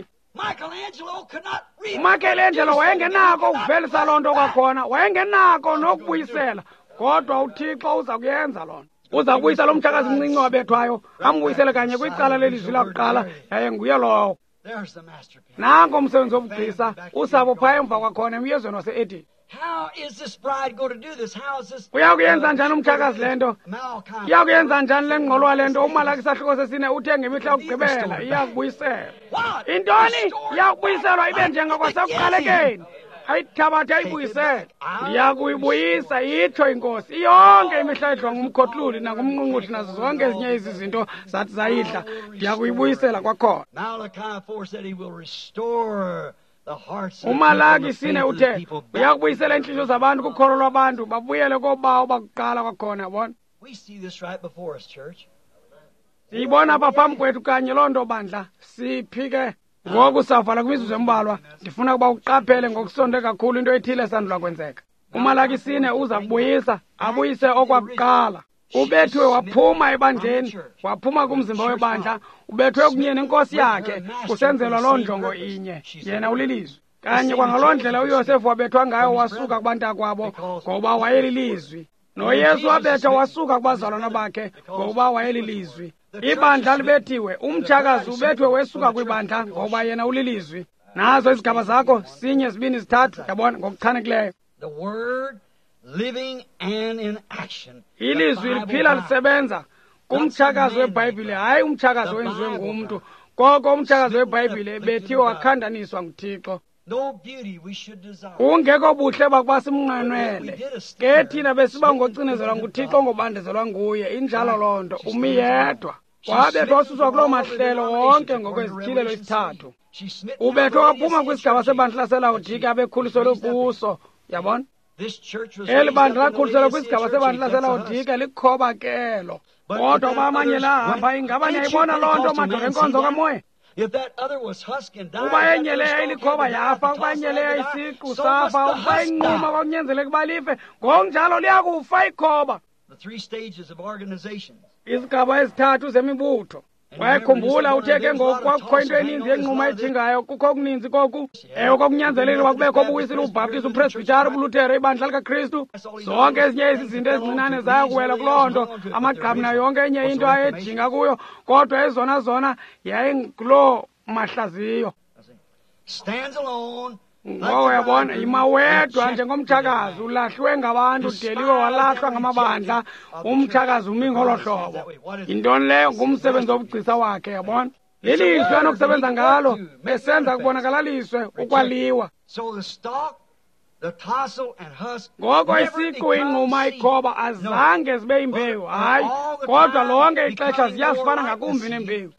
Michelangelo wayengenako ukuvelisa loo nto kwakhona, wayengenako nokubuyisela, kodwa uThixo uza kuyenza loo nto. Uza kubuyisa lo mtshakazi mncinci wabethwayo, ambuyisele kanye kwicala lelizwi lakuqala, yaye nguye lowo. Nanko umsebenzi wobugcisa usapho phaya emva kwakhona emyezweni wase-Edeni. How is this bride going to do this? How is this? Uyakuyenza njani umtshakazi lento? Uyakuyenza njani le ngqolwa lento? uMalaki isahluko sesine uthe ngemihla yokugqibela iyakubuyisela. Intoni? Iyakubuyiselwa ibe njengokwasekuqalekeni. Ayithabathe ayibuyisele. Ndiyakuyibuyisa itsho inkosi. Iyonke imihla edliwa ngumkhohluli nangumnqunquthi nazo zonke ezinye izinto zathi zayidla. Ndiyakuyibuyisela kwakhona. Malachi 4 said he will restore uMalaki sine uthe uyakubuyisela inhliziyo zabantu kukholo lwabantu babuyele kobawo bakuqala kwakhona yabona. We see this right before us, church. Siyibona apha phambi kwethu kanye loo nto bandla. Siphike ngoku savala kwimizuzu embalwa. Ndifuna ukuba uqaphele ngokusonde kakhulu into ethile esandula kwenzeka. uMalaki sine uza kubuyisa abuyise okwakuqala. Ubethwe waphuma ebandleni, waphuma kumzimba webandla, ubethwe kunyeni inkosi yakhe, kusenzelwa loo ndongo inye, yena ulilizwi. Kanye kwangaloo ndlela uYosefu wabethwa ngayo wasuka kubantakwabo, ngoba wayelilizwi. NoYesu wabethwa wasuka kubazalwana bakhe, ngoba wayelilizwi. Ibandla libethiwe, umtshakazi ubethwe wesuka kwibandla, ngoba yena ulilizwi. Nazo izigaba zakho, 1, 2, 3, yabona ngokuchanekileyo. The word living and in action. Ilizwi liphila lisebenza kumtshakazi weBhayibhile, hayi umtshakazi wenziwe ngumuntu. Koko umtshakazi weBhayibhile ebethiwe wakhandaniswa nguThixo. No beauty we should desire. Ungekho buhle bakuba simnqwenwele. Ke thina besiba ngocinezelwa nguThixo ngobandezelwa nguye, injalo loo nto umi yedwa. Wabethwa wasuswa kuloo mahlelo wonke ngokwezithilelo isithathu. Ubethwa waphuma kwisigaba sebandla laseLaodika abekhuliselwe kuso, yabona. Eli bandla lakhuliselwa kwisigaba sebandla laseLaodika likhobakelo. Kodwa uba amanye la hamba ingaba niyayibona loo nto madoda enkonzo kamoya. Uba enye leyo ilikhoba yafa, uba enye leyo isiqu safa, uba inquma kwakunyanzeleka uba life, ngokunjalo liyakufa ikhoba. Izigaba ezithathu zemibutho. Wayekhumbula uthe ke ngoku kwakukho into eninzi enquma ejingayo, kukho okuninzi koku. Ewe kwakunyanzelekile kwakubekho ubuyisile ubhaptizo, upresbytari, ubuluthero, ibandla likaKristu. Zonke ezinye izinto ezincinane zayakuwela kuloo nto, amagqabi nayo yonke enye into ayejinga kuyo, kodwa ezona zona yayinkuloo mahlaziyo. Ngoba yabona imawedwa njengomtshakazi, ulahliwe ngabantu, udeliwe walahlwa ngamabandla, umtshakazi umi ngolo hlobo. Yintoni leyo? Ngumsebenzi wobugcisa wakhe, yabona. Lilizwi anokusebenza ngalo, besenza kubonakaliswe ukwaliwa. Ngoko isiqu, inquma, ikhoba azange zibe yimbewu, hayi, kodwa lonke ixesha ziyazifana ngakumbi nembewu.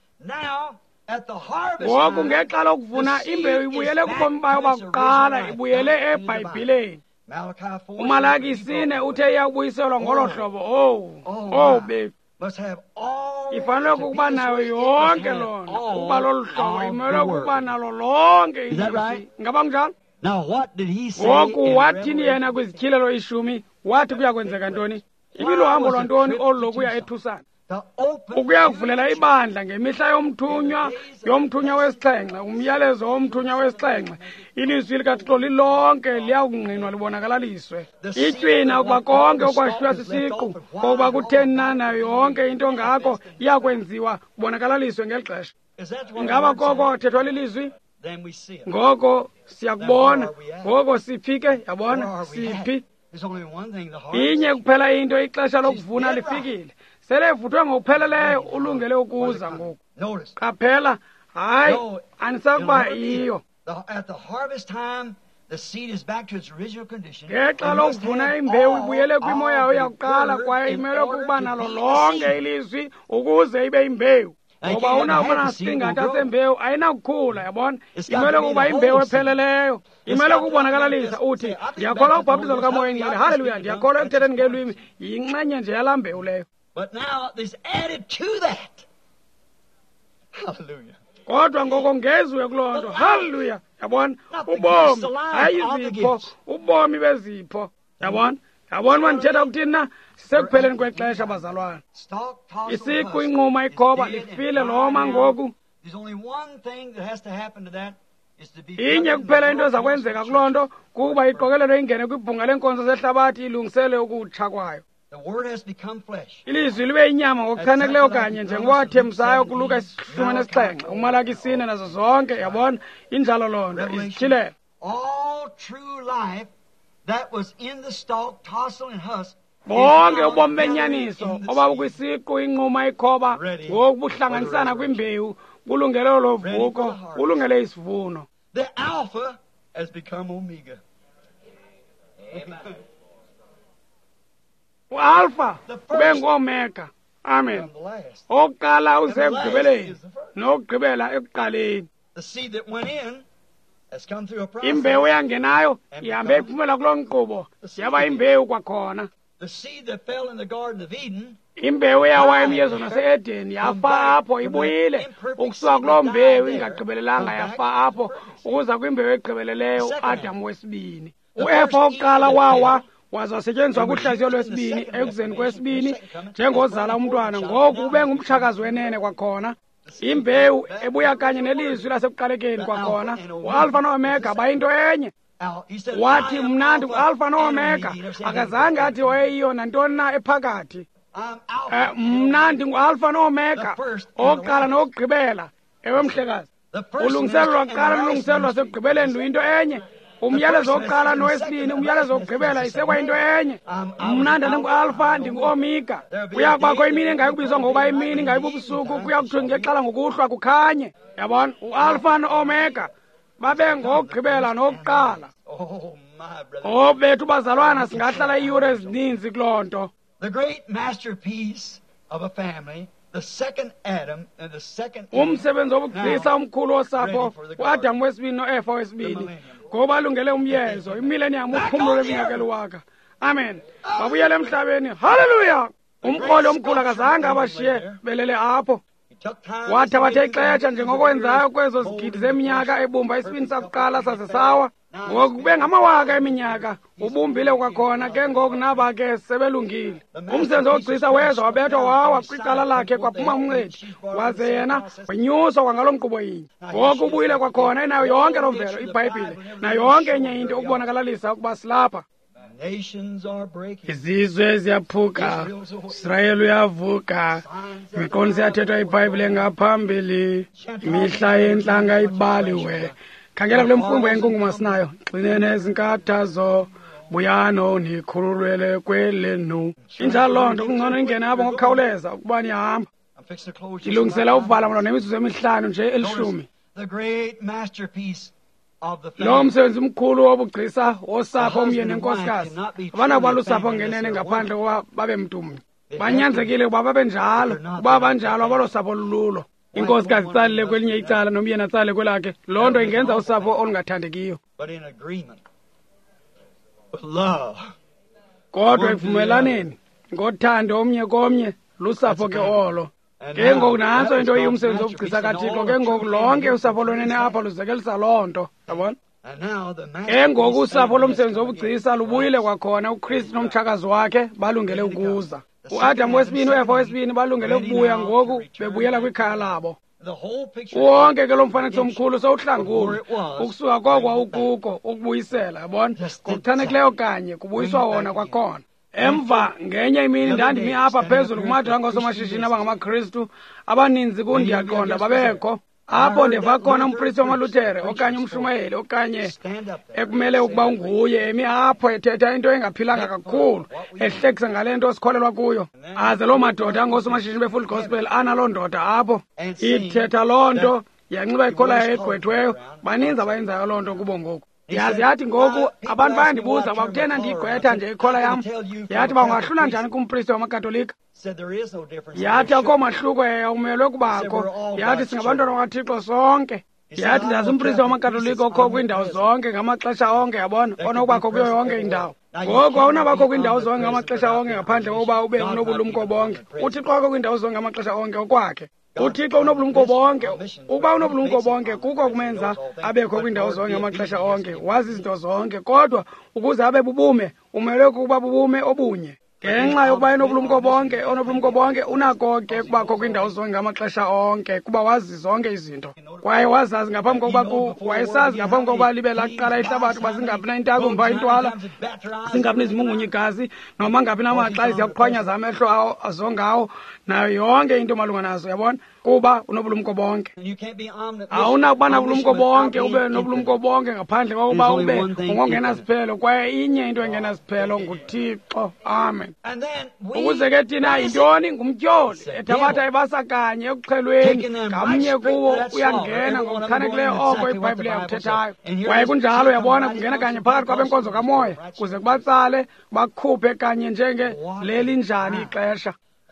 Ngoku ngexa lokuvuna imbewu ibuyele kubomi bayo bakuqala, ibuyele eBhayibhileni. uMalaki 4 uthe iyakubuyiselwa ngolo hlobo. Bethu ifanele ukuba nayo yonke loo nto, ukuba lolu hlobo imele ukuba nalo lonke ilizwi. Ngaba kunjalo? Ngoku wathini yena kwizityhilelo 10? Wathi kuya kwenzeka ntoni? Ibiluhambo lwantoni olu lokuya ethusana? Ukuya kuvulela ibandla ngemihla yomthunywa wesixhenxe, umyalezo womthunywa wesixhenxe. Ilizwi likaThixo lilonke liyakungqinwa libonakaliswe. Itywina ukuba konke okwashiywa sisiqu, kokuba kutheni na nayo yonke into ngako iyakwenziwa kubonakaliswe ngeli xesha. Ingaba koko thethwa lilizwi? Ngoko siyakubona. Ngoko siphike, yabona, siphi? There's only one thing, the inye harvest. kuphela into ixesha lokuvuna lifikile selevuthwe ngokupheleleyo ulungele ukuza ngoku Notice. qaphela hayi No, anisakuba it'll never be. iyo At the harvest time, the seed is back to its original condition. ngexa It must lokuvuna have imbewu all ibuyele kwimo yayo of the yakuqala word kwaye in imele order ukuba to nalo be the lonke seed. ilizwi ukuze ibe imbewu And ngoba you unawuba have to see it will nasingatha grow. sembewu ayinakukhula yabona It's got imele to be ukuba the imbewu whole seed. epheleleyo It's imele got to ukubonakalisa not uthi just say, I think ndiyakholwa that's ubhaptizo the likamoya Holy ingcwele Ghost. haleluya I ndiyakholwa just speak in ekuthetheni tongues. ngelwimi yinxenye nje yalaa mbewu leyo But now there's added to that. Hallelujah. kodwa ngoko ngeziwe kuloo nto haleluya yabona ubomi hayi izipho ubomi bezipho yabona yabona uba ndithetha ukuthini na sisekupheleni kwexesha bazalwana Stalk, toss, isiqu inquma ikhoba lifile loma ngoku There's only one thing that has to happen to that is to be inye kuphela into eza kwenzeka kuloo nto kukuba iqokelelo ingene kwibhunga leenkonzo zehlabathi ilungisele ukutsha kwayo The word has become flesh. ilizwi libe inyama ngokuchanekileyo kanye njengoba wathembisayo kuluka 17 umalaki 4 nazo zonke yabona injalo loo nto izithilela All true life that was in the stalk, tassel, and husk. bonke ubomi benyaniso obabukwisiqu inquma ikhoba ngoku buhlanganisana kwimbewu kulungele lovuko kulungele isivuno The Alpha has become Omega. ualfa ube ngomega amen From the last. oqala usekugqibeleni nokugqibela ekuqaleni The seed that went in has come through a process. imbewu yangenayo ihambe iphumela kuloo nkqubo yaba imbewu kwakhona The seed that fell in the Garden of Eden imbewu yawa emyezo nase-edeni yafa apho ibuyile ukusuka kuloo mbewu ingagqibelelanga yafa apho ukuza kwimbewu egqibeleleyo uAdamu wesibini uEfa wokuqala wawa waze wasetyenziswa kuhlaziyo lwesibini ekuzeni kwesibini njengozala umntwana ngoku ube ngumtshakazi wenene kwakhona imbewu ebuya kanye nelizwi lasekuqalekeni kwakhona ualfa noomega bayinto enye He said, wathi I am mna Alpha alfa and noomega Omega. He never said akazange athi wayeyiyo nantoni na ephakathi I'm Alpha. mna ndingualfa noomega oqala nokugqibela ewe mhlekazi The first ulungiselelo ministry lwaqala and the nolungiselelo last lwasekugqibeleni luyinto enye umyalezo wokuqala nowesibini umyalezo wokugqibela isekwayinto enye mna ndandingualfa ndinguomega kuya kubakho imini engayikubizwa ngokuba imini ngayibubusuku kuya kuthiwa ngexala ngokuhlwa kukhanye yabona ualfa noomega babe ngokugqibela nokuqala Oh, my brother. bethu bazalwana singahlala iiyure ezininzi kuloo nto The great masterpiece of a family, the second Adam and the second Eve, umsebenzi wobugcisa omkhulu wosapho uAdamu wesibini noEfa wesibini ngoba alungele umyezo imillennium uphumlo leminyaka eluwaka amen babuyele emhlabeni haleluya umkroli omkhulu akazange abashiye belele apho he took time wathi to abathe make the ixesha njengokwenzayo kwezo zigidi zeminyaka ebumba isibini sakuqala sasesawa ngoku kube ngamawaka eminyaka ubumbile kwakhona ke ngoku naba ke sebelungile umsebenzi wogcisa weza wabethwa wawa kwicala lakhe kwaphuma umncedi waze yena wenyuswa kwangalo nkqubo yinye ngoku ubuyile kwakhona enayo yonke loo mvelo ibhayibhile nayo yonke enye into ukubonakalisa ukuba silapha nations are breaking. izizwe ziyaphuka israyeli uyavuka imiqondiso yathethwa ibhayibhile ngaphambili imihla yentlanga ibaliwe khangela kule mfumbo yenkunguma sinayo xinene ezinkathazo buyano nikhululwele kwelenu injalo loo nto kungcono ingene apho ngokukhawuleza ukuba nihamba I'm fixing to close ndilungisela uvala mlo nemizuzu emihlanu nje elishumi the great masterpiece of the lo family. msebenzi mkhulu wobugcisa wosapho umyeni nenkosikazi abana balusapho ngenene ngaphandle koba babe mntumnye banyanzekile ukuba babe njalo uba banjalo abalo sapho lululo inkosikazi itsalile kwelinye icala nomyeni atsale kwelakhe loo nto ingenza usapho olungathandekiyo But in agreement with love. kodwa ekuvumelaneni ngothando omnye komnye lusapho ke olo ke ngoku nantso into yomsebenzi wobugcisa kathixo ke ngoku lonke usapho lwenene apha luzekelisa loo nto yabona And now the ke ngoku masterpiece usapho family lomsebenzi is coming wobugcisa in. lubuyile kwakhona ukristu nomtshakazi wakhe balungele ukuza uAdamu wesibini uEfa wesibini balungele ukubuya ngoku bebuyela kwikhaya labo The whole picture wonke ke lo mfanekiso omkhulu sowuhlangule ukusuka kokwa ukuko ukubuyisela yabona ngokuchanekileyo kanye kubuyiswa wona kwakhona emva ngenye imini ndandimi apha phezulu kumadwala ngosomashishini abangamakristu abaninzi kundiyaqonda babekho apho ndeva khona umpristi wamalutere okanye umshumayeli okanye ekumele ukuba unguye emi apho ethetha into engaphilanga kakhulu ehlekisa ngale nto sikholelwa kuyo. Aze loo madoda angosomashishini be-Full Gospel analoo ndoda apho ithetha loo nto yanxiba ikholayo egqwethiweyo. Baninzi abayenzayo loo nto kubo ngoku. Yazi yathi ngoku abantu bayandibuza bakuthena ndiyigqwetha nje ikhola yam. Yathi bangahlula njani kumpristi wamakatolika? Yathi akho mahluko umelwe kubakho. Yathi singabantwana bakaThixo sonke. Yathi ndazi umpristi wamakatolika okho kwiindawo zonke ngamaxesha onke, yabona, onokubakho kuyo yonke indawo. Ngoku awunabakho kwiindawo zonke ngamaxesha onke ngaphandle kokuba ube unobulumko bonke. UThixo akho kwiindawo zonke ngamaxesha onke okwakhe. UThixo unobulumko bonke. Ukuba unobulumko bonke kuko kumenza abekho kwiindawo zonke ngamaxesha onke, wazi izinto zonke. Kodwa ukuze abe bubume umelwe kuba bubume obunye. Ngenxa yokuba enobulumko bonke, onobulumko bonke unako ke kubakho kwiindawo zonke ngamaxesha onke kuba wazi zonke izinto. Kwaye wazazi ngaphambi kokuba wayesazi ngaphambi kokuba libe laqala ihlabathi uba zingaphi na intakumba intwala, zingaphi nezimungunya igazi, noma ngaphi namaxa ziyakuqhwanyaza amehlo azongawo, nayo yonke into malunga nazo, yabona, kuba unobulumko bonke. Awunakuba nabulumko bonke ube nobulumko bonke ngaphandle kokuba ube ungongena siphelo. Kwaye inye into engena siphelo nguThixo. Amen. Ukuze ke thina yintoni? Ngumtyholi ethabatha ebasa kanye ekuxhelweni, ngamnye kuwo uyangena ngokuchanekileyo oko iBhayibhile yakuthethayo. Kwaye kunjalo, yabona, kungena kanye phakathi kwabenkonzo kamoya kuze kubatsale bakhuphe kanye njengeleli njani ixesha.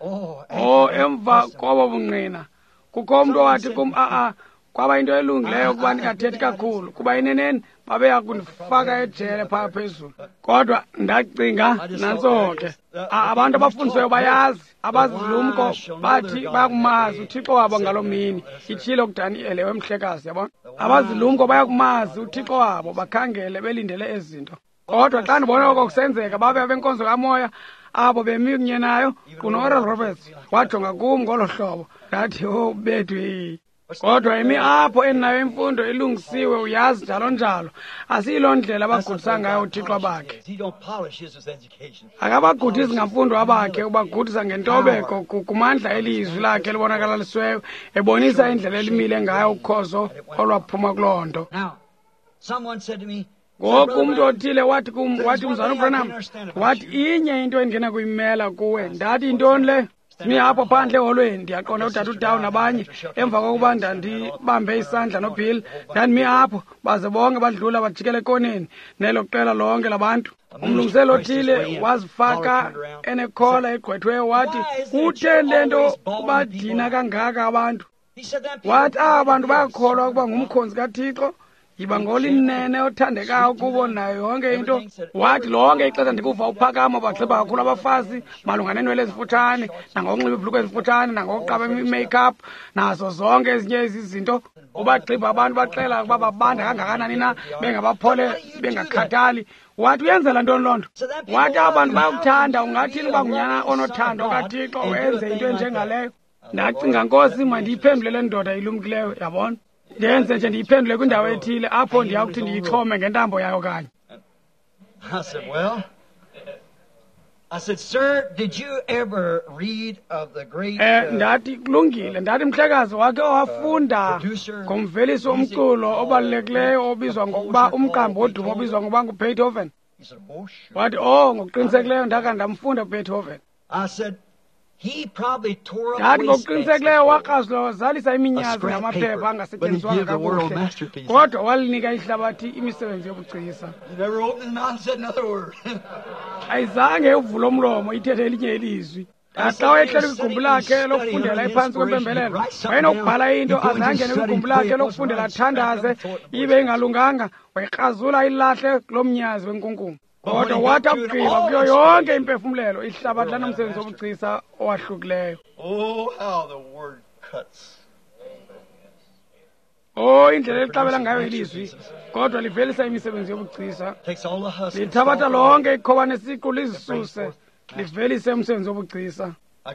Emva kobo bungqina kukho umntu owathi kum, kwaba into elungileyo ukuba ndingathethi kakhulu kuba ineneni babeya kundifaka ejele phaa phezulu. Kodwa ndacinga nantso ke abantu abafundisiweyo bayazi, abazilumko bathi bayakumazi uThixo wabo ngaloo mini. Itshilo kuDaniel wemhlekazi, yabona. Abazilumko bayakumazi uThixo wabo, bakhangele belindele ezinto. Kodwa xa ndibona oko kusenzeka, babe benkonzo kamoya abo bemi kunye nayo, kuno-Oral Roberts wajonga kum ngolo hlobo. Ndathi bethu kodwa imi apho endinayo imfundo elungisiwe, uyazi, njalo njalo. Asiyiloo ndlela abagudisa ngayo uThixo bakhe. Akabagudisi ngamfundo abakhe, ubagudisa ngentobeko kumandla elizwi lakhe elibonakalisiweyo, ebonisa indlela elimile ngayo ukhozo olwaphuma kuloo nto. Ngoku umntu othile wathi mzala uBranham, wathi inye into endingena kuyimela kuwe. Ndathi yintoni le? Simi apho phandle eholweni, ndiyaqonda uDade uDawu nabanye, emva kokuba ndandibambe isandla noBill, ndandimi apho baze bonke badlula bajikela ekoneni nelo qela lonke labantu. Umlungiseli othile wazifaka enekhola egqwethiweyo wathi, kutheni le nto ubadina kangaka abantu? Wathi abantu bayakholwa ukuba ngumkhonzi kaThixo, yiba ngolinene othandekayo kubo nayo yonke into. Wathi lonke ixesha ndikuva uphakama bagxiba kakhulu abafazi malunga neenwele ezifutshane, nangokunxiba ibhulukhwe ezifutshane, nangokuqaba i-makeup, nazo zonke ezinye ezi zinto. Ubagxiba abantu baxela ukuba babanda kangakanani na, bengabaphole, bengakhathali. Wathi uyenzela ntoni loo nto? Wathi abantu bayakuthanda. Ungathini uba ngunyana onothando kaThixo wenze into enjengaleyo? Ndacinga, Nkosi, mandiyiphendule le ndoda ilumkileyo, yabona. Ndenze nje ndiyiphendule kwindawo ethile apho ndiyakuthi ndiyixhome ngentambo yayo kanye. Ndathi kulungile. Ndathi mhlekazi, wakhe wafunda ngomveliso womculo obalulekileyo obizwa ngokuba umqambi wodumo obizwa ngokuba nguBeethoven? Wathi ngokuqinisekileyo ndakhe ndamfunda uBeethoven. Ndathi ngokuqinisekileyo wazalisa iminyazi ngamaphepha angasetyenziswanga kakuhle, kodwa walinika ihlabathi imisebenzi yobugcisa. Ayizange uvule umlomo ithethe elinye ilizwi. Xa wayehleli kwigumbi lakhe lokufundela iphantsi kwempembelelo, wayenokubhala into azangene kwigumbi lakhe lokufundela athandaze, ibe ingalunganga, wayekrazula ilahle kulo mnyazi wenkunkuma. Kodwa wathi akugqiba kuyo yonke imphefumlelo, ihlabathi lanomsebenzi wobugcisa owahlukileyo. Indlela elixabela ngayo ilizwi, kodwa livelisa imisebenzi yobugcisa. Lithabatha lonke ikhobane esiqu lizisuse, livelise umsebenzi wobugcisa.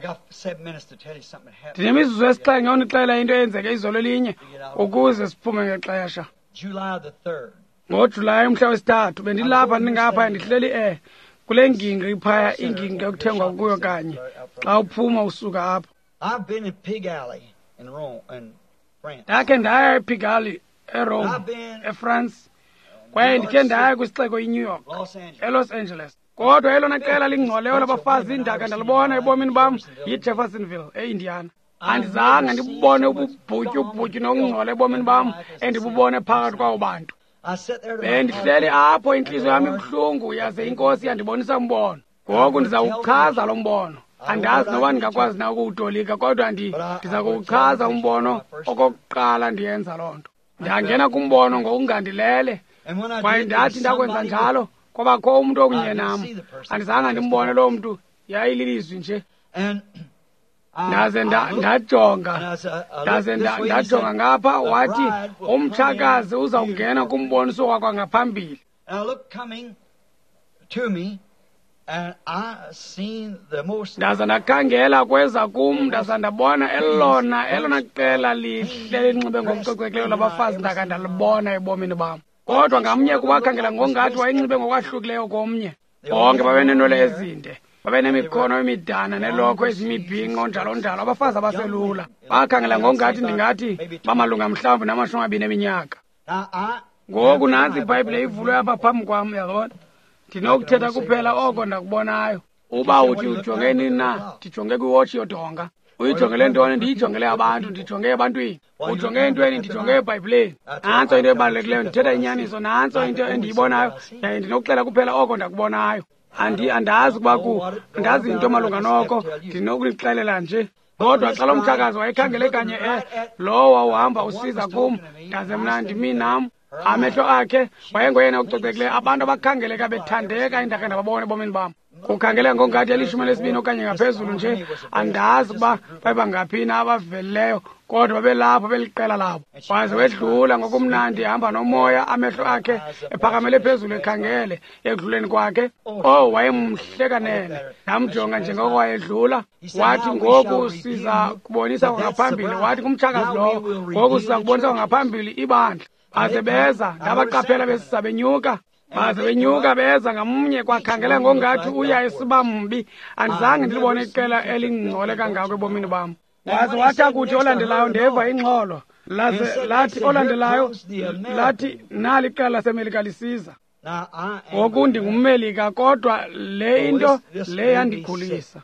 Ndinemizuzu esixhenxe onixelela into eyenzeke izolo elinye ukuze siphume ngexesha. NgoJulayi umhla wesithathu bendilapha ndingapha ndihleli kule ngingi iphaya, ingingi ekuthengwa kuyo kanye xa uphuma usuka apha. ndakhe ndaya ePigalle eRome eFrance kwaye ndikhe ndaya kwisixeko iNew York eLos Angeles. Kodwa elona qela lingcoleyo labafazi ndakhe ndalibona ebomini bam yiJeffersonville eIndiana. Andizange ndibubone ububhutyu nokungcola ebomini bam endibubone phakathi kwabo bantu. Bendihleli apho intliziyo yam ibuhlungu yaze inkosi yandibonisa umbono. Ngoku ndizawuchaza lo mbono. Andazi noba ndingakwazi na ukuwutolika kodwa ndiza kuwuchaza umbono okokuqala ndiyenza loo nto. Ndangena kumbono ngokungandilele kwaye ndathi ndakwenza njalo kwabakho umntu okunye nam. Andizange ndimbone loo mntu, yayililizwi nje. Ndaze ndajonga ngapha wathi umtshakazi uzawungena kumboniso wakwangaphambili. Ndaza ndakhangela kweza kum ndaza ndabona elona qela lihle linxibe ngokucocekileyo labafazi ndakhe ndalibona ebomini bam. Kodwa ngamnye kubakhangela ngongathi wayenxibe ngokwahlukileyo komnye. Bonke babenenwele ezinde, babenemikhono emidana neelokho ezimibhinqo njalo njalo. Abafazi abaselula bakhangela ngongathi ndingathi bamalunga mhlawumbi na20 eminyaka. Ngoku nantsi iBhayibhile ivulwe apha phambi kwam, yabona. Ndinokuthetha kuphela oko ndakubonayo. Uba uthi ujonge nini na, ndijonge kwiwotshi yodonga. Uyijongele ntoni? Ndiyijongele abantu, ndijonge ebantwini. Ujonge entweni? Ndijonge eBhayibhileni. Nantso into ebalulekileyo, ndithetha inyaniso. Nantso into endiyibonayo, yaye ndinokuxela kuphela oko ndakubonayo. Andazi ukuba andazi into malunga noko, ndinokulixelela nje. Kodwa xa lo mtshakazi wayekhangele kanye lowo wawuhamba usiza kum, ndaze mna ndimi nam, amehlo akhe wayengoyena ucocekileyo. Abantu abakhangeleka bethandeka endakhe ndababona ebomini bam. Kukhangeleka ngongathi 12 okanye ngaphezulu nje. Andazi ukuba babangaphi na abavelileyo, kodwa babelapho beliqela labo. Waze wedlula ngokumnandi ehamba nomoya, amehlo akhe ephakamele phezulu ekhangele ekudluleni kwakhe. Wayemhle kanene. Ndamjonga njengoko wayedlula. Wathi ngoku siza kubonisa kwangaphambili. Wathi kumtshakazi lowo, ngoku siza kubonisa kwangaphambili ibandla. Baze beza ndabaqaphela besisa benyuka. Baze benyuka beza ngamnye, kwakhangela ngongathi uya esiba mbi. Andizange ndilibone iqela elingcole kangako ebomini bam. Waze wathi akuthi olandelayo ndeva ingxolo. Lathi olandelayo lathi nali iqela laseMelika lisiza. Ngoku ndinguMelika kodwa le into le yandikhulisa.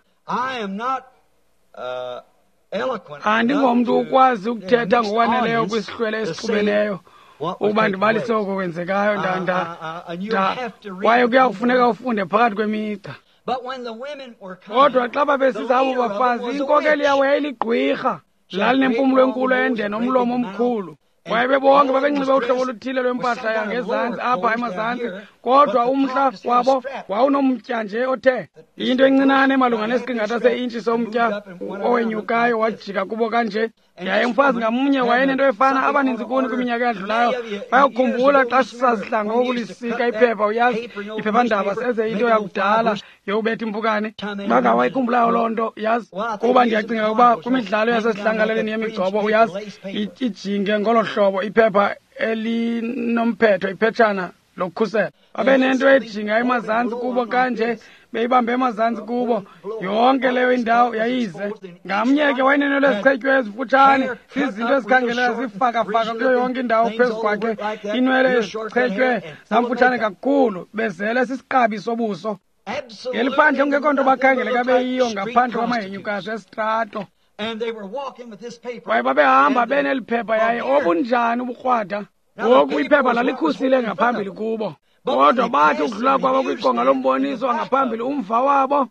Andingomntu ukwazi ukuthetha ngokwaneleyo kwisihlwele esixubeneyo ukuba ndibalise oko kwenzekayo. Kwaye kuya kufuneka ufunde phakathi kwemigca. Kodwa xa babesiza abo bafazi, inkokeli yawo yayiligqwirha. Lalinempumulo enkulu ende nomlomo omkhulu. Kwaye bebonke babenxibe uhlobo oluthile lwempahla yangezantsi apha emazantsi, kodwa umhla wabo wawunomtya nje othe into encinane malunga nesiqingatha se-intshi somtya owenyukayo wajika kubo kanje. Yaye umfazi ngamnye wayenento efana abaninzi kuni kwiminyaka eyadlulayo. Bayakhumbula xa sisazidla ngokulisika iphepha, uyazi, iphephandaba seze into yakudala yokubetha impukane. Bangawayikhumbulayo loo nto, uyazi, kuba ndiyacinga ukuba kwimidlalo yasesidlangalaleni yemigcobo, uyazi, ijinge ngolo hlobo iphepha elinomphetho, iphetshana lokukhusela. Babenento ejinga emazantsi kubo kanje, beyibambe emazantsi kubo. Yonke leyo indawo yayize. Ngamnye ke wayenenwele ezichetywe ezifutshane, izinto ezikhangeleka zifakafaka kuyo yonke indawo phezu kwakhe. Inwele ezichetywe zamfutshane kakhulu, bezele sisiqabi sobuso. Ngeliphandle kungekho nto bakhangeleka beyiyo ngaphandle kwamahenyukazi esitrato. Kwaye babehamba beneliphepha yaye obunjani ubukrwada. Ngoku iphepha lalikhusile ngaphambili kubo. Kodwa bathi ukudlula kwabo kwiqonga lomboniso wangaphambili umva wabo,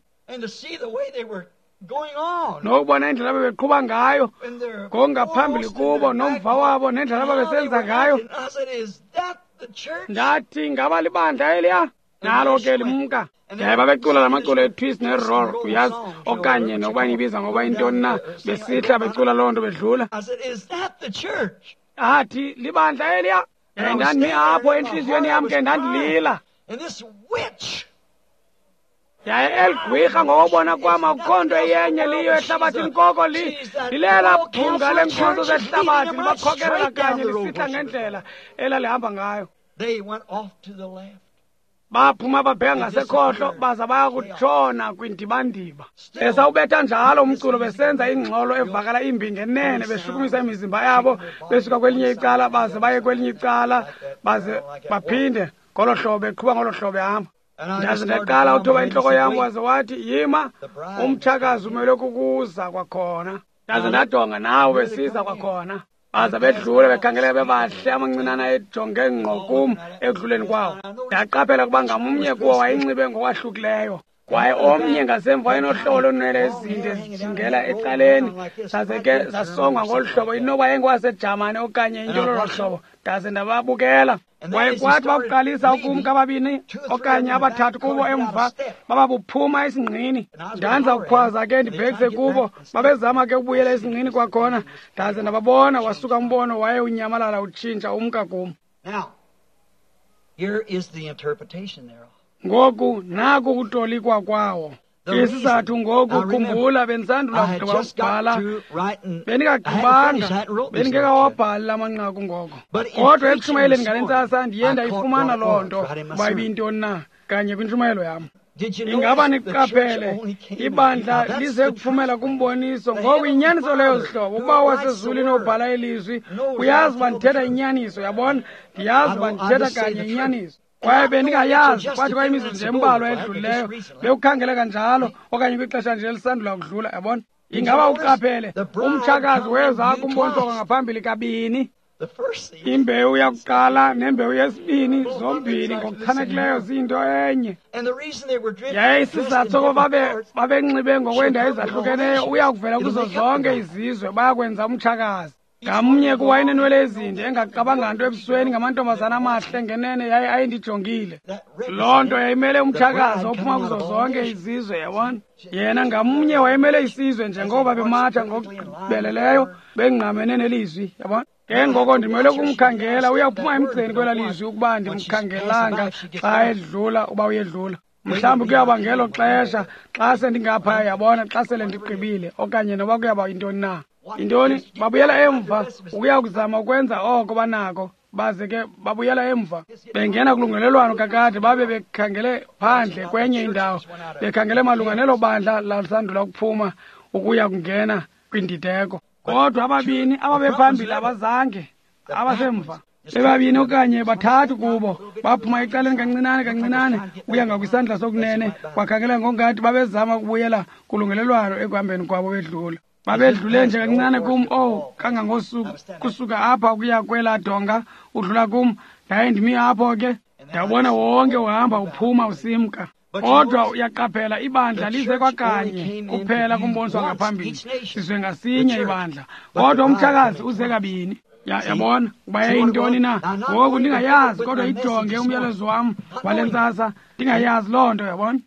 nokubona indlela abebeqhuba ngayo ngongaphambili kubo nomva wabo nendlela ababesenza ngayo. Ndathi ngaba libandla eliya nalo ke limka. Yaye babecula lamaculo etwist neroll, uyazi, okanye nokuba ngibiza ngoba intoni na, besihla becula loo nto bedlula. Athi libandla eliya. Ndandimi apho enhliziyweni yam ke ndandilila. Yaye eligqwirha ngokubona kwam akukho nto yenye liyo ehlabathini koko lilela phunga lemkhonto zehlabathi libakhokelela kanye lisihla ngendlela elalihamba ngayo. They went off to the left. baphuma babheka ngasekhohlo baza bayakutshona kwindibandiba. Esawubetha njalo umculo besenza ingxolo evakala imbi ngenene beshukumisa imizimba yabo besuka kwelinye icala baze baye kwelinye icala baze baphinde ngolo hlobo beqhuba ngolo hlobo ehamba. Ndaze ndaqala uthoba inhloko yam waze wathi yima umtshakazi umele kukuza kwakhona. Ndaze ndadonga nawe besiza kwakhona. Baze bedlule bekhangele bebahle amancinana ejonge ngqo kum ekudluleni kwawo. Ndaqaphela ukuba ngamunye kuwo wayinxibe ngokwahlukileyo. Kwaye omnye ngasemva wayenohlolo olunele ezinde zijingela ecaleni zaze ke zasongwa ngolu hlobo inoba yengowasejamani okanye into lolo hlobo. Ndaze ndababukela. Kwaye kwathi bakuqalisa ukumka ababini okanye abathathu kubo emva bababuphuma esingqini. Ndanza ukukhwaza ke ndibhekise kubo babezama ke ukubuyela esingqini kwakhona. Ndaze ndababona wasuka umbono waye unyamalala utshintsha umka kum. Now, here is the interpretation thereof. Ngoku naku kutolikwa kwawo. Isizathu ngoku khumbula bendisandula ukubhala bendingagqibanga bendingekawabhali amanqaku ngoko. Kodwa ekutshumayeleni ngale ntsasa ndiye ndayifumana loo nto uba ibiyintoni na kanye kwintshumayelo yam. Ingaba niqaphele ibandla lize kuphumela kumboniso ngoku inyaniso leyo zihlobo uba wasezulwini obhala ilizwi uyazi uba ndithetha inyaniso yabona ndiyazi uba ndithetha kanye inyaniso. Kwaye bendingayazi kwathi kwayimizuzu nje embalwa edlulileyo bewukhangeleka njalo okanye kwixesha nje lisandula kudlula yabona. Ingaba uqaphele umtshakazi weza kumboniso kwangaphambili kabini. Imbewu yakuqala nembewu yesibini zombini ngokuchanekileyo ziyinto enye. Yaye isizathu sokuba babenxibe ngokweendlela ezahlukeneyo uyakuvela kuzo zonke izizwe bayakwenza umtshakazi. Ngamunye kuwayenenwele ezinde engaqabanga nto ebusweni ngamantombazana amahle ngenene yaye ayendijongile. Loo nto yayimele umtshakazi ophuma kuzo zonke izizwe yabona. Yena ngamunye wayemele isizwe njengoba bematha ngokugqibeleleyo bengqamene nelizwi yabona. Ke ngoko ndimele kumkhangela uyaphuma emgceni kwela lizwi ukuba ndimkhangelanga xa edlula uba uyedlula. Mhlawumbi kuyaba ngelo xesha xa sendingapha yabona xa sele ndigqibile okanye noba kuyaba yintoni na. Intoni babuyela emva ukuya kuzama ukwenza oko banako baze ke babuyela emva bengena kulungelelwano kakade babe bekhangele phandle kwenye indawo bekhangele malunga nelo bandla lasandula ukuphuma ukuya kungena kwindideko. Kodwa ababini ababephambili abazange abasemva bebabini okanye bathathu kubo baphuma ecaleni kancinane uya ngakwisandla sokunene bakhangela ngongathi babezama ukubuyela kulungelelwano ekuhambeni kwabo bedlula. Babedlule nje kancane kum kangangosuku kusuka apha ukuya kwela donga udlula kum ndaye ndimi apho ke ndabona wonke uhamba uphuma usimka. Kodwa uyaqaphela ibandla lize kwakanye kuphela kumboniso ngaphambili sizwe ngasinye ibandla. Kodwa umtshakazi uze kabini yabona uba yayintoni na. Ngoku ndingayazi kodwa ijonge umyalezo wam wale ntsasa ndingayazi loo nto yabona.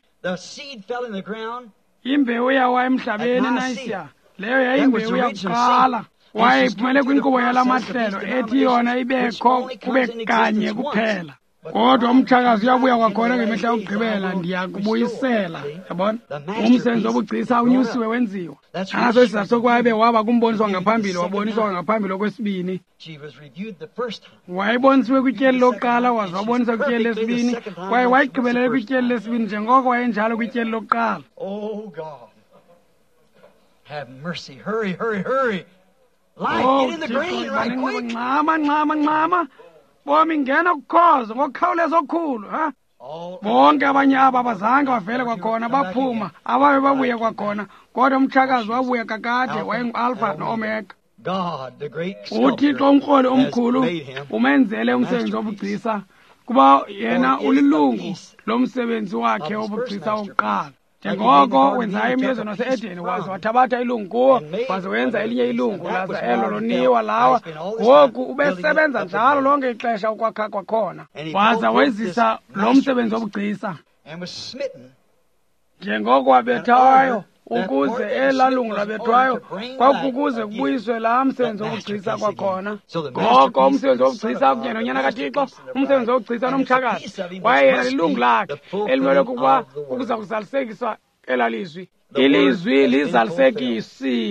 Imbewu yawa emhlabeni enayisiya leyo yayimbewu yakuqala waye iphumele kwinkqubo yala mahlelo ethi yona ibekho kube kanye kuphela. Kodwa umtshakazi uyabuya kwakhona ngemihla yokugqibela ndiyakubuyisela yabona. Umsebenzi wobugcisa unyusiwe wenziwa. Naso isizathu sokwaye bewaba kumboniso wangaphambili waboniswa wangaphambili okwesibini. Wayebonisiwe kwityeli lokuqala waze waboniswa kwityeli lesibini kwaye wayigqibelele kwityeli lesibini njengoko wayenjalo kwityeli lokuqala. Have mercy. Hurry, hurry, hurry. Life, get in the green right quick. Nxama. Bomi ngena kukhoza ngokukhawuleza okukhulu, ha? Bonke abanye aba abazange bavele kwakhona baphuma, ababe babuye kwakhona, kodwa umtshakazi wabuya kakade wayengu-Alpha no-Omega. uThixo umkroli omkhulu umenzele umsebenzi wobugcisa kuba yena ulilungu lomsebenzi wakhe wobugcisa wokuqala. Njengoko wenza emyezweni wase-Edeni waze wathabatha ilungu kuwo waze wenza elinye ilungu laza elo loniwa lawa. Ngoku ubesebenza njalo lonke ixesha ukwakha kwakhona waze wezisa lo msebenzi wobugcisa njengoko wabethayo ukuze elalungu labethwayo kwakukuze kubuyiswe laa msebenzi wobugcisa kwakhona. Ngoko umsebenzi wobugcisa kunye nonyana kaThixo umsebenzi wobugcisa nomtshakazi kwaye yena lilungu lakhe elimele kuba ukuza kuzalisekiswa elalizwi. Ilizwi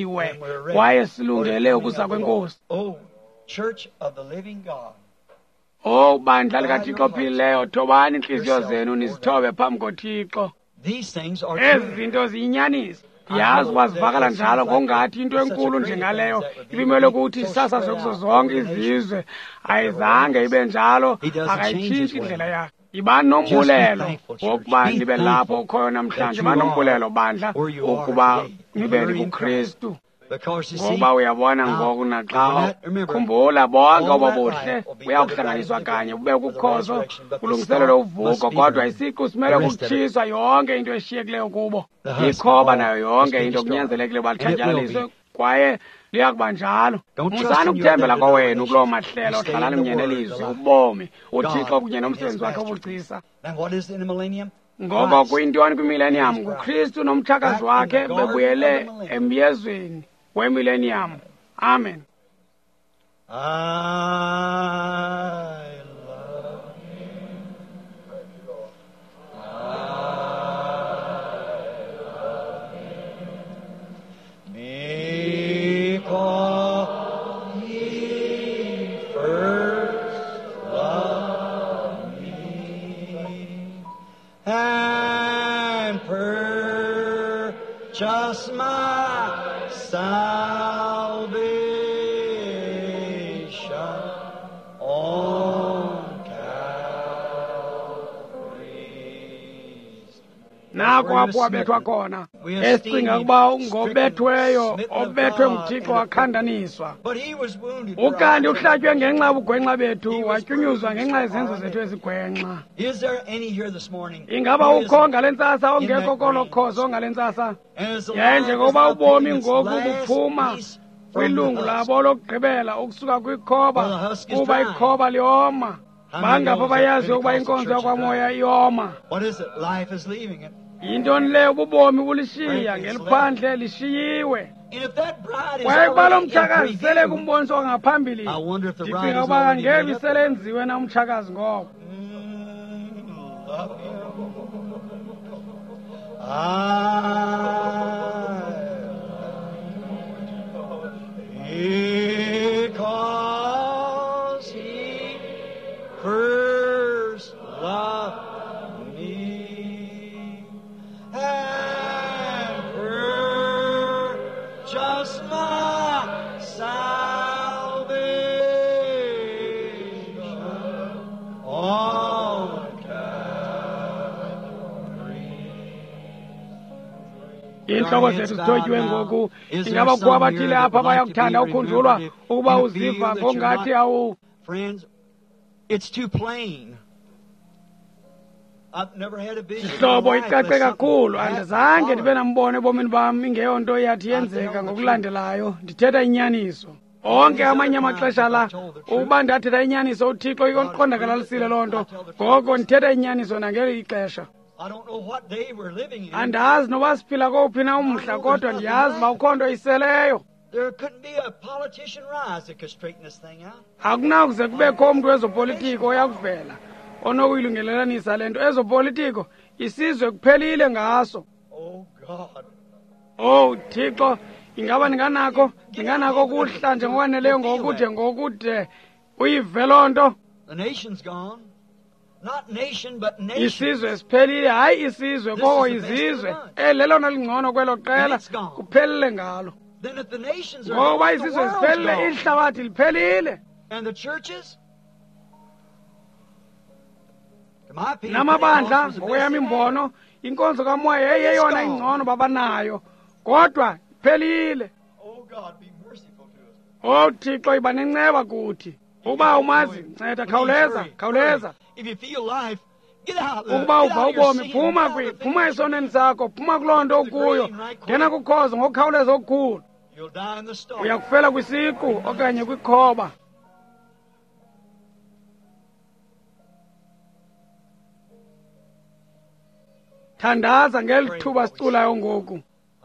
lizalisekisiwe kwaye silungele ukuza kwenkosi. Oh, Church of the Living God, Oh bandla likaThixo ophilileyo, thobani inhliziyo zenu nizithobe phambi koThixo. These things are Ezi true. zinto ziyinyaniso. Yazi uba zivakala njalo ngongathi into enkulu njengaleyo ibimele ukuthi isasazwe kuzo zonke izizwe. Ayizange ibe njalo, akayitshintshi indlela yakhe. Ibani nombulelo wokuba nibe lapho ukhoyo namhlanje. Ibani nombulelo bandla ukuba nibe kuKristu. Because you see, Ngoba uyabona ngoku naxa khumbula bonke obubuhle buyakuhlanganiswa kanye bube kukhozo kulungiselelwe uvuko, kodwa isiqu simele kutshiswa yonke into eshiyekileyo kubo. Ikhoba nayo yonke into kunyanzelekile balitshatyaliswe kwaye liyakuba njalo. Musani ukuthembela kowenu kuloo mahlelo, hlalani mnyenelizwe ubomi uThixo kunye nomsebenzi wakhe obugcisa. and what is in the millennium? Ngoko kuyintoni kwimillennium? nguKristu nomthakazi wakhe bebuyele embiyezweni wemillennium. Amen. I love him. I love him. Because he first loved me and purchased my salvation on Calvary's. Naku apho wabethwa khona esicinga ukuba ngobethweyo obethwe nguThixo wakhandaniswa. But he was wounded for Ukanti our uhlatywe ngenxa yobugwenxa bethu, watyunyuzwa ngenxa yezenzo zethu ezigwenxa. Is there any here this morning? Ingaba who is ukho ngale ntsasa in ongekho that kolo grave? khozo ngale ntsasa? And as the Yaye life is njengoba now ubomi taking its ngoku last buphuma piece from kwilungu the husk. labo lokugqibela ukusuka kwikhoba, Well, the husk is kuba dry. ikhoba liyoma. How many Bangapha knows that bayazi ukuba Pentecostal inkonzo church is yakwamoya dry? iyoma. What is it? Life is leaving it. Yintoni leyo ububomi bulishiya Frankly, it's ngeliphandle lishiyiwe? And if that bride is Kwaye kuba lo already in mtshakazi sele preview, kumboniso wangaphambili, I wonder if the bride ndicinga is uba already ngeke made up. iselenziwe na umtshakazi ngoko. Love him. Because he first loved me and purchased my salvation on Inhloko zethu zithotyiwe ngoku. Ingaba kukho abathile apha bayakuthanda ukhunjulwa ukuba uziva ngongathi awu. Friends, it's too plain. I've never had a vision. Ihlobo icace kakhulu. Andizange ndibe nambono ebomini bam ingeyonto eyathi yenzeka ngokulandelayo. Ndithetha inyaniso. Onke amanye amaxesha la ukuba ndathetha inyaniso uThixo iqondakalalisile loo nto. Ngoko ndithetha inyaniso nangeli ixesha. I don't know what day we're living in. Andazi noba siphila kowuphi na umhla, kodwa ndiyazi uba ukho nto iseleyo. There couldn't be a politician rise that could straighten this thing out. Akunakuze kubekho umntu wezopolitiko oyakuvela onokuyilungelelanisa le nto. Ezopolitiko isizwe kuphelile ngaso. Oh God. Oh Thixo, ingaba ndinganako kuhla njengokwaneleyo ngokude uyive loo nto. The nation's gone. Not nation, but nation. Isizwe siphelile, hayi isizwe koko izizwe. Lelona lingcono kwelo qela kuphelile ngalo. Then if the nations are Ngoba gone, the isizwe world's siphelile, gone. ihlabathi liphelile. And the churches? To my opinion, Namabandla Pentecostals are ngokweyami best imbono inkonzo kamoya yeyona ingcono babanayo, kodwa iphelile. Oh God, be merciful to us. Oh Thixo, iba nenceba kuthi. Uba umazi nceda, khawuleza. If you feel life, get out. Ukuba Get uva out of your ubomi, sin, phuma get out of the phuma things esoneni sakho, phuma kuloo nto okuyo. Ngena kukhozo ngokukhawuleza okukhulu. You'll die in the storm. Uyakufela kwisiqu okanye kwikhoba. Thandaza ngeli thuba siculayo ngoku. I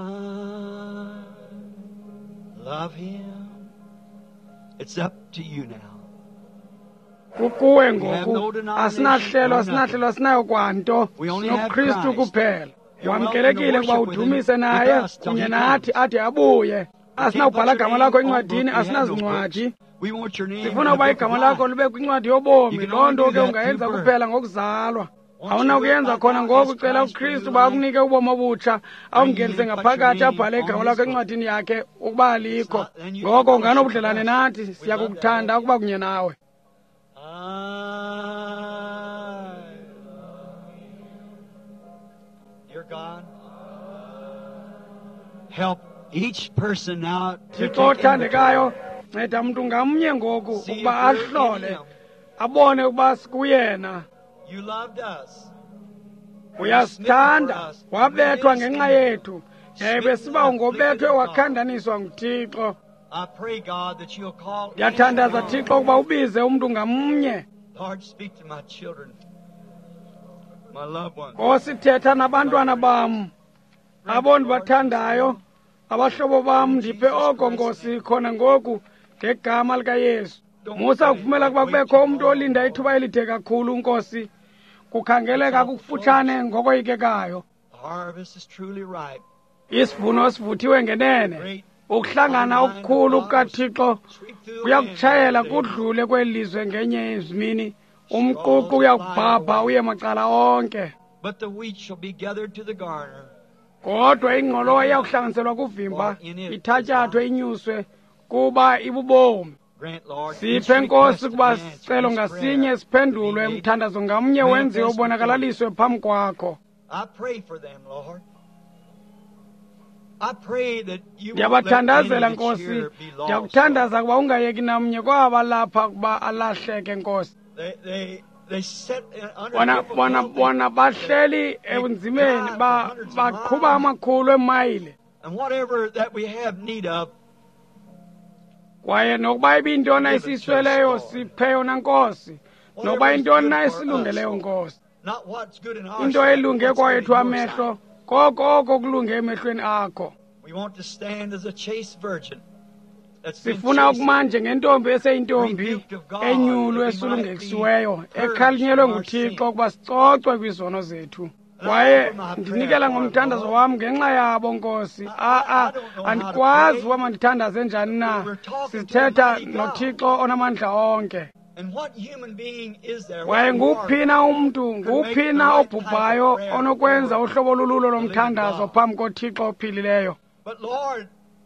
love him. It's up to you now. Kukuwe ngoku. Asinahlelo, asinayo kwanto. SinoKristu kuphela. Wamkelekile ukuba udumise naye kunye nathi ade abuye. Asinawubhala gama lakho encwadini, asinazincwadi. We want your name. Sifuna ukuba igama lakho libe kwincwadi yobomi. Loo nto ke ungayenza kuphela ngokuzalwa. Awuna kuyenza khona ngoku ucela uKristu uba akunike ubomi obutsha, awungenise ngaphakathi abhale igama lakho encwadini yakhe ukuba alikho. Ngoko unganobudlelwane nathi, siyakukuthanda ukuba kunye nawe. Dear God, help each person now to Thixo othandekayo, nceda mntu ngamnye ngoku ukuba ahlole, abone ukuba sikuyena. You loved us. Uyasithanda, wabethwa ngenxa yethu. Besiba ungobethwe wakhandaniswa nguThixo. I pray, God, that you'll call. Ndiyathandaza Thixo ukuba ubize umntu ngamnye. Lord, speak to my children, my loved ones. Nkosi, thetha nabantwana bam, abo ndibathandayo, abahlobo bam, ndiphe oko Nkosi khona ngoku ngegama likaYesu. Musa ukuvumela ukuba kubekho umntu olinda ithuba elide kakhulu Nkosi, kukhangeleka kufutshane ngokoyikekayo. Harvest is truly ripe. Isivuno sivuthiwe ngenene. Ukuhlangana okukhulu kukaThixo kuyakutshayela kudlule kwelizwe ngenye izimini. Umququ uyakubhabha uye macala onke. But the wheat shall be gathered to the garner. Kodwa ingqolowa iyawuhlanganiselwa kuvimba, ithatyathwe inyuswe kuba ibubomi. Siphe Nkosi ukuba sicelo ngasinye siphendulwe, mthandazo ngamnye wenziwe ubonakalaliswe phambi kwakho. I pray for them, Lord. I pray that you Ndiyabathandazela Nkosi, ndiyakuthandaza ukuba ungayeki namnye kwaba lapha ukuba alahleke Nkosi. They sit under bona bahleli ebunzimeni, baqhuba amakhulu emayile. And whatever that we have need of, kwaye nokuba ibintona esisweleyo siphe yona Nkosi, nokuba intona esilungeleyo Nkosi. not what's good in our Into sight, elunge what's good in kwethu your amehlo, sight. koko kulunge emehlweni akho. We want to stand as a chaste virgin that's been Sifuna chastened. ukumanje ngentombi eseyintombi enyulu esulungekisiweyo, ekhalinyelwe nguThixo ukuba sicocwe kwizono zethu. Kwaye ndinikela ngomthandazo wam ngenxa yabo Nkosi. Andikwazi uba mandithandaze njani na. Sithetha noThixo onamandla onke. And what human being is there? Kwaye nguphina umntu, nguphina obhubhayo onokwenza uhlobo lululo lomthandazo phambi koThixo ophilileyo. But Lord,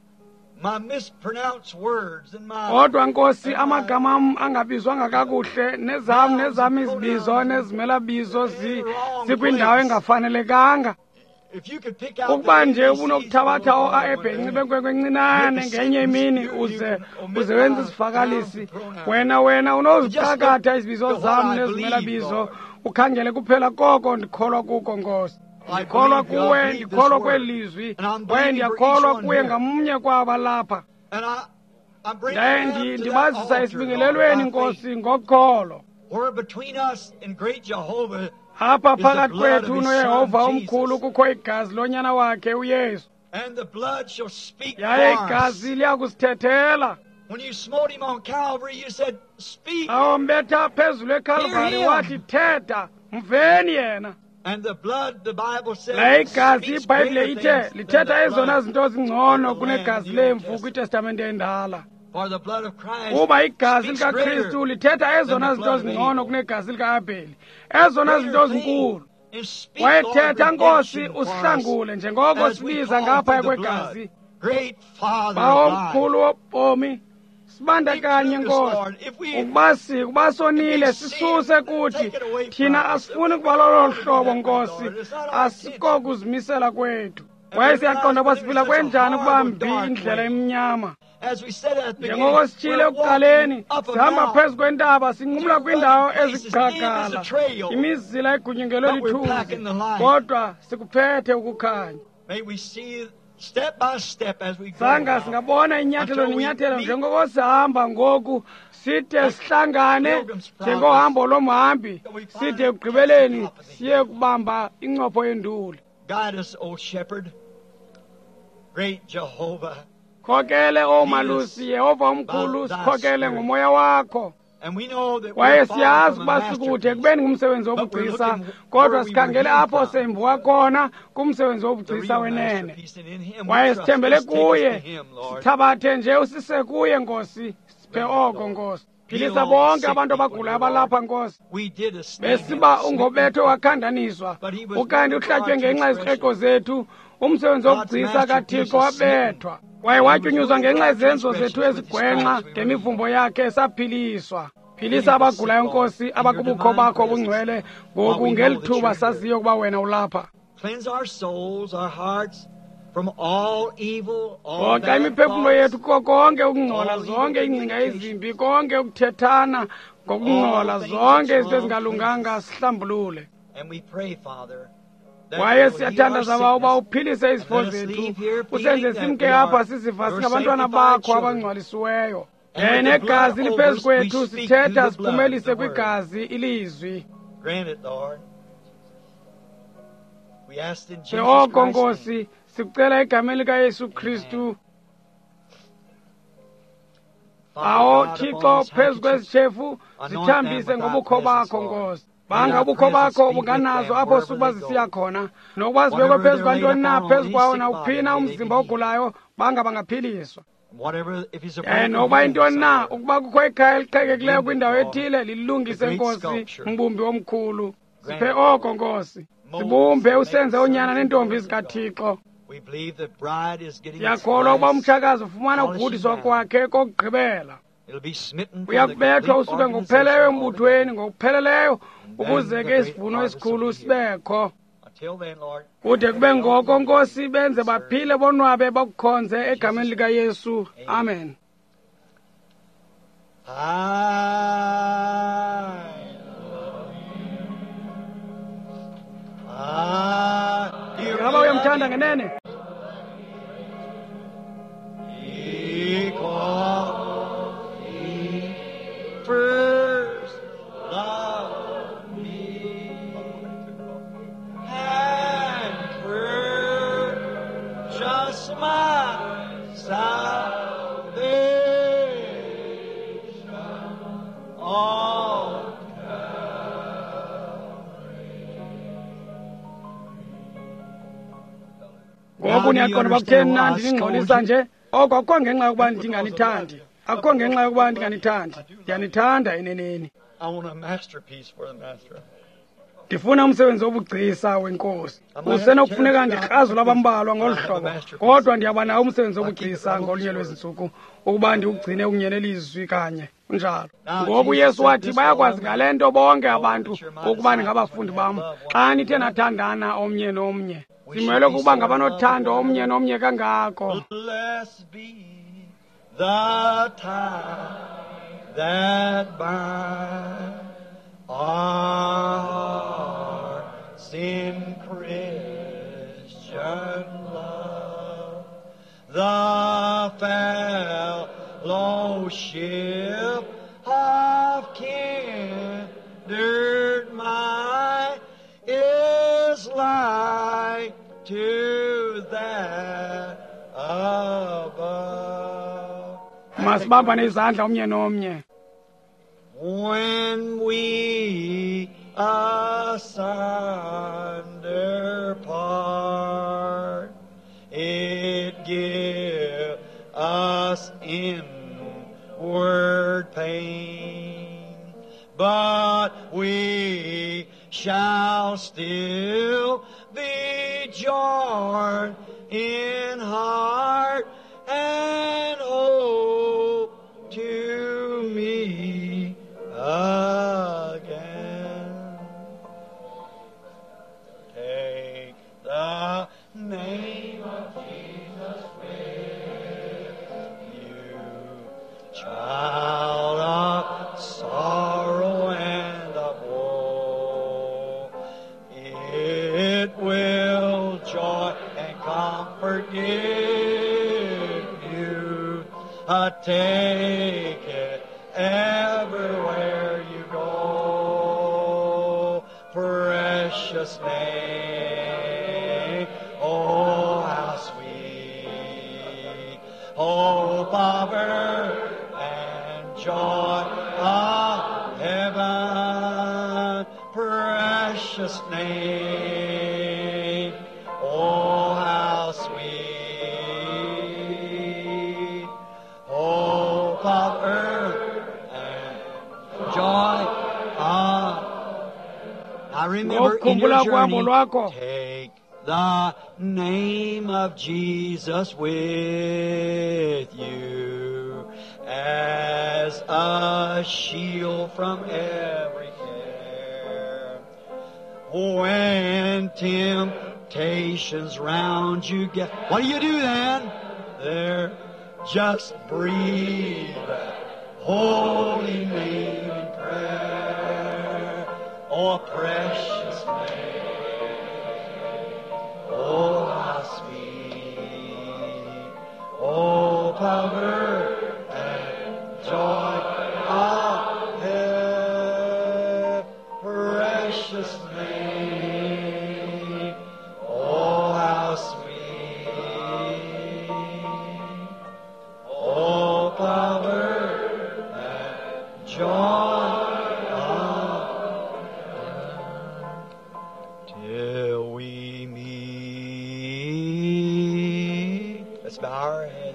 my mispronounced words and my Kodwa Nkosi, amagama am angabizwanga kakuhle, nezam izibizo nezimelabizo zikwindawo engafanelekanga. if you could pick out Ukuba nje ubunokuthabatha o-aebhenci benkwenkwencinane ngenye imini uze wenze isivakalisi, wena unoziqakatha izibizo zam nezimelabizo, ukhangele kuphela koko ndikholwa kuko Nkosi. Ndikholwa kuwe, ndikholwa kwelizwi, kwaye ndiyakholwa kuye ngamnye kwaba lapha. and I'm bringing Ndaye them to that ndibazisa altar, esibingelelweni Lord, by faith, Nkosi ngokholo. where between us and great Jehovah Apha is the phakathi blood kwethu of his noYehova son, omkhulu Jesus. kukho igazi lonyana wakhe uYesu. And the blood shall speak Yaye for us. igazi liyakusithethela. When you smote him on Calvary, you said, speak. Awombetha phezulu eKalvari Hear him. wathi thetha, mveni yena. And the blood, the Bible says, La igazi speaks iBhayibhile greater ithe things than lithetha the ezona blood zinto zingcono of the Lamb kunegazi in the Old lemvu Testament. kwiTestamente endala. For the blood of Christ Kuba igazi speaks likaKristu greater lithetha ezona than the zinto blood of zingcono Abel. kunegazi likaAbheli. Ezona zinto Greater thing. zinkulu. And speak, Lord, Wayethetha Nkosi redemption for us usihlangule njengoko as we sibiza call ngaphaya through the kwegazi. blood. Great Father Bawo of life. mkhulu wobomi, sibandakanye Nkosi, ukuba sonile sisuse kuthi thina asifuni kuba lolo hlobo Nkosi, asikokuzimisela kwethu. Kwaye siyaqonda ukuba siphila kwenjani ukuba mbi indlela emnyama. As we said at the beginning, Njengoko sitshile we're ekuqaleni, walking up a sihamba mountain. phezu kwentaba, sinqumla kwiindawo Places, ezigqagala, in is a trail. imizila egunyungelwe But we're packing lithunzi, the light. kodwa sikuphethe ukukhanya. May we see step by step as we go. Sanga now. singabona inyathelo Until we nenyathelo meet njengoko sihamba ngoku, side sihlangane njengohambo lomhambi, side ekugqibeleni siye kubamba incopho yenduli. Guide us, O Shepherd, great Jehovah. Khokele omalusi Yehova omkhulu, sikhokele ngomoya wakho. And we know that Kwaye we're far siyazi from a ukuba sikude masterpiece. ekubeni ngumsebenzi But we're wobugcisa, looking kodwa where we sikhangele were apho from. semvuka khona kumsebenzi The wobugcisa real wenene. masterpiece, and in him we Kwaye trust. sithembele Let's take us to kuye, him, Lord. sithabathe nje usise kuye Nkosi, siphe oko Nkosi. Philisa bonke abantu abagulayo abalapha Nkosi. Besiba ungobetho wakhandaniswa ukanti uhlatywe ngenxa yezikreko zethu, umsebenzi wokugcisa kaThixo wabethwa. Waye watyunyuzwa ngenxa yezenzo zethu ezigwenxa, ngemivumbo yakhe saphiliswa. Philisa abagulayo Nkosi abakubukho bakho obungcwele ngoku ngeli thuba saziyo ukuba wena ulapha. Cleanse our souls, our hearts from all evil, all Oxa bad imiphefumlo thoughts. yethu konke ukungcola, zonke ingcinga ezimbi, konke ukuthethana ngokungcola, zonke izinto ezingalunganga sihlambulule. And we pray, Father, that Kwaye you will heal our siyathandaza uba sickness. uphilise izifo Let us zethu, leave here usenze feeling that simke we apha are siziva your singabantwana sanctified bakho children. abangcwalisiweyo. And with the blood Negazi over liphezu us, kwethu we speak sithetha through the blood, siphumelise the word. kwigazi ilizwi. Grant it, Lord. We ask in Jesus Oko Christ's name. Nkosi sikucela egameni likaYesu Kristu. Awo Thixo phezu kwezitshefu zithambise ngobukho bakho Nkosi. Banga ubukho bakho bunganazo apho sukuba zisiya khona, nokuba zibekwe phezu kwantoni na phezu kwawo nawuphina umzimba ogulayo banga bangaphiliswa. Nokuba intoni na ukuba kukho ikhaya eliqhekekileyo kwindawo ethile lilungise Nkosi, mbumbi omkhulu. Siphe oko Nkosi, sibumbe usenze unyana nentombi zikaThixo. Siyakholwa ukuba umtshakazi ufumana ukuvudiswa kwakhe kokugqibela. Uyakubethwa usuke ngokupheleleyo embuthweni, ngokupheleleyo, ukuze ke isivuno esikhulu sibekho. Kude kube ngoko Nkosi benze baphile bonwabe bakukhonze egameni likaYesu. Amen. Ngaba uyamthanda ngenene? First love me and purchase my salvation on Ngoku niyaqonda uba kutheni na ndiningxolisa nje? Oko akukho ngenxa yokuba ndinganithandi. Akukho ngenxa yokuba ndinganithandi. Ndiyanithanda eneneni. I want a masterpiece for the master. Ndifuna umsebenzi wobugcisa weNkosi. Usenokufuneka ndikrazula abambalwa ngolu hlobo, kodwa ndiyaba nawo umsebenzi wobugcisa ngolunye lwezintsuku ukuba ndiwugcine unyenelizwi kanye kunjalo. Ngoku uYesu wathi bayakwazi ngale nto bonke abantu ukuba ndingabafundi bam xa nithe nathandana omnye nomnye. Simele ukuba ngabanothando omnye nomnye kangako. Blessed be the tie that binds our hearts in Christian love, the fellowship of kindred mind is like to that above. Masibambane izandla omnye nomnye. When we asunder part, it gives us inward pain, but we shall still be joined in heart and hope to me again. Take the name of Jesus with you, child of sorrow and of woe. It will joy and comfort give you. Take it everywhere you go. Precious name, oh how sweet, hope of earth and joy of heaven. Precious name, oh how sweet, hope of earth remember in ngokukhumbula your kwabo journey, lwakho take the name of Jesus with you as a shield from every care. When temptations round you get, what do you do then? There, just breathe that holy name in prayer. Oh, precious name. Oh, how sweet. Oh, power and joy of heaven. Precious name. Oh, how sweet. Oh, power and joy of heaven. Till we meet. Let's bow our heads.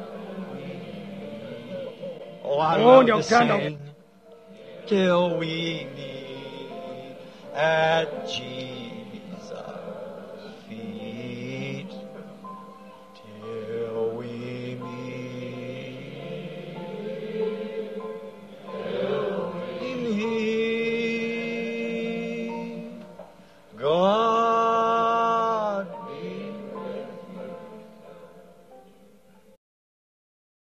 Oh, I love to sing. Till we meet at Jesus.